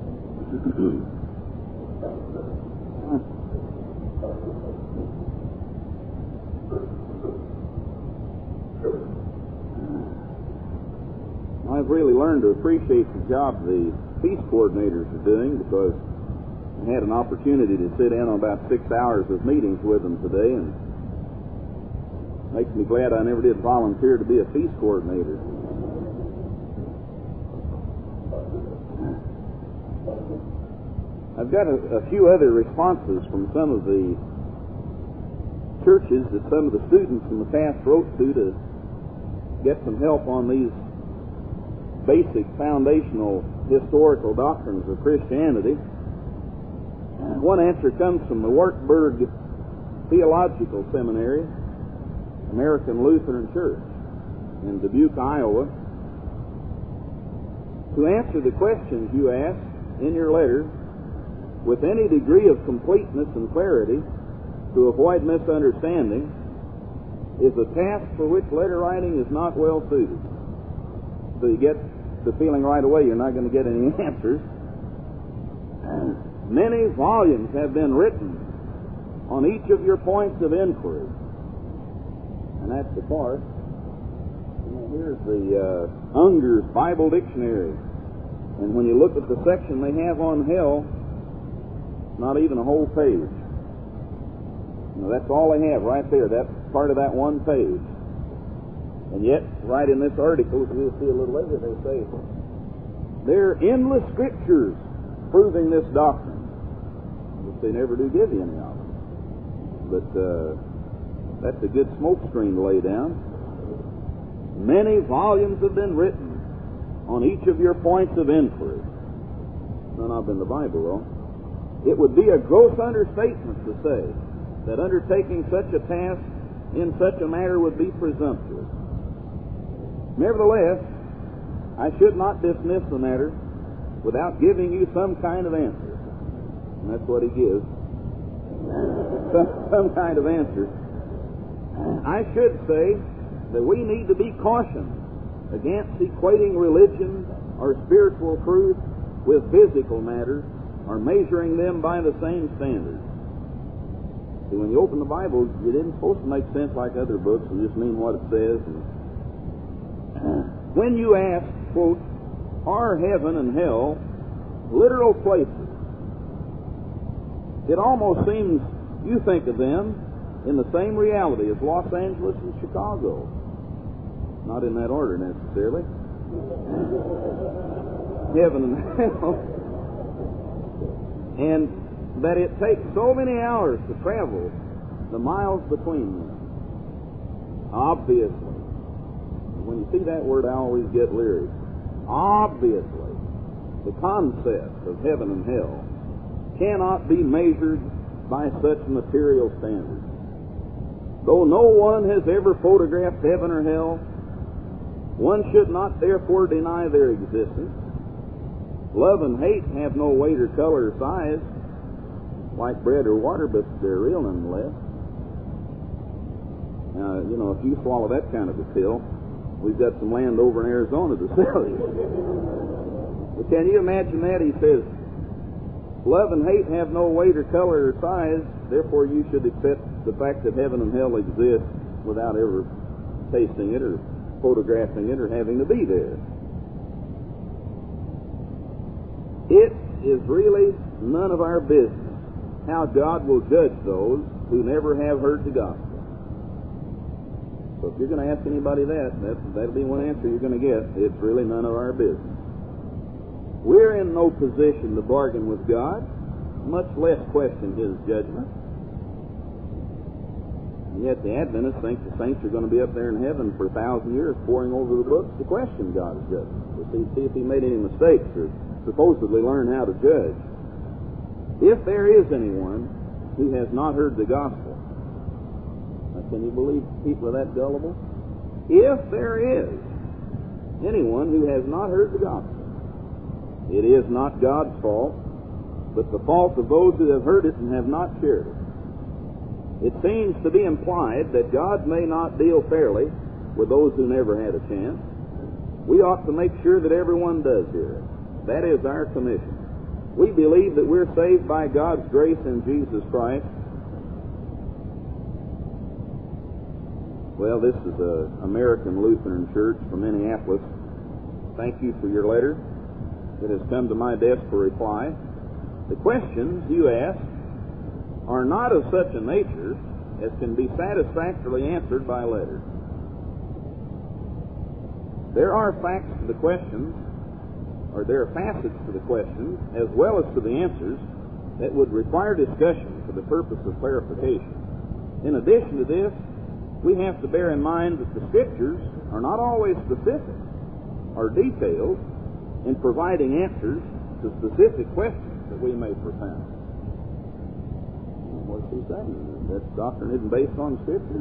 I've really learned to appreciate the job the feast coordinators are doing, because I had an opportunity to sit in on about six hours of meetings with them today, and it makes me glad I never did volunteer to be a feast coordinator. I've got a, a few other responses from some of the churches that some of the students in the past wrote to to get some help on these basic foundational historical doctrines of Christianity. One answer comes from the Wartburg Theological Seminary, American Lutheran Church in Dubuque, Iowa. To answer the questions you asked in your letter with any degree of completeness and clarity to avoid misunderstanding is a task for which letter writing is not well suited. So you get the feeling right away you're not going to get any answers. Many volumes have been written on each of your points of inquiry. And that's the part. Here's the uh, Unger's Bible Dictionary. And when you look at the section they have on hell, not even a whole page. Now, that's all they have right there. That's part of that one page. And yet, right in this article, we'll see a little later, they say, there are endless scriptures proving this doctrine. Which they never do give you any of them. But uh, that's a good smoke screen to lay down. Many volumes have been written on each of your points of inquiry. None of them in the Bible, though. It would be a gross understatement to say that undertaking such a task in such a matter would be presumptuous. Nevertheless, I should not dismiss the matter without giving you some kind of answer. And that's what he gives. Some, some kind of answer. I should say that we need to be cautioned against equating religion or spiritual truth with physical matters, or measuring them by the same standards. See, when you open the Bible, it isn't supposed to make sense like other books and just mean what it says. And when you ask, quote, are heaven and hell literal places, it almost seems you think of them in the same reality as Los Angeles and Chicago. Not in that order necessarily. Heaven and hell. And that it takes so many hours to travel the miles between them. Obviously. When you see that word, I always get leery. Obviously, the concept of heaven and hell cannot be measured by such material standards. Though no one has ever photographed heaven or hell, one should not therefore deny their existence. Love and hate have no weight or color or size, like bread or water, but they're real nonetheless. Now, you know, if you swallow that kind of a pill, we've got some land over in Arizona to sell you. But can you imagine that? He says, love and hate have no weight or color or size, therefore you should accept the fact that heaven and hell exist without ever tasting it or photographing it or having to be there. It is really none of our business how God will judge those who never have heard the gospel. So if you're going to ask anybody that, that, that'll be one answer you're going to get. It's really none of our business. We're in no position to bargain with God, much less question His judgment. And yet the Adventists think the saints are going to be up there in heaven for a thousand years poring over the books to question God's judgment, to see, see if He made any mistakes or supposedly learn how to judge. If there is anyone who has not heard the gospel, now, can you believe people are that gullible? If there is anyone who has not heard the gospel, it is not God's fault, but the fault of those who have heard it and have not shared it. It seems to be implied that God may not deal fairly with those who never had a chance. We ought to make sure that everyone does hear it. That is our commission. We believe that we're saved by God's grace in Jesus Christ. Well, this is an American Lutheran church from Minneapolis. Thank you for your letter. It has come to my desk for reply. The questions you ask are not of such a nature as can be satisfactorily answered by letter. There are facts to the questions, or there are facets to the questions, as well as to the answers, that would require discussion for the purpose of clarification. In addition to this, we have to bear in mind that the Scriptures are not always specific or detailed in providing answers to specific questions that we may propound. What's he saying? That doctrine isn't based on Scripture?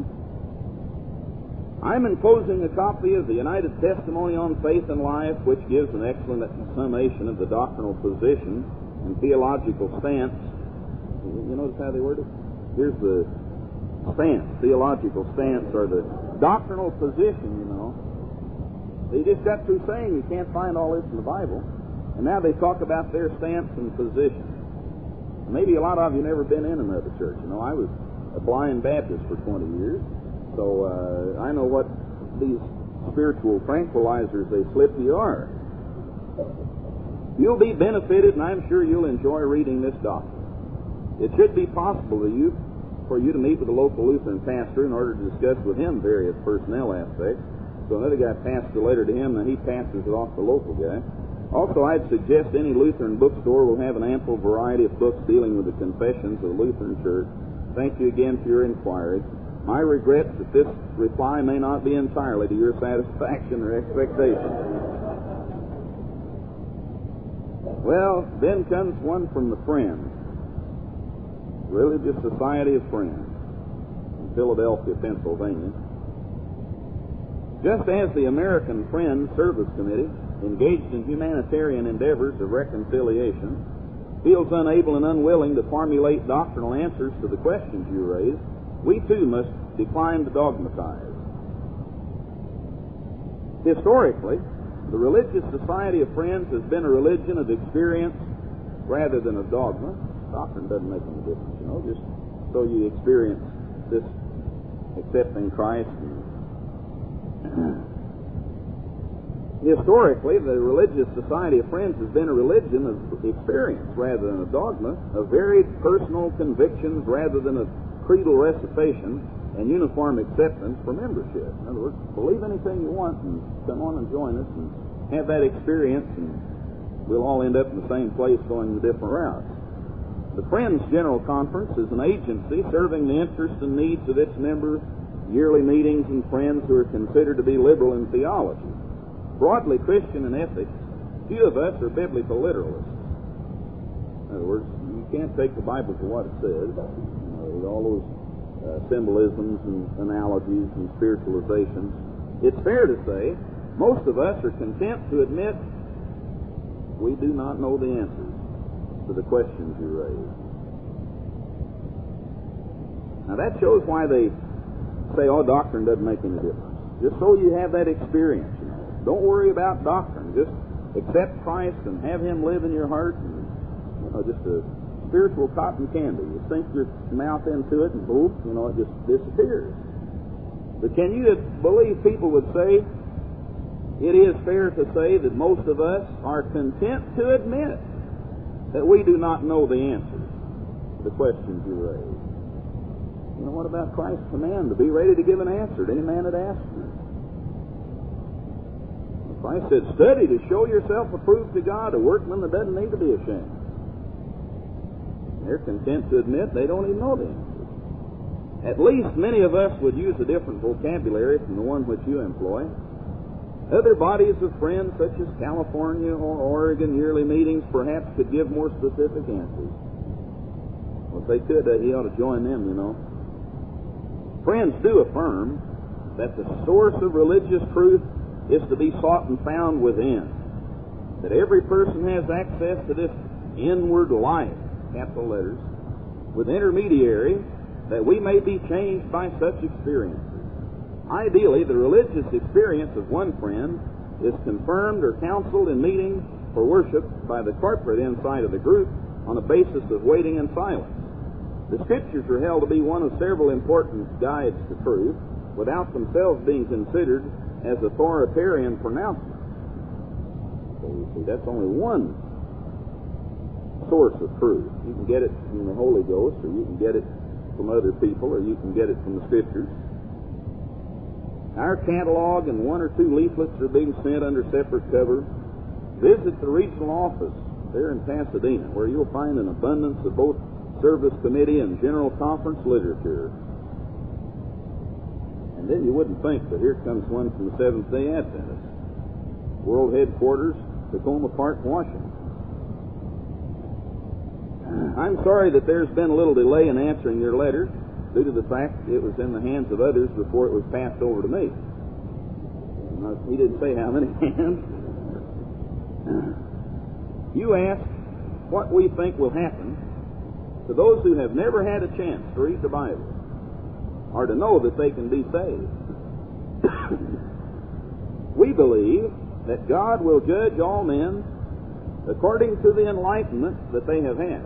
I'm enclosing a copy of the United Testimony on Faith and Life, which gives an excellent summation of the doctrinal position and theological stance. You notice how they word it? Here's the stance, theological stance, or the doctrinal position, you know. They just got through saying you can't find all this in the Bible, and now they talk about their stance and position. Maybe a lot of you never been in another church. You know, I was a blind Baptist for twenty years. So uh, I know what these spiritual tranquilizers they slip you are. You'll be benefited, and I'm sure you'll enjoy reading this doctrine. It should be possible to you for you to meet with a local Lutheran pastor in order to discuss with him various personnel aspects. So another guy passes a letter to him, and he passes it off to the local guy. Also, I'd suggest any Lutheran bookstore will have an ample variety of books dealing with the confessions of the Lutheran Church. Thank you again for your inquiry. My regret that this reply may not be entirely to your satisfaction or expectation. Well, then comes one from the Friends, Religious Society of Friends, in Philadelphia, Pennsylvania. Just as the American Friends Service Committee, engaged in humanitarian endeavors of reconciliation, feels unable and unwilling to formulate doctrinal answers to the questions you raise, we too must decline to dogmatize. Historically, the Religious Society of Friends has been a religion of experience rather than of dogma. Doctrine doesn't make any difference, you know, just so you experience this accepting Christ. Historically, the Religious Society of Friends has been a religion of experience rather than a dogma, of varied personal convictions rather than of creedal recitation and uniform acceptance for membership. In other words, believe anything you want and come on and join us and have that experience, and we'll all end up in the same place going the different routes. The Friends General Conference is an agency serving the interests and needs of its members, yearly meetings, and friends who are considered to be liberal in theology. Broadly Christian in ethics, few of us are biblical literalists. In other words, you can't take the Bible for what it says. You know, all those uh, symbolisms and analogies and spiritualizations. It's fair to say most of us are content to admit we do not know the answers to the questions you raise. Now that shows why they say, oh, doctrine doesn't make any difference. Just so you have that experience, you know. Don't worry about doctrine. Just accept Christ and have Him live in your heart, and, you know, just a spiritual cotton candy. You sink your mouth into it and boom, you know, it just disappears. But can you believe people would say, it is fair to say that most of us are content to admit that we do not know the answers to the questions you raise. You know, what about Christ's command to be ready to give an answer to any man that asks you? Christ said, study to show yourself approved to God, a workman that doesn't need to be ashamed. They're content to admit they don't even know the answers. At least many of us would use a different vocabulary from the one which you employ. Other bodies of friends, such as California or Oregon yearly meetings, perhaps could give more specific answers. Well, if they could, uh, he ought to join them, you know. Friends do affirm that the source of religious truth is to be sought and found within. That every person has access to this inward life, capital letters, with intermediary, that we may be changed by such experiences. Ideally, the religious experience of one friend is confirmed or counseled in meeting for worship by the corporate inside of the group on a basis of waiting in silence. The Scriptures are held to be one of several important guides to truth, without themselves being considered as authoritarian pronouncements. So you see, that's only one source of truth. You can get it from the Holy Ghost, or you can get it from other people, or you can get it from the Scriptures. Our catalog and one or two leaflets are being sent under separate cover. Visit the regional office there in Pasadena, where you'll find an abundance of both service committee and general conference literature. And then you wouldn't think that here comes one from the Seventh-day Adventists. World headquarters, Tacoma Park, Washington. I'm sorry that there's been a little delay in answering your letter, due to the fact it was in the hands of others before it was passed over to me. Now, he didn't say how many hands. You asked what we think will happen to those who have never had a chance to read the Bible or to know that they can be saved. We believe that God will judge all men according to the enlightenment that they have had.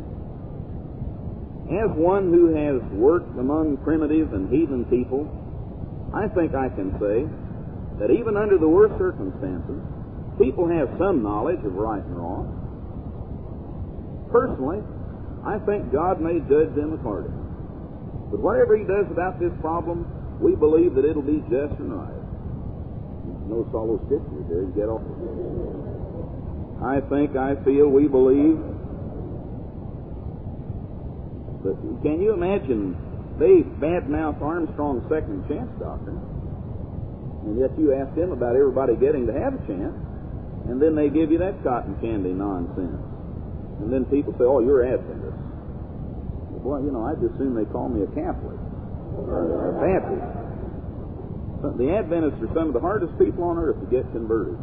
As one who has worked among primitive and heathen people, I think I can say that even under the worst circumstances, people have some knowledge of right and wrong. Personally, I think God may judge them accordingly. But whatever He does about this problem, we believe that it'll be just and right. Notice all those pictures there. You get off. I think, I feel, we believe. But can you imagine, they badmouth Armstrong's second chance doctrine, and yet you ask them about everybody getting to have a chance, and then they give you that cotton candy nonsense. And then people say, oh, you're Adventist. Well, you know, I just assume they call me a Catholic or a Baptist. The Adventists are some of the hardest people on earth to get converted.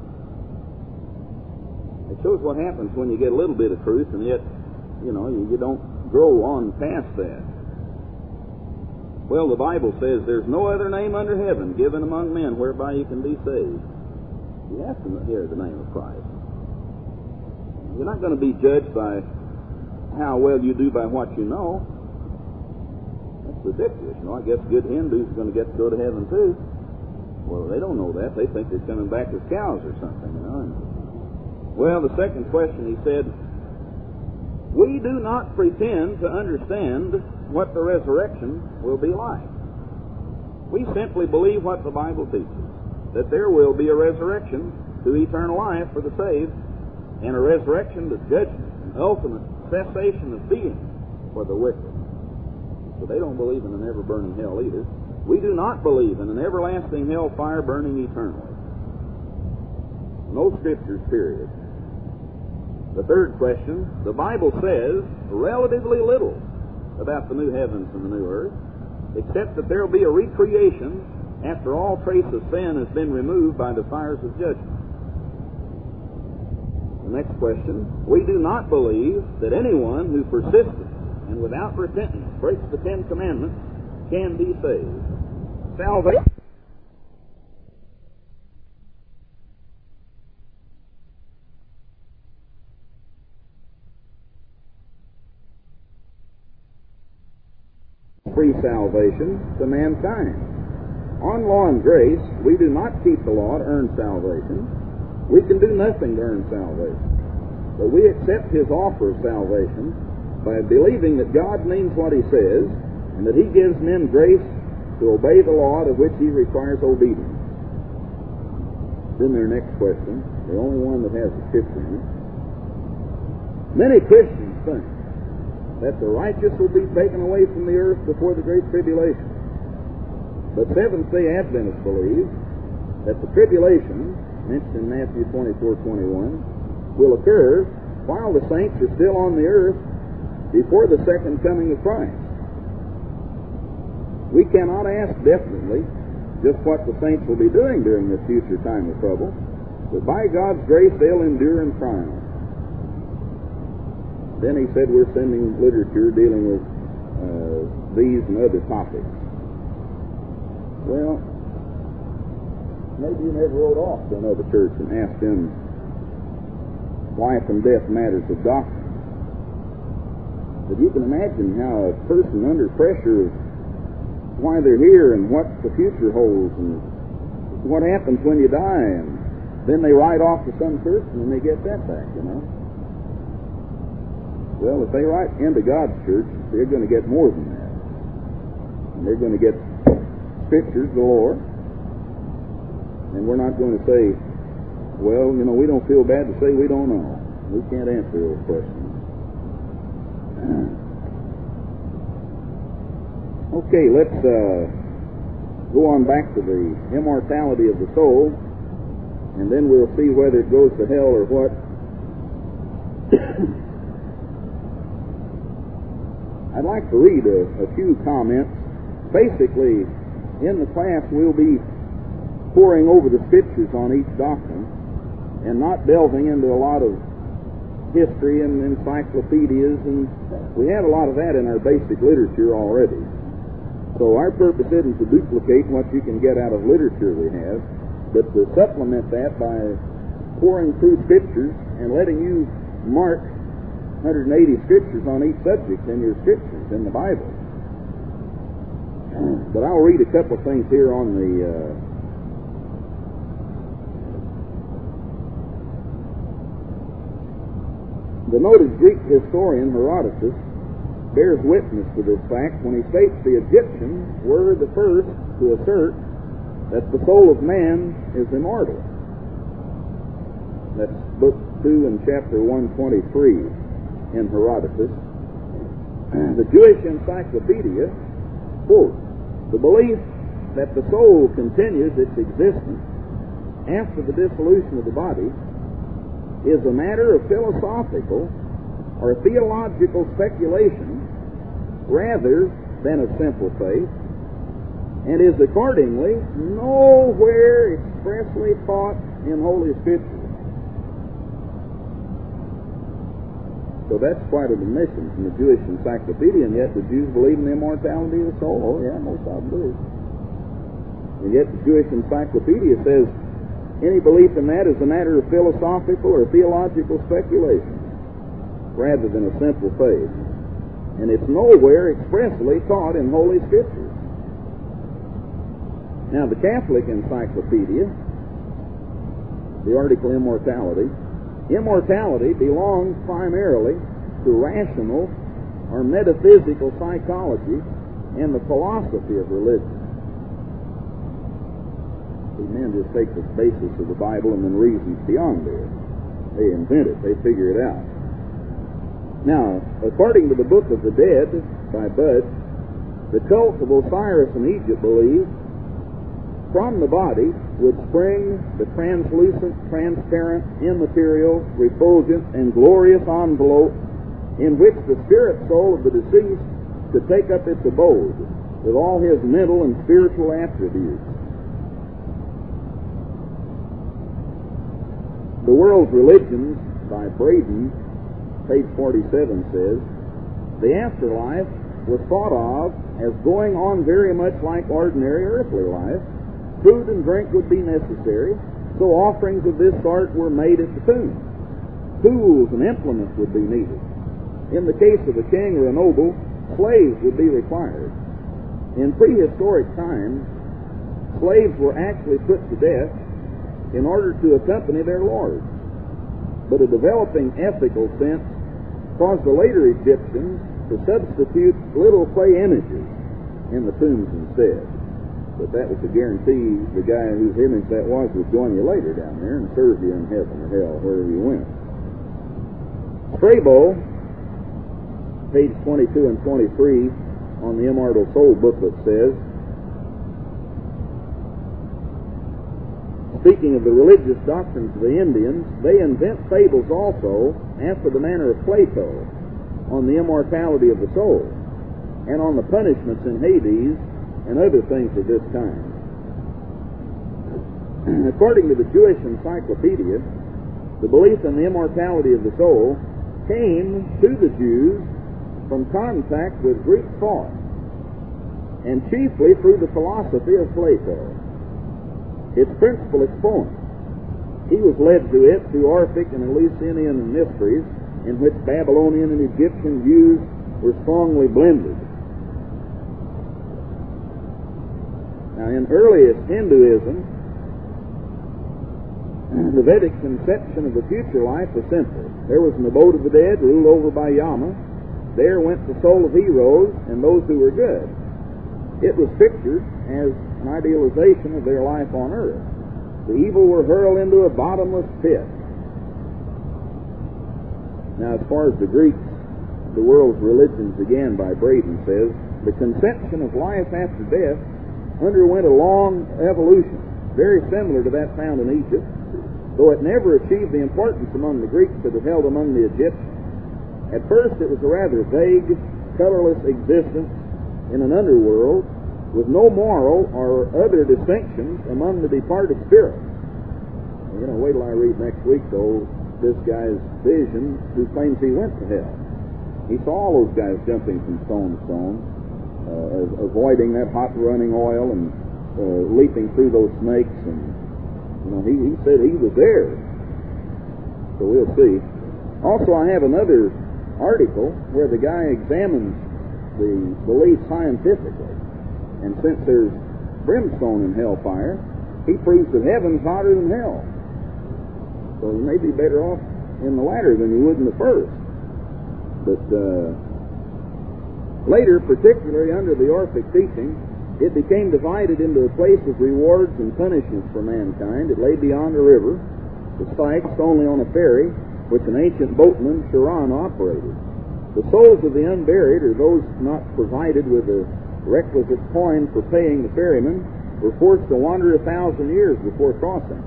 It shows what happens when you get a little bit of truth, and yet, you know, you, you don't grow on past that. Well, the Bible says there's no other name under heaven given among men whereby you can be saved. You have to hear the name of Christ. You're not going to be judged by how well you do by what you know. That's ridiculous. You know, I guess good Hindus are going to get to go to heaven too. Well, they don't know that. They think they're coming back as cows or something, you know. And, well, the second question, he said, We do not pretend to understand what the resurrection will be like. We simply believe what the Bible teaches, that there will be a resurrection to eternal life for the saved, and a resurrection to judgment, an ultimate cessation of being for the wicked. So they don't believe in an ever-burning hell either. We do not believe in an everlasting hellfire burning eternally. No scriptures, period. The third question, the Bible says relatively little about the new heavens and the new earth, except that there will be a recreation after all trace of sin has been removed by the fires of judgment. The next question, we do not believe that anyone who persistently and without repentance breaks the Ten Commandments can be saved. Salvation. Free salvation to mankind. On law and grace, we do not keep the law to earn salvation. We can do nothing to earn salvation. But we accept His offer of salvation by believing that God means what He says, and that He gives men grace to obey the law to which He requires obedience. Then their next question, the only one that has a scripture in it. Many Christians think that the righteous will be taken away from the earth before the Great Tribulation. But Seventh-day Adventists believe that the tribulation, mentioned in Matthew twenty-four twenty-one, will occur while the saints are still on the earth before the second coming of Christ. We cannot ask definitely just what the saints will be doing during this future time of trouble, but by God's grace they'll endure and triumph. Then he said we're sending literature dealing with uh, these and other topics. Well, maybe you never wrote off to another church and asked them life and death matters of doctrine. But you can imagine how a person under pressure of why they're here and what the future holds and what happens when you die, and then they write off to some church and then they get that back, you know. Well, if they write into God's church, they're going to get more than that. And they're going to get scriptures galore. And we're not going to say, well, you know, we don't feel bad to say we don't know. We can't answer those questions. Okay, let's uh, go on back to the immortality of the soul, and then we'll see whether it goes to hell or what. I'd like to read a, a few comments. Basically, in the class we'll be poring over the scriptures on each doctrine and not delving into a lot of history and encyclopedias, and we have a lot of that in our basic literature already. So our purpose isn't to duplicate what you can get out of literature we have, but to supplement that by pouring through scriptures and letting you mark one hundred eighty scriptures on each subject in your scriptures in the Bible. But I'll read a couple of things here on the uh, the noted Greek historian Herodotus bears witness to this fact when he states the Egyptians were the first to assert that the soul of man is immortal. That's book two and chapter one twenty-three. In Herodotus. The Jewish Encyclopedia quotes, the belief that the soul continues its existence after the dissolution of the body is a matter of philosophical or theological speculation rather than of simple faith, and is accordingly nowhere expressly taught in Holy Scripture. So that's quite an admission from the Jewish Encyclopedia, and yet the Jews believe in the immortality of the soul. Oh, yeah, most of them do. And yet the Jewish Encyclopedia says any belief in that is a matter of philosophical or theological speculation rather than a simple faith. And it's nowhere expressly taught in Holy Scriptures. Now, the Catholic Encyclopedia, the article Immortality, immortality belongs primarily to rational or metaphysical psychology and the philosophy of religion. These men just take the basis of the Bible and then reasons beyond it. They invent it. They figure it out. Now, according to the Book of the Dead by Budd, the cult of Osiris in Egypt believed from the body would spring the translucent, transparent, immaterial, refulgent, and glorious envelope in which the spirit soul of the deceased could take up its abode with all his mental and spiritual attributes. The World's Religions by Braden, page forty-seven, says, the afterlife was thought of as going on very much like ordinary earthly life. Food and drink would be necessary, so offerings of this sort were made at the tomb. Tools and implements would be needed. In the case of a king or a noble, slaves would be required. In prehistoric times, slaves were actually put to death in order to accompany their lords. But a developing ethical sense caused the later Egyptians to substitute little clay images in the tombs instead. But that was to guarantee the guy whose image that was would join you later down there and serve you in heaven or hell, wherever you went. Strabo, page twenty-two and twenty-three on the Immortal Soul booklet says, speaking of the religious doctrines of the Indians, they invent fables also, after the manner of Plato, on the immortality of the soul, and on the punishments in Hades, and other things of this kind. According to the Jewish Encyclopedia, the belief in the immortality of the soul came to the Jews from contact with Greek thought, and chiefly through the philosophy of Plato, its principal exponent. He was led to it through Orphic and Eleusinian mysteries, in which Babylonian and Egyptian views were strongly blended. Now, in earliest Hinduism, the Vedic conception of the future life was simple. There was an abode of the dead ruled over by Yama. There went the soul of heroes and those who were good. It was pictured as an idealization of their life on earth. The evil were hurled into a bottomless pit. Now, as far as the Greeks, the World's Religions, again by Braden, says, the conception of life after death underwent a long evolution, very similar to that found in Egypt, though it never achieved the importance among the Greeks that it held among the Egyptians. At first, it was a rather vague, colorless existence in an underworld with no moral or other distinctions among the departed spirits. You know, wait till I read next week, though, this guy's vision who claims he went to hell. He saw all those guys jumping from stone to stone, uh, avoiding that hot running oil and uh, leaping through those snakes, and you know, he, he said he was there. So we'll see. Also, I have another article where the guy examines the belief scientifically, and since there's brimstone in hellfire, he proves that heaven's hotter than hell. So you may be better off in the latter than you would in the first. But uh, later, particularly under the Orphic teaching, it became divided into a place of rewards and punishments for mankind. It lay beyond a river, the Styx, only on a ferry, which an ancient boatman, Charon, operated. The souls of the unburied, or those not provided with the requisite coin for paying the ferryman, were forced to wander a thousand years before crossing.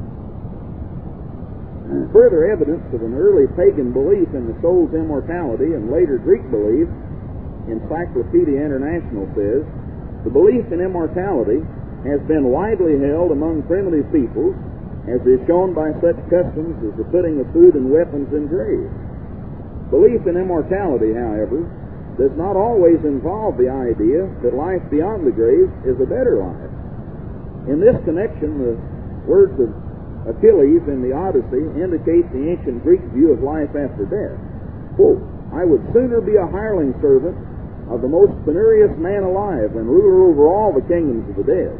Further evidence of an early pagan belief in the soul's immortality and later Greek belief, Encyclopedia International says, the belief in immortality has been widely held among primitive peoples, as is shown by such customs as the putting of food and weapons in graves. Belief in immortality, however, does not always involve the idea that life beyond the grave is a better life. In this connection, the words of Achilles in the Odyssey indicate the ancient Greek view of life after death. Quote, I would sooner be a hireling servant of the most penurious man alive than ruler over all the kingdoms of the dead.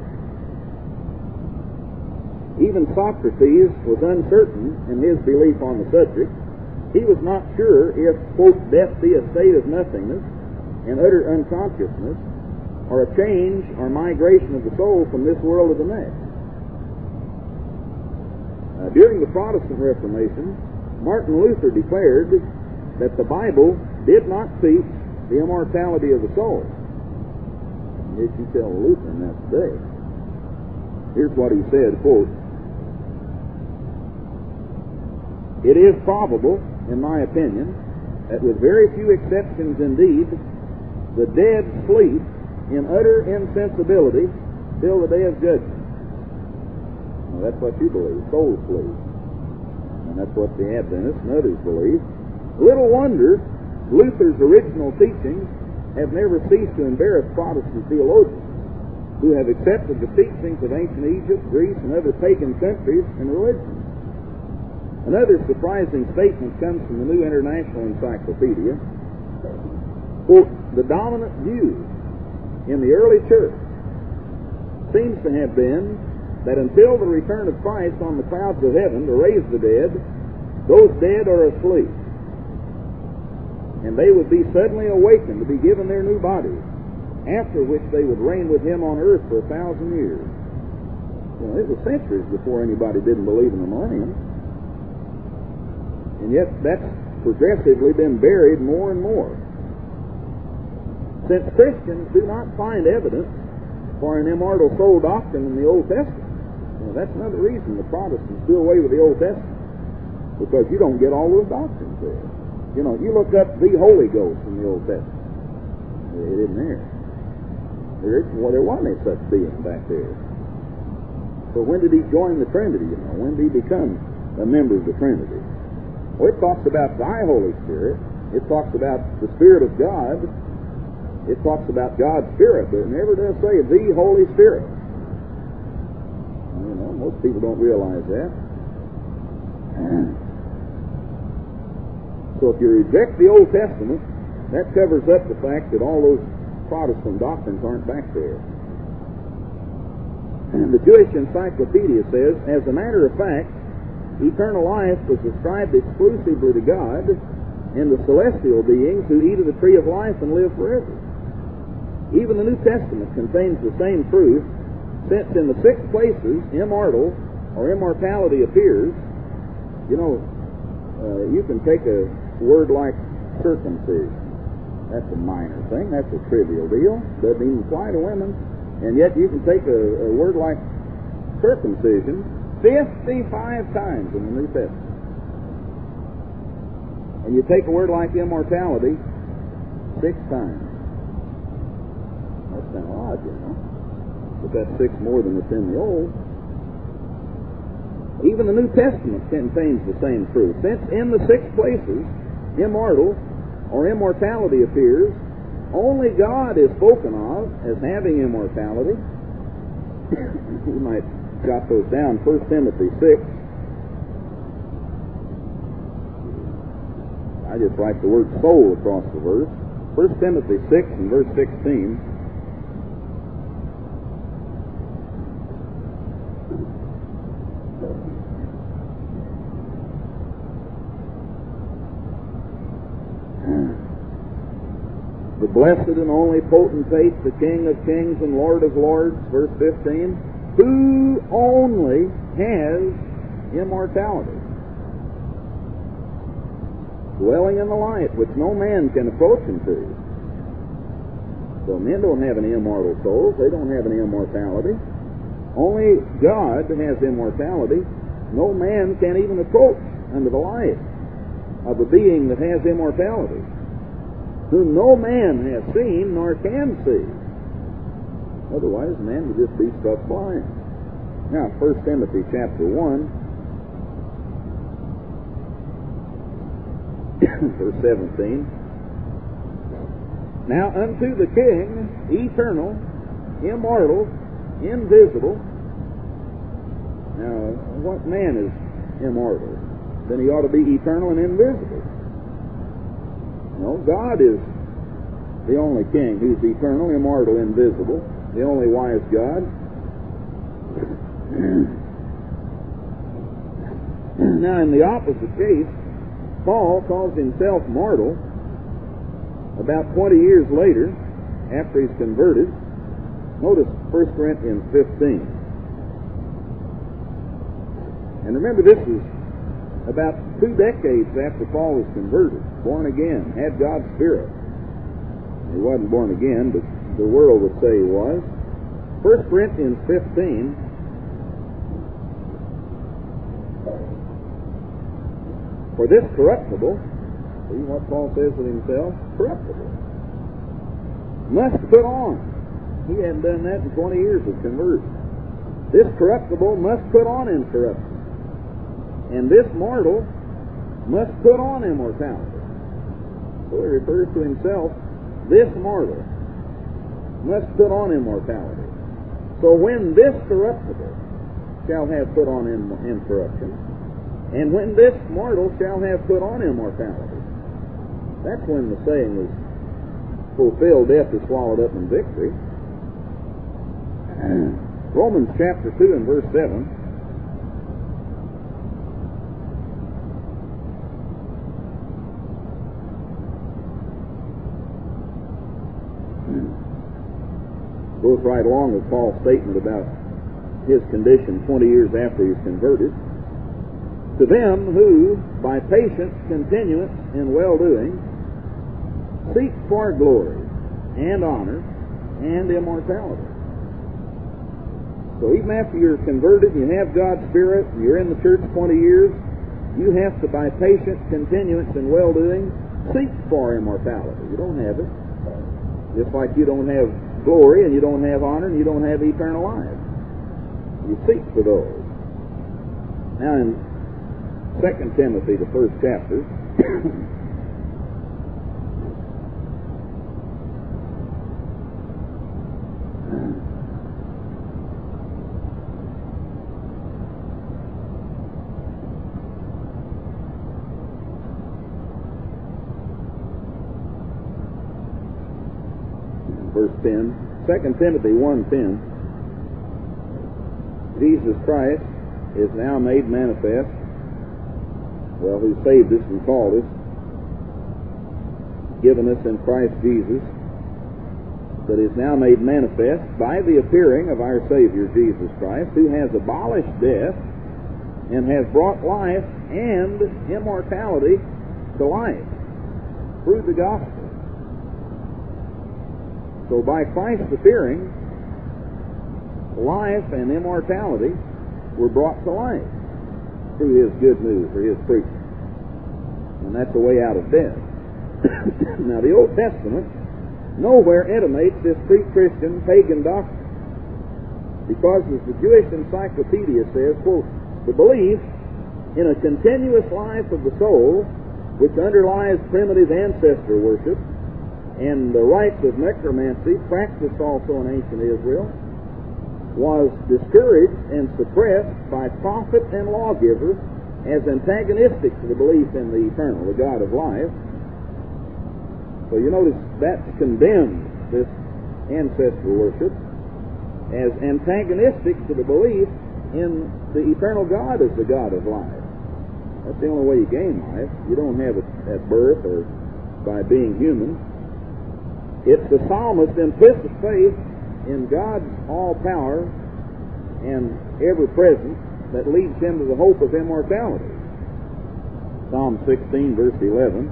Even Socrates was uncertain in his belief on the subject. he was not sure if, quote, death be a state of nothingness and utter unconsciousness, or a change or migration of the soul from this world to the next. Uh, during the Protestant Reformation, Martin Luther declared that the Bible did not teach the immortality of the soul. Yet you tell a Lutheran that today. Here's what he said, quote, "It is probable, in my opinion, that with very few exceptions indeed, the dead sleep in utter insensibility till the day of judgment." Well, that's what you believe, soul sleep. And that's what the Adventists and others believe. Little wonder Luther's original teachings have never ceased to embarrass Protestant theologians who have accepted the teachings of ancient Egypt, Greece, and other pagan countries and religions. Another surprising statement comes from the New International Encyclopedia. Quote, "The dominant view in the early church seems to have been that until the return of Christ on the clouds of heaven to raise the dead, those dead are asleep, and they would be suddenly awakened to be given their new bodies, after which they would reign with him on earth for a thousand years." Well, it was centuries before anybody didn't believe in the millennium. And yet that's progressively been buried more and more. Since Christians do not find evidence for an immortal soul doctrine in the Old Testament, well, that's another reason the Protestants do away with the Old Testament, because you don't get all those doctrines there. You know, you look up the Holy Ghost in the Old Testament. It isn't there. There, is, well, there wasn't any such being back there. So when did he join the Trinity, you know? When did he become a member of the Trinity? Well, it talks about thy Holy Spirit. It talks about the Spirit of God. It talks about God's Spirit, but it never does say the Holy Spirit. You know, most people don't realize that. So if you reject the Old Testament, that covers up the fact that all those Protestant doctrines aren't back there. And the Jewish Encyclopedia says, as a matter of fact, eternal life was ascribed exclusively to God and the celestial beings who eat of the tree of life and live forever. Even the New Testament contains the same truth, since in the six places immortal or immortality appears. You know, uh, you can take a word like circumcision. That's a minor thing. That's a trivial deal. Doesn't even apply to women. And yet you can take a, a word like circumcision fifty-five times in the New Testament. And you take a word like immortality six times. That's kind of odd, you know. But that's six more than it's in the Old. Even the New Testament contains the same truth. Since in the six places immortal or immortality appears, only God is spoken of as having immortality. You might jot those down. First Timothy six. I just write the word soul across the verse. First Timothy six and verse sixteen. The blessed and only potentate, the King of kings and Lord of lords, verse fifteen, who only has immortality, dwelling in the light which no man can approach him to. So men don't have any immortal souls. They don't have any immortality. Only God has immortality. No man can even approach unto the light of a being that has immortality, whom no man has seen nor can see. Otherwise, man would just be struck blind. Now, First Timothy chapter one, verse seventeen. Now unto the King, eternal, immortal, invisible. Now, what man is immortal? Then he ought to be eternal and invisible. No, God is the only King who's eternal, immortal, invisible, the only wise God. Now, in the opposite case, Paul calls himself mortal about twenty years later, after he's converted. Notice First Corinthians fifteen. And remember, this is about two decades after Paul was converted, born again, had God's Spirit. He wasn't born again, but the world would say he was. First Corinthians fifteen. For this corruptible, see what Paul says of himself? Corruptible. Must put on. He hadn't done that in twenty years of conversion. This corruptible must put on incorruption. And this mortal must put on immortality. So he refers to himself, this mortal must put on immortality. So when this corruptible shall have put on incorruption, and when this mortal shall have put on immortality, that's when the saying is fulfilled, death is swallowed up in victory. Romans chapter two and verse seven. Goes right along with Paul's statement about his condition twenty years after he was converted. To them who, by patient continuance in well-doing, seek for glory and honor and immortality. So even after you're converted, you have God's Spirit, and you're in the church twenty years, you have to, by patient continuance in well-doing, seek for immortality. You don't have it. Just like you don't have glory, and you don't have honor, and you don't have eternal life. You seek for those. Now in Second Timothy, the first chapter, verse ten, Second Timothy one ten, Jesus Christ is now made manifest, well, who saved us and called us, given us in Christ Jesus, that is now made manifest by the appearing of our Savior Jesus Christ, who has abolished death and has brought life and immortality to life through the gospel. So by Christ's appearing, life and immortality were brought to life through his good news, or his preaching. And that's the way out of death. Now the Old Testament nowhere intimates this pre-Christian pagan doctrine, because as the Jewish Encyclopedia says, quote, the belief in a continuous life of the soul which underlies primitive ancestor worship and the rites of necromancy practiced also in ancient Israel was discouraged and suppressed by prophet and lawgiver as antagonistic to the belief in the eternal, the God of life. So you notice that's condemned, this ancestral worship, as antagonistic to the belief in the eternal God as the God of life. That's the only way you gain life. You don't have it at birth or by being human. It's the psalmist's implicit faith in God's all-power and ever-presence that leads him to the hope of immortality. Psalm sixteen, verse eleven.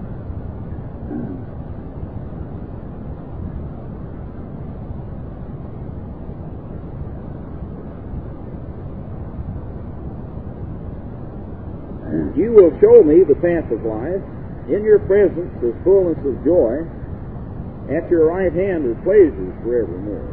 You will show me the path of life. In your presence is fullness of joy. At your right hand are pleasures forevermore.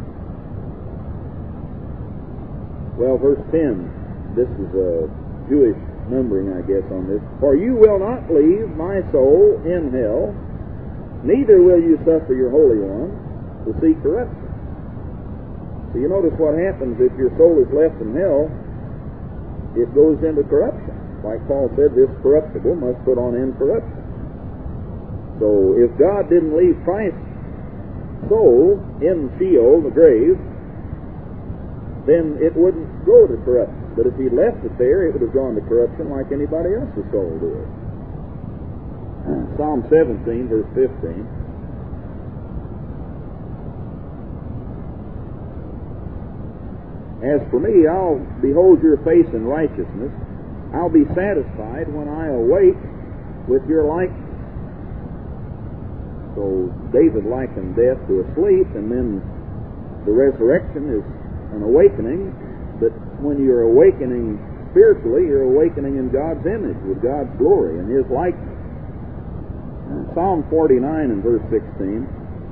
Well, verse ten, this is a Jewish numbering, I guess, on this. For you will not leave my soul in hell, neither will you suffer your Holy One to see corruption. So you notice what happens if your soul is left in hell. It goes into corruption. Like Paul said, this corruptible must put on incorruption. So if God didn't leave Christ's soul in Sheol, the grave, then it wouldn't go to corruption. But if he left it there, it would have gone to corruption like anybody else's soul did. Psalm seventeen, verse fifteen. As for me, I'll behold your face in righteousness. I'll be satisfied when I awake with your likeness. So David likened death to a sleep, and then the resurrection is an awakening. But when you're awakening spiritually, you're awakening in God's image, with God's glory and His likeness. Psalm forty-nine and verse sixteen.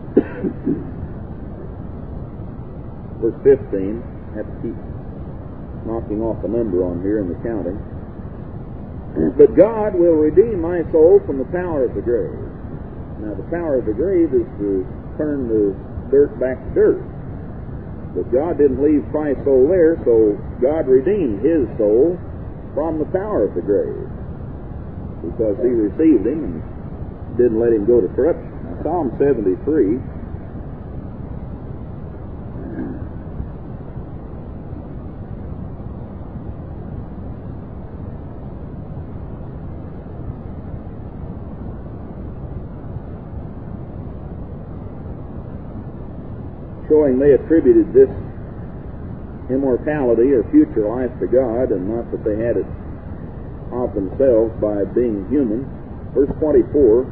Verse fifteen. Have to keep knocking off a number on here in the counting. But God will redeem my soul from the power of the grave. Now, the power of the grave is to turn the dirt back to dirt. But God didn't leave Christ's soul there, so God redeemed His soul from the power of the grave, because He received Him and didn't let Him go to corruption. Now, Psalm seventy-three. Showing they attributed this immortality or future life to God, and not that they had it of themselves by being human. Verse twenty-four.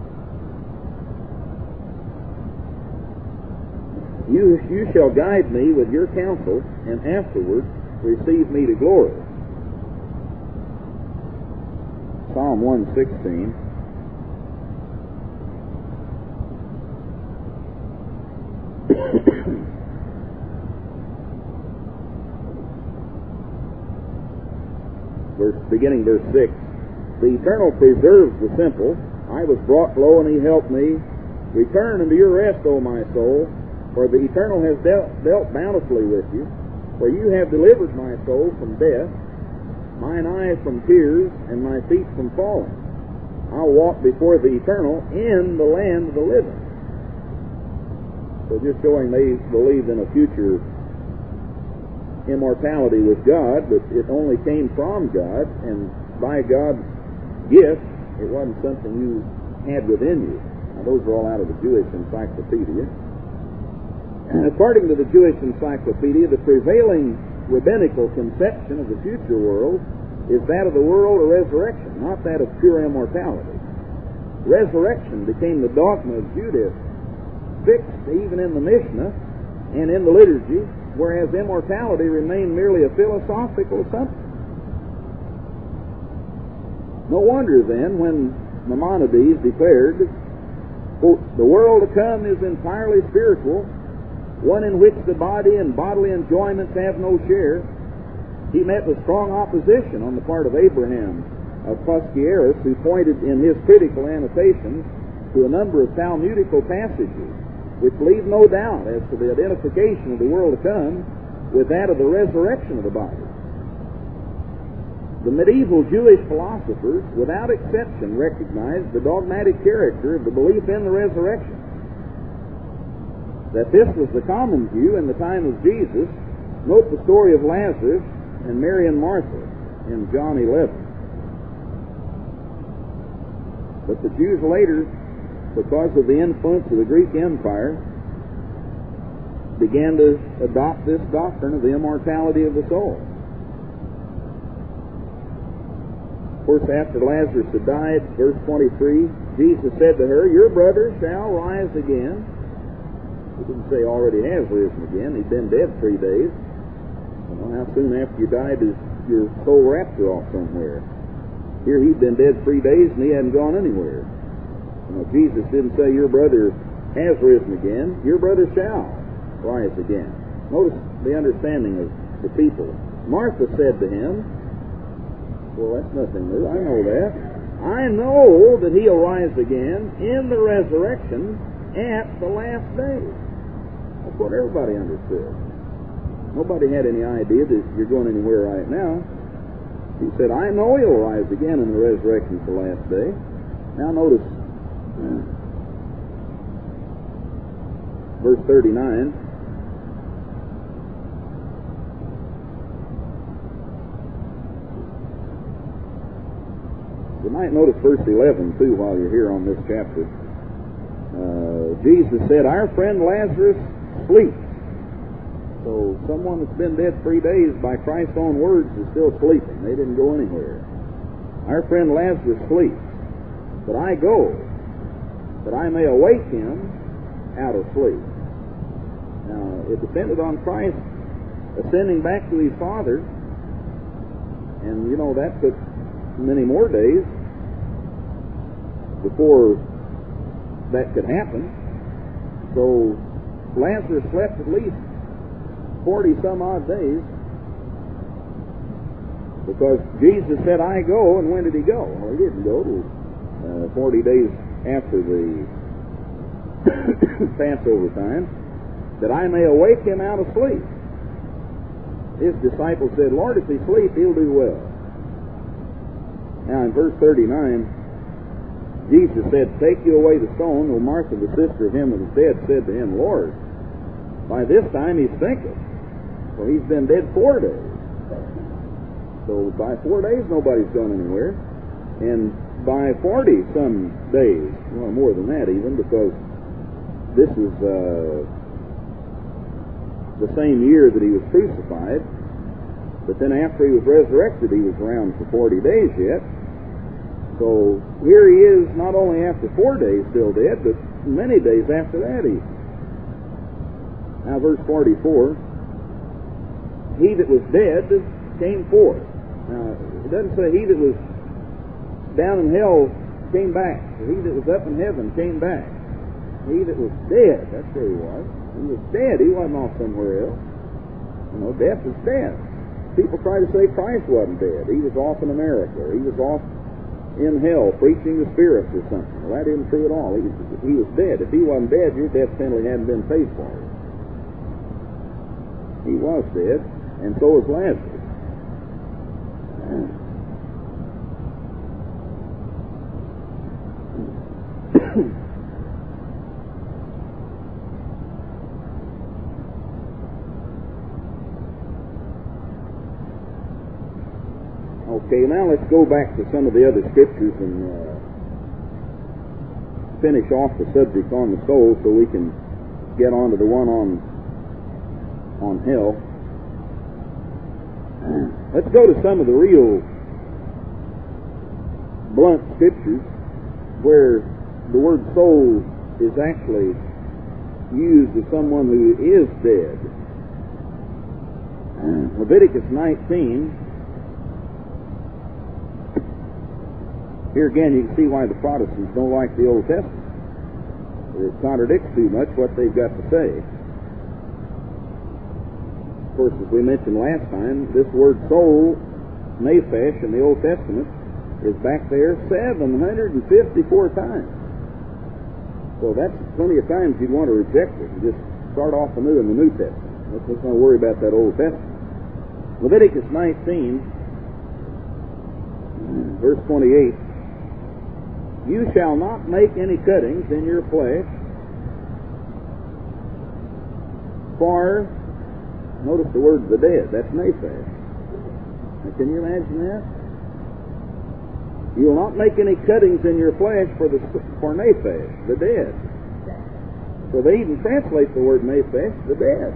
You, you shall guide me with your counsel, and afterward receive me to glory. Psalm one sixteen. Verse, beginning verse six. The Eternal preserves the simple. I was brought low, and He helped me. Return unto your rest, O my soul, for the Eternal has dealt, dealt bountifully with you. For you have delivered my soul from death, mine eyes from tears, and my feet from falling. I'll walk before the Eternal in the land of the living. So just showing they believed in a future immortality with God, but it only came from God, and by God's gift. It wasn't something you had within you. Now, those are all out of the Jewish Encyclopedia. And according to the Jewish Encyclopedia, the prevailing rabbinical conception of the future world is that of the world of resurrection, not that of pure immortality. Resurrection became the dogma of Judaism, fixed even in the Mishnah and in the liturgy, whereas immortality remained merely a philosophical assumption. No wonder then when Maimonides declared, quote, the world to come is entirely spiritual, one in which the body and bodily enjoyments have no share. He met with strong opposition on the part of Abraham of Pusciarus, who pointed in his critical annotations to a number of Talmudical passages which leave no doubt as to the identification of the world to come with that of the resurrection of the body. The medieval Jewish philosophers, without exception, recognized the dogmatic character of the belief in the resurrection. That this was the common view in the time of Jesus, note the story of Lazarus and Mary and Martha in John eleven. But the Jews later, because of the influence of the Greek Empire, began to adopt this doctrine of the immortality of the soul. Of course, after Lazarus had died, verse twenty-three, Jesus said to her, your brother shall rise again. He didn't say already has risen again. He'd been dead three days. You know, how soon after you died does your soul rapture off somewhere? Here he'd been dead three days and he hadn't gone anywhere. You know, Jesus didn't say your brother has risen again. Your brother shall rise again. Notice the understanding of the people. Martha said to him, well, that's nothing new. I know that. I know that he'll rise again in the resurrection at the last day. That's what everybody understood. Nobody had any idea that you're going anywhere right now. He said, I know he'll rise again in the resurrection at the last day. Now notice verse thirty-nine. The might notice verse eleven, too, while you're here on this chapter. Uh, Jesus said, our friend Lazarus sleeps. So someone that's been dead three days by Christ's own words is still sleeping. They didn't go anywhere. Our friend Lazarus sleeps. But I go, that I may awake him out of sleep. Now, it depended on Christ ascending back to his Father, and, you know, that took many more days before that could happen. So Lazarus slept at least forty some odd days, because Jesus said, I go, and when did he go? Well, he didn't go till uh, forty days after the Passover time, that I may awake him out of sleep. His disciples said, Lord, if he sleep, he'll do well. Now in verse thirty-nine, Jesus said, take you away the stone. Well, Martha, the sister of him that was dead, said to him, Lord, by this time he thinketh, for he's been dead four days. So by four days, nobody's gone anywhere. And by forty some days, well, more than that even, because this is uh, the same year that he was crucified. But then after he was resurrected, he was around for forty days yet. So here he is, not only after four days still dead, but many days after that even. Now verse forty-four, he that was dead came forth. Now, it doesn't say he that was down in hell came back. He that was up in heaven came back. He that was dead, that's where he was. He was dead. He wasn't off somewhere else. You know, death is death. People try to say Christ wasn't dead. He was off in America, or he was off in hell preaching the spirits or something. Well, that isn't true at all. He was, he was dead. If he wasn't dead, your death penalty hadn't been paid for him. He was dead, and so was Lazarus. Okay, now let's go back to some of the other scriptures and uh, finish off the subject on the soul, so we can get on to the one on on hell. Let's go to some of the real blunt scriptures where the word soul is actually used of someone who is dead. Leviticus nineteen. Here again, you can see why the Protestants don't like the Old Testament. It contradicts too much what they've got to say. Of course, as we mentioned last time, this word soul, nephesh, in the Old Testament is back there seven hundred fifty-four times. So that's plenty of times you'd want to reject it and just start off anew in the New Testament. Let's not worry about that Old Testament. Leviticus nineteen, verse twenty-eight. You shall not make any cuttings in your flesh, for, notice the word the dead, that's nephesh. Now, can you imagine that? You will not make any cuttings in your flesh for the for nephesh, the dead. So they even translate the word nephesh, the dead.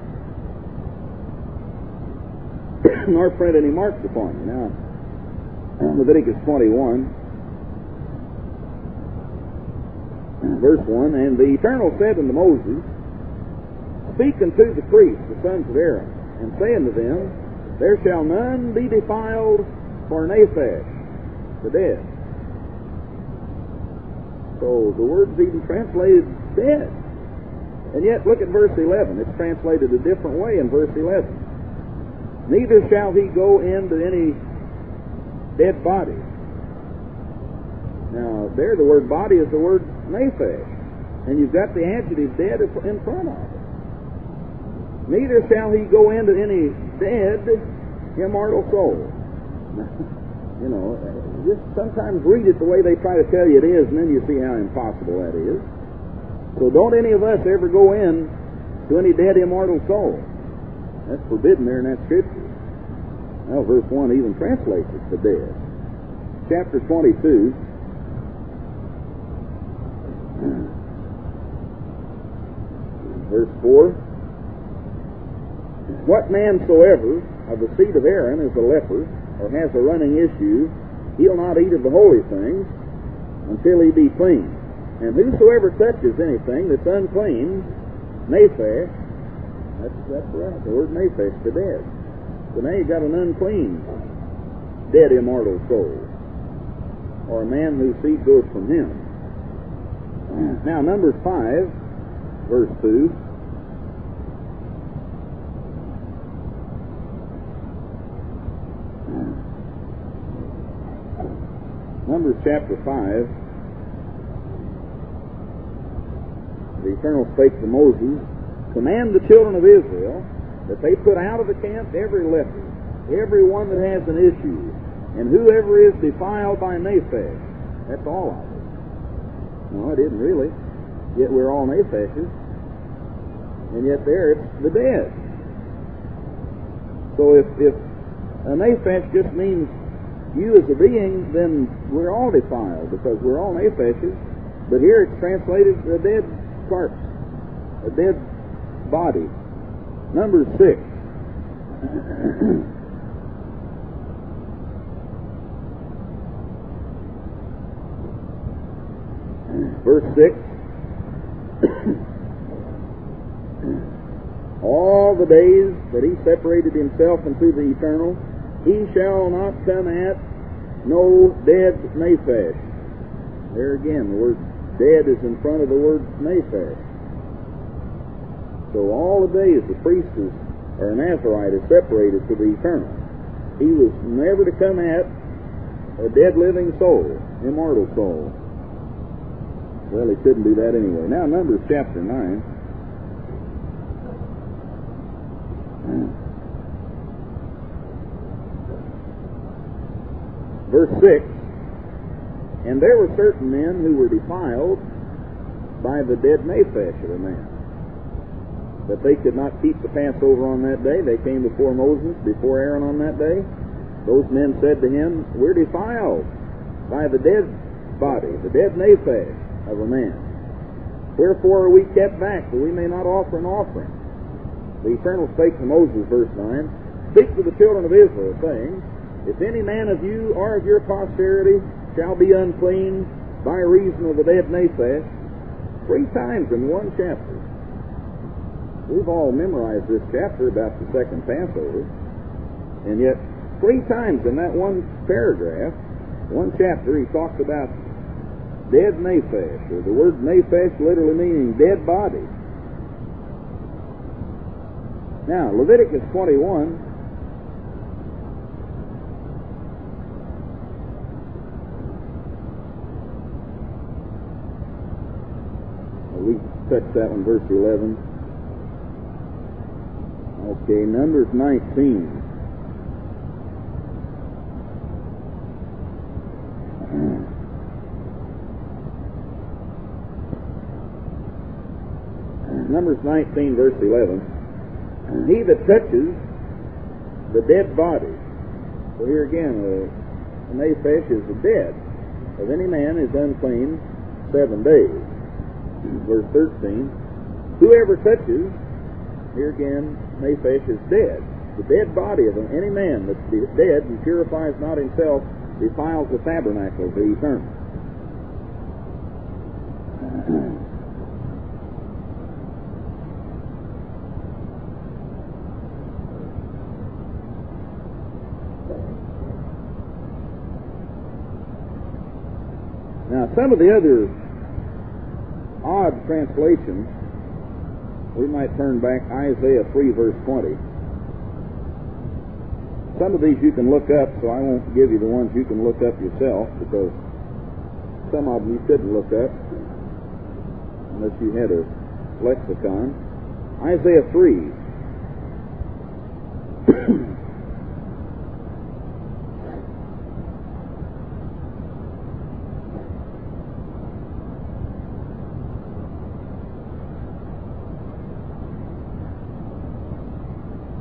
Nor print any marks upon you. Now, Leviticus twenty-one. Verse one, and the Eternal said unto Moses, speak unto the priests, the sons of Aaron, and say unto them, there shall none be defiled for nephesh, the dead. So the word's even translated dead. And yet, look at verse eleven. It's translated a different way in verse eleven. Neither shall he go into any dead body. Now, there the word body is the word nephesh. And you've got the adjective dead in front of it. Neither shall he go into any dead, immortal soul. You know, just sometimes read it the way they try to tell you it is, and then you see how impossible that is. So don't any of us ever go in to any dead, immortal soul. That's forbidden there in that scripture. Well, verse one even translates it to dead. chapter twenty-two. Verse four. What man soever of the seed of Aaron is a leper, or has a running issue, he'll not eat of the holy things until he be clean. And whosoever touches anything that's unclean, nephesh, that's, that's right, the word nephesh, the dead. So now you've got an unclean, dead, immortal soul, or a man whose seed goes from him. Now, Numbers five, verse two. Numbers chapter five. The Eternal spake to Moses, command the children of Israel that they put out of the camp every leper, every one that has an issue, and whoever is defiled by nephesh. That's all of it. No, it isn't really. Yet we're all nepheshes, and yet there it's the dead. So if, if a nephesh just means you as a being, then we're all defiled, because we're all nepheshes. But here it's translated a dead corpse, a dead body. Number six. Verse six. All the days that he separated himself unto the eternal, he shall not come at no dead nephesh. There again, the word dead is in front of the word nephesh. So all the days the priest is, or a Nazarite is separated to the eternal. He was never to come at a dead living soul, immortal soul. Well, he couldn't do that anyway. Now, Numbers chapter nine. Verse six. And there were certain men who were defiled by the dead nephesh of a man, that they could not keep the Passover on that day. They came before Moses, before Aaron on that day. Those men said to him, we're defiled by the dead body, the dead nephesh of a man. Wherefore are we kept back, that we may not offer an offering? The Eternal spake to Moses, verse nine, speak to the children of Israel, saying, if any man of you or of your posterity shall be unclean by reason of the dead nephesh, three times in one chapter. We've all memorized this chapter about the second Passover, and yet three times in that one paragraph, one chapter, he talks about dead nephesh, or the word nephesh literally meaning dead body. Now, Leviticus twenty-one. We touched that one, verse eleven. Okay, Numbers nineteen. Numbers nineteen, verse eleven. He that touches the dead body. So here again, a nephesh is the dead of any man is unclean seven days. Verse thirteen, whoever touches, here again, nephesh is dead. The dead body of any man that's dead and purifies not himself defiles the tabernacle of the eternal. Now, some of the other odd translations, we might turn back Isaiah three, verse twenty. Some of these you can look up, so I won't give you the ones you can look up yourself, because some of them you couldn't look up unless you had a lexicon. Isaiah three.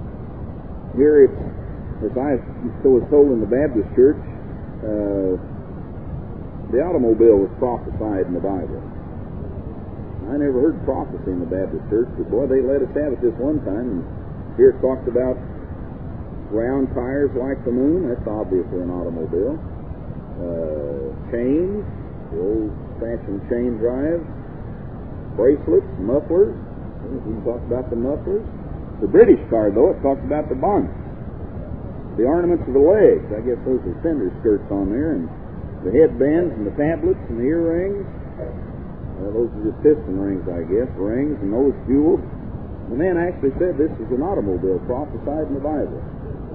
Here it's, as I was told in the Baptist church, uh, the automobile was prophesied in the Bible. I never heard prophecy in the Baptist church, but boy, they let us have it this one time. And here it talks about round tires like the moon. That's obviously an automobile. Uh, chains, the old-fashioned chain drive. Bracelets, mufflers. We talk about the mufflers. The British car, though, it talks about the bonnet. The ornaments of the legs. I guess those are fender skirts on there. And the headbands and the tablets and the earrings. Uh, those are just piston rings, I guess. Rings and those jewels. The man actually said this is an automobile prophesied in the Bible.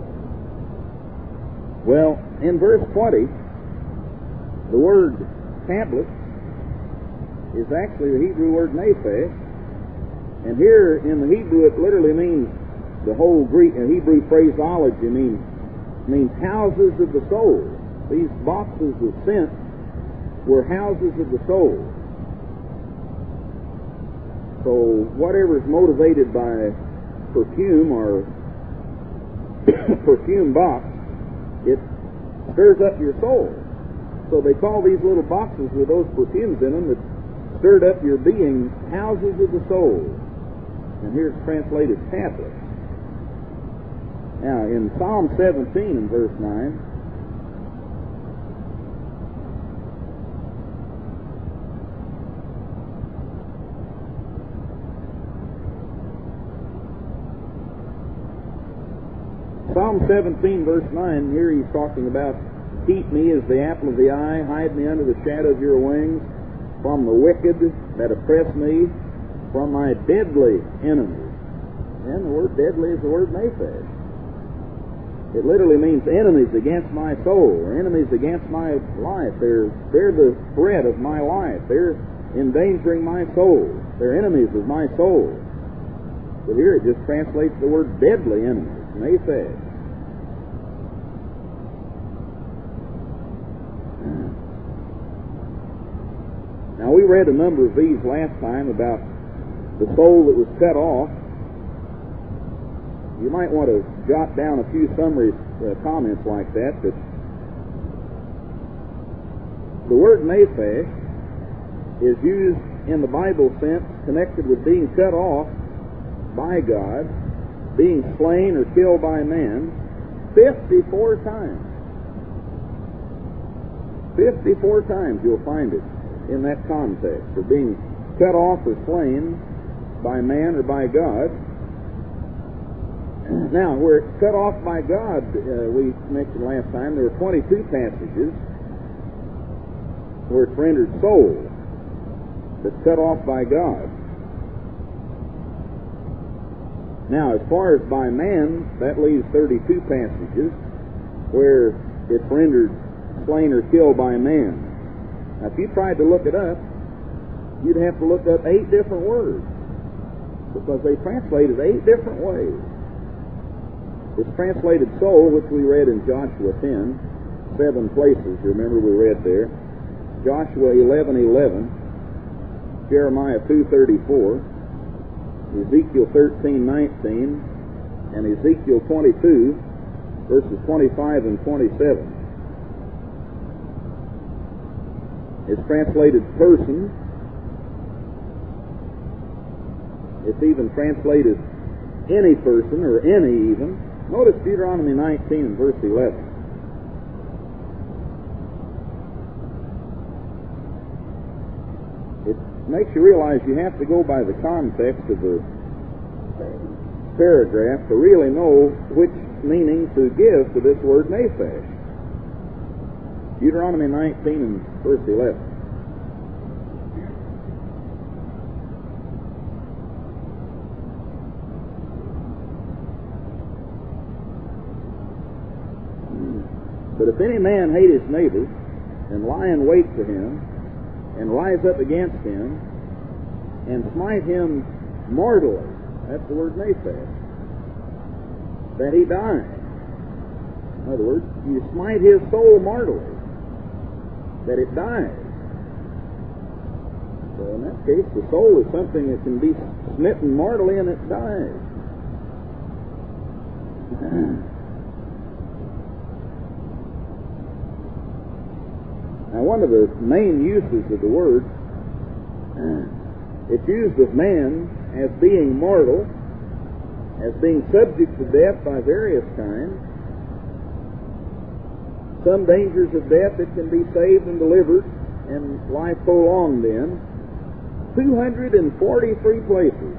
Well, in verse twenty, the word tablet is actually the Hebrew word nephesh. And here in the Hebrew it literally means, the whole Greek and Hebrew phraseology means, means houses of the soul. These boxes of scent were houses of the soul. So whatever is motivated by perfume or perfume box, it stirs up your soul. So they call these little boxes with those perfumes in them that stirred up your being houses of the soul. And here it's translated tablets. Now, in Psalm seventeen and verse nine, Psalm seventeen, verse nine, here he's talking about, keep me as the apple of the eye, hide me under the shadow of your wings, from the wicked that oppress me, from my deadly enemies. And the word deadly is the word nephesh. It literally means enemies against my soul, or enemies against my life. They're, they're the threat of my life. They're endangering my soul. They're enemies of my soul. But here it just translates the word deadly enemies, nephesh. Now, we read a number of these last time about the soul that was cut off. You might want to jot down a few summary uh, comments like that, but the word nephesh is used in the Bible sense connected with being cut off by God, being slain or killed by man, fifty-four times. fifty-four times you'll find it in that context, of being cut off or slain by man or by God. Now, where it's cut off by God, uh, we mentioned last time, there were twenty-two passages where it's rendered soul, that's cut off by God. Now, as far as by man, that leaves thirty-two passages where it's rendered slain or killed by man. Now, if you tried to look it up, you'd have to look up eight different words, because they translated eight different ways. It's translated soul, which we read in Joshua ten, seven places. You remember we read there. Joshua eleven eleven, Jeremiah two thirty-four, Ezekiel thirteen nineteen, and Ezekiel twenty-two, verses twenty-five and twenty-seven. It's translated person. It's even translated any person, or any even. Notice Deuteronomy nineteen and verse eleven. It makes you realize you have to go by the context of the paragraph to really know which meaning to give to this word nephesh. Deuteronomy nineteen and verse eleven. But if any man hate his neighbor, and lie in wait for him, and rise up against him, and smite him mortally, that's the word nephesh, that he die. In other words, you smite his soul mortally, that it dies. So in that case, the soul is something that can be smitten mortally and it dies. Now, one of the main uses of the word, it's used of man as being mortal, as being subject to death by various kinds. Some dangers of death that can be saved and delivered and life prolonged in. two hundred forty-three places.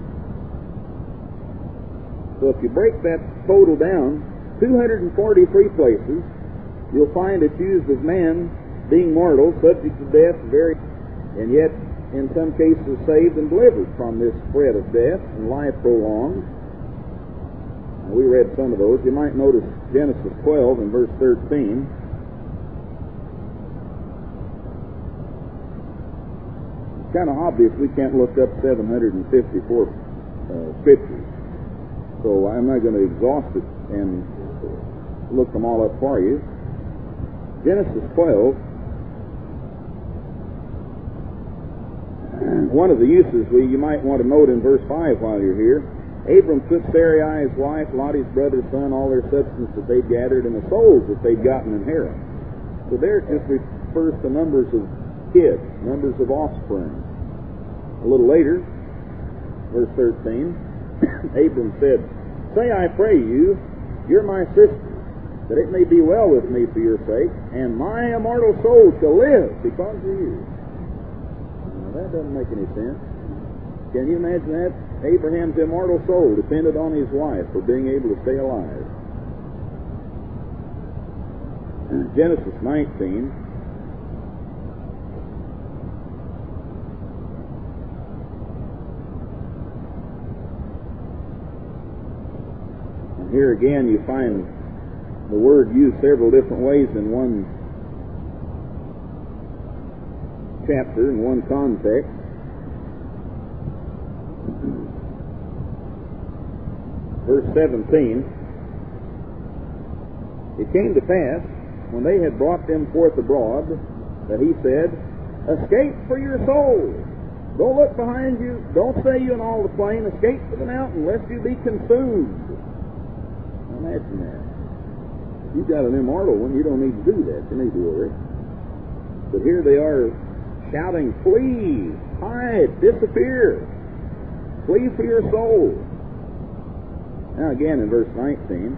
So if you break that total down, two hundred forty-three places, you'll find it's used of man being mortal, subject to death, very, and yet in some cases saved and delivered from this threat of death and life prolonged. Now, we read some of those. You might notice Genesis twelve and verse thirteen. It's kind of obvious we can't look up seven hundred fifty-four uh, scriptures. So I'm not going to exhaust it and look them all up for you. Genesis twelve, one of the uses we you might want to note in verse five while you're here. Abram took Sarai his wife, Lot his brother's son, all their substance that they'd gathered, and the souls that they'd gotten in Haran. So there it just refers to numbers of kids, numbers of offspring. A little later, verse thirteen, Abram said, "Say, I pray you, you're my sister, that it may be well with me for your sake, and my immortal soul shall live because of you." Now, that doesn't make any sense. Can you imagine that? Abraham's immortal soul depended on his wife for being able to stay alive. Genesis nineteen. And here again you find the word used several different ways in one chapter, in one context. Verse seventeen, it came to pass, when they had brought them forth abroad, that he said, "Escape for your souls. Don't look behind you. Don't stay you in all the plain. Escape to the mountain, lest you be consumed." Imagine that. If you've got an immortal one, you don't need to do that. You need to worry. But here they are shouting, "Flee, hide, disappear. Flee for your soul." Now again in verse nineteen,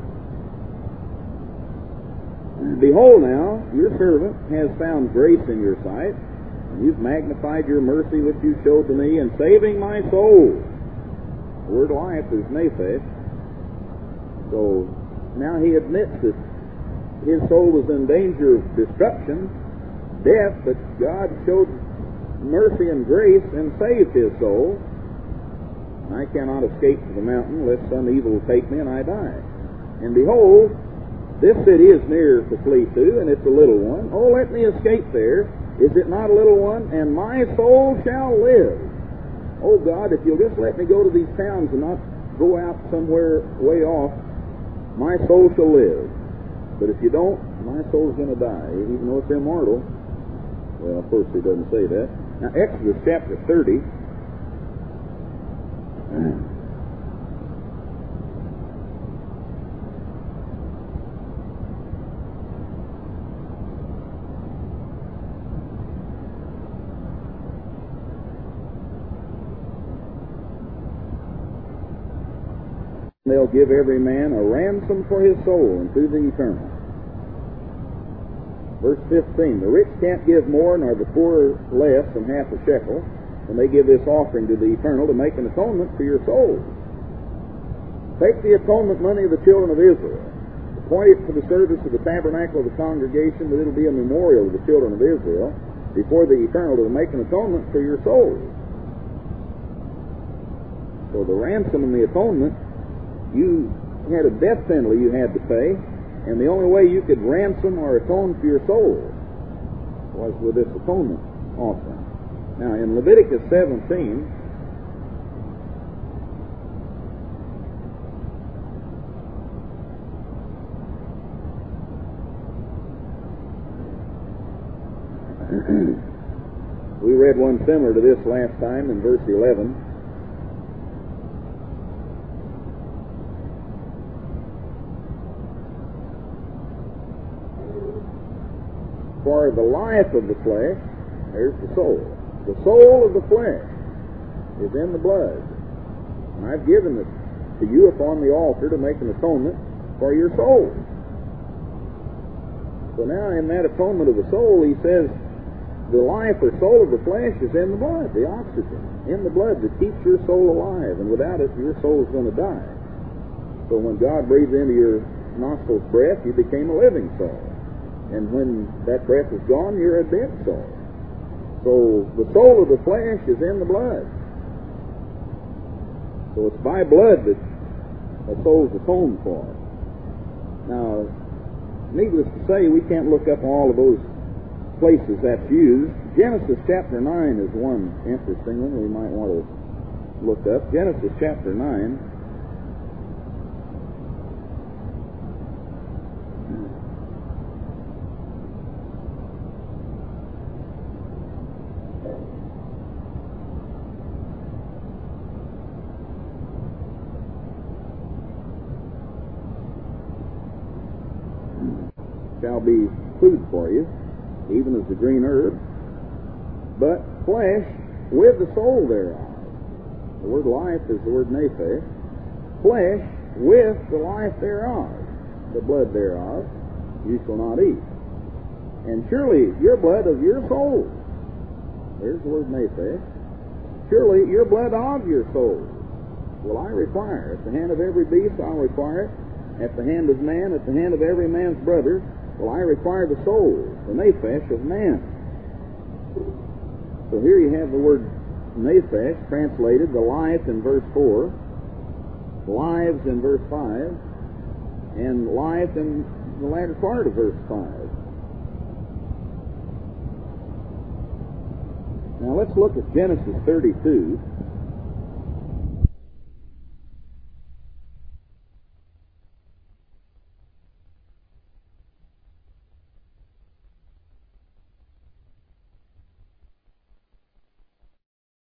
"Behold now, your servant has found grace in your sight, and you've magnified your mercy which you showed to me in saving my soul." The word life is nephesh. So now he admits that his soul was in danger of destruction, death, but God showed mercy and grace and saved his soul. "I cannot escape to the mountain, lest some evil take me and I die. And behold, this city is near to flee to, and it's a little one. Oh, let me escape there. Is it not a little one? And my soul shall live. Oh God, if you'll just let me go to these towns and not go out somewhere way off, my soul shall live. But if you don't, my soul's going to die, even though it's immortal." Well, of course, he doesn't say that. Now, Exodus chapter thirty. "They'll give every man a ransom for his soul unto the eternal." Verse fifteen, "The rich can't give more, nor the poor less than half a shekel, when they give this offering to the eternal to make an atonement for your souls. Take the atonement money of the children of Israel, appoint it for the service of the tabernacle of the congregation, that it'll be a memorial to the children of Israel before the eternal to make an atonement for your souls." So the ransom and the atonement, you had a death penalty you had to pay, and the only way you could ransom or atone for your soul was with this atonement offering. Now, in Leviticus seventeen, we read one similar to this last time in verse eleven. For the life of the flesh, there's the soul. The soul of the flesh is in the blood. And I've given it to you upon the altar to make an atonement for your soul. So now in that atonement of the soul, he says, the life or soul of the flesh is in the blood, the oxygen, in the blood that keeps your soul alive. And without it, your soul is going to die. So when God breathed into your nostrils breath, you became a living soul. And when that breath is gone, you're a dead soul. So the soul of the flesh is in the blood. So it's by blood that a soul's atoned for. Now, needless to say, we can't look up all of those places that's used. Genesis chapter nine is one interesting one we might want to look up. Genesis chapter nine. Shall be food for you, even as the green herb, but flesh with the soul thereof. The word life is the word nephesh. Flesh with the life thereof, the blood thereof, you shall not eat. And surely your blood of your soul, there's the word nephesh, surely your blood of your soul will I require. At the hand of every beast I'll require it. At the hand of man, at the hand of every man's brother, will I require the soul, the nephesh of man. So here you have the word nephesh translated, the life in verse four, lives in verse five, and life in the latter part of verse five. Now let's look at Genesis thirty-two.